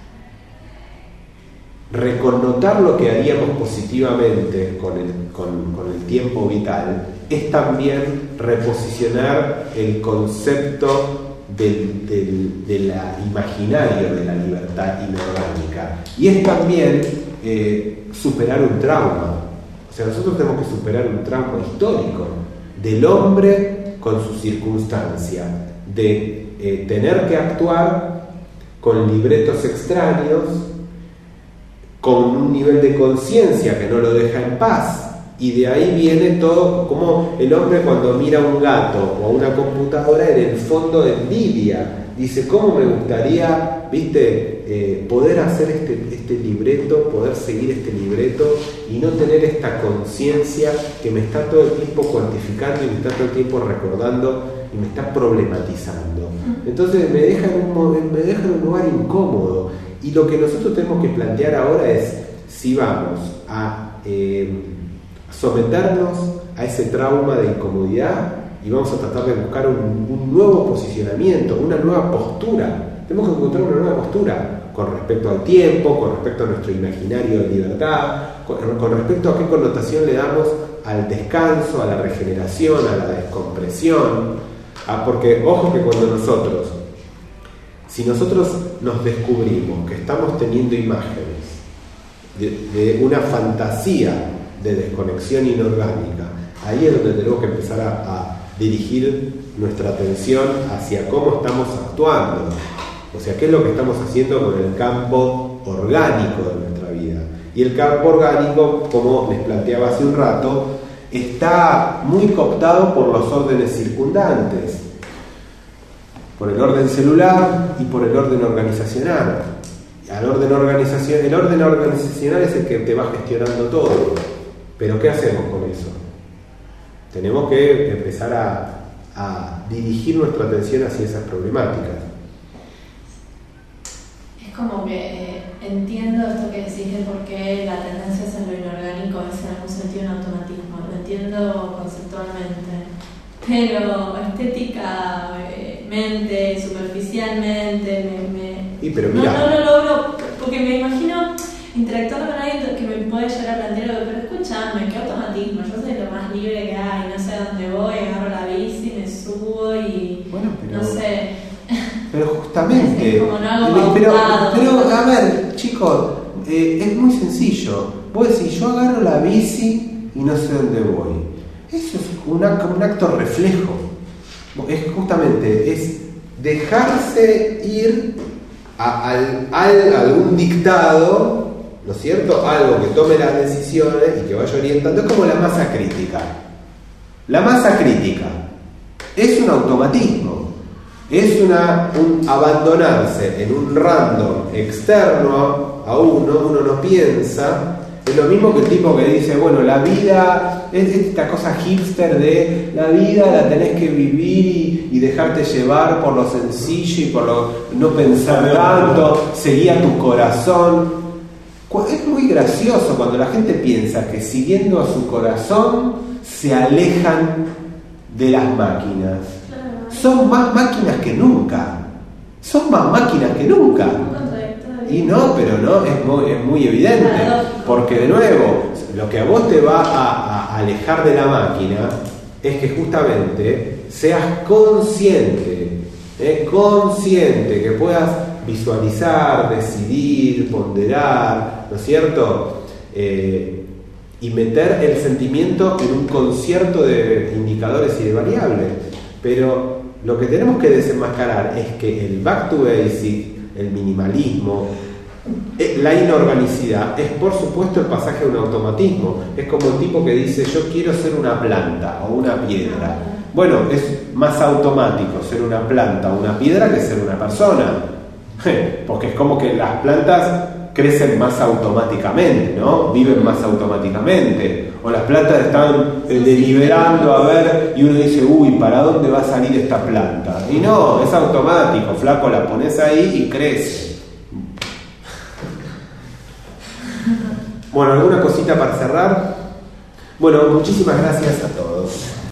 reconnotar lo que haríamos positivamente con el, con, con el tiempo vital es también reposicionar el concepto del, del, de la imaginario de la libertad inorgánica, y es también eh, superar un trauma. O sea, nosotros tenemos que superar un trauma histórico del hombre con su circunstancia de eh, tener que actuar con libretos extraños, con un nivel de conciencia que no lo deja en paz, y de ahí viene todo, como el hombre cuando mira a un gato o a una computadora en el fondo envidia, dice, ¿cómo me gustaría, viste, eh, poder hacer este, este libreto, poder seguir este libreto y no tener esta conciencia que me está todo el tiempo cuantificando y me está todo el tiempo recordando y me está problematizando? Entonces me deja en un, me deja en un lugar incómodo, y lo que nosotros tenemos que plantear ahora es si vamos a eh, someternos a ese trauma de incomodidad y vamos a tratar de buscar un, un nuevo posicionamiento, una nueva postura. Tenemos que encontrar una nueva postura con respecto al tiempo, con respecto a nuestro imaginario de libertad, con, con respecto a qué connotación le damos al descanso, a la regeneración, a la descompresión. Ah, porque ojo que cuando nosotros, si nosotros nos descubrimos que estamos teniendo imágenes de, de una fantasía de desconexión inorgánica, ahí es donde tenemos que empezar a, a dirigir nuestra atención hacia cómo estamos actuando, o sea, qué es lo que estamos haciendo con el campo orgánico de nuestra vida. Y el campo orgánico, como les planteaba hace un rato, está muy cooptado por los órdenes circundantes, por el orden celular y por el orden organizacional. Al orden organización, el orden organizacional es el que te va gestionando todo. Pero ¿qué hacemos con eso? Tenemos que empezar a, a dirigir nuestra atención hacia esas problemáticas. Es como que eh, entiendo esto que decís de por qué la tendencia hacia lo inorgánico es en algún sentido un automatismo. Lo entiendo conceptualmente. Pero estética, eh, mente, superficialmente, me, me... Y pero mira, no, no lo logro, porque me imagino interactuando con alguien que me puede llegar a plantear, pero escúchame, qué automatismo, yo soy lo más libre que hay, no sé a dónde voy, agarro la bici, me subo y bueno, pero, no sé. Pero justamente, es como no hago pero, pautado. pero a ver, chicos, eh, es muy sencillo. Vos decís, yo agarro la bici y no sé dónde voy. Eso es un acto, un acto reflejo. Es justamente, es dejarse ir a, al, al, a algún dictado, ¿no es cierto? Algo que tome las decisiones y que vaya orientando. Es como la masa crítica. La masa crítica es un automatismo, es una, un abandonarse en un random externo a uno, uno no piensa. Es lo mismo que el tipo que dice, bueno, la vida, es esta cosa hipster de la vida la tenés que vivir y, y dejarte llevar por lo sencillo y por lo no pensar tanto, seguir a tu corazón. Es muy gracioso cuando la gente piensa que siguiendo a su corazón se alejan de las máquinas. Son más máquinas que nunca. Son más máquinas que nunca. Y no, pero no, es muy, es muy evidente, porque de nuevo, lo que a vos te va a, a alejar de la máquina es que justamente seas consciente, ¿eh? consciente, que puedas visualizar, decidir, ponderar, ¿no es cierto? Eh, y meter el sentimiento en un concierto de indicadores y de variables. Pero lo que tenemos que desenmascarar es que el back to basic, el minimalismo, la inorganicidad, es por supuesto el pasaje a un automatismo. Es como el tipo que dice, yo quiero ser una planta o una piedra. Bueno, es más automático ser una planta o una piedra que ser una persona, porque es como que las plantas crecen más automáticamente, ¿no? Viven más automáticamente. O las plantas están eh, deliberando a ver, y uno dice, uy, ¿para dónde va a salir esta planta? Y no, es automático, flaco, la pones ahí y crece. Bueno, ¿alguna cosita para cerrar? Bueno, muchísimas gracias a todos.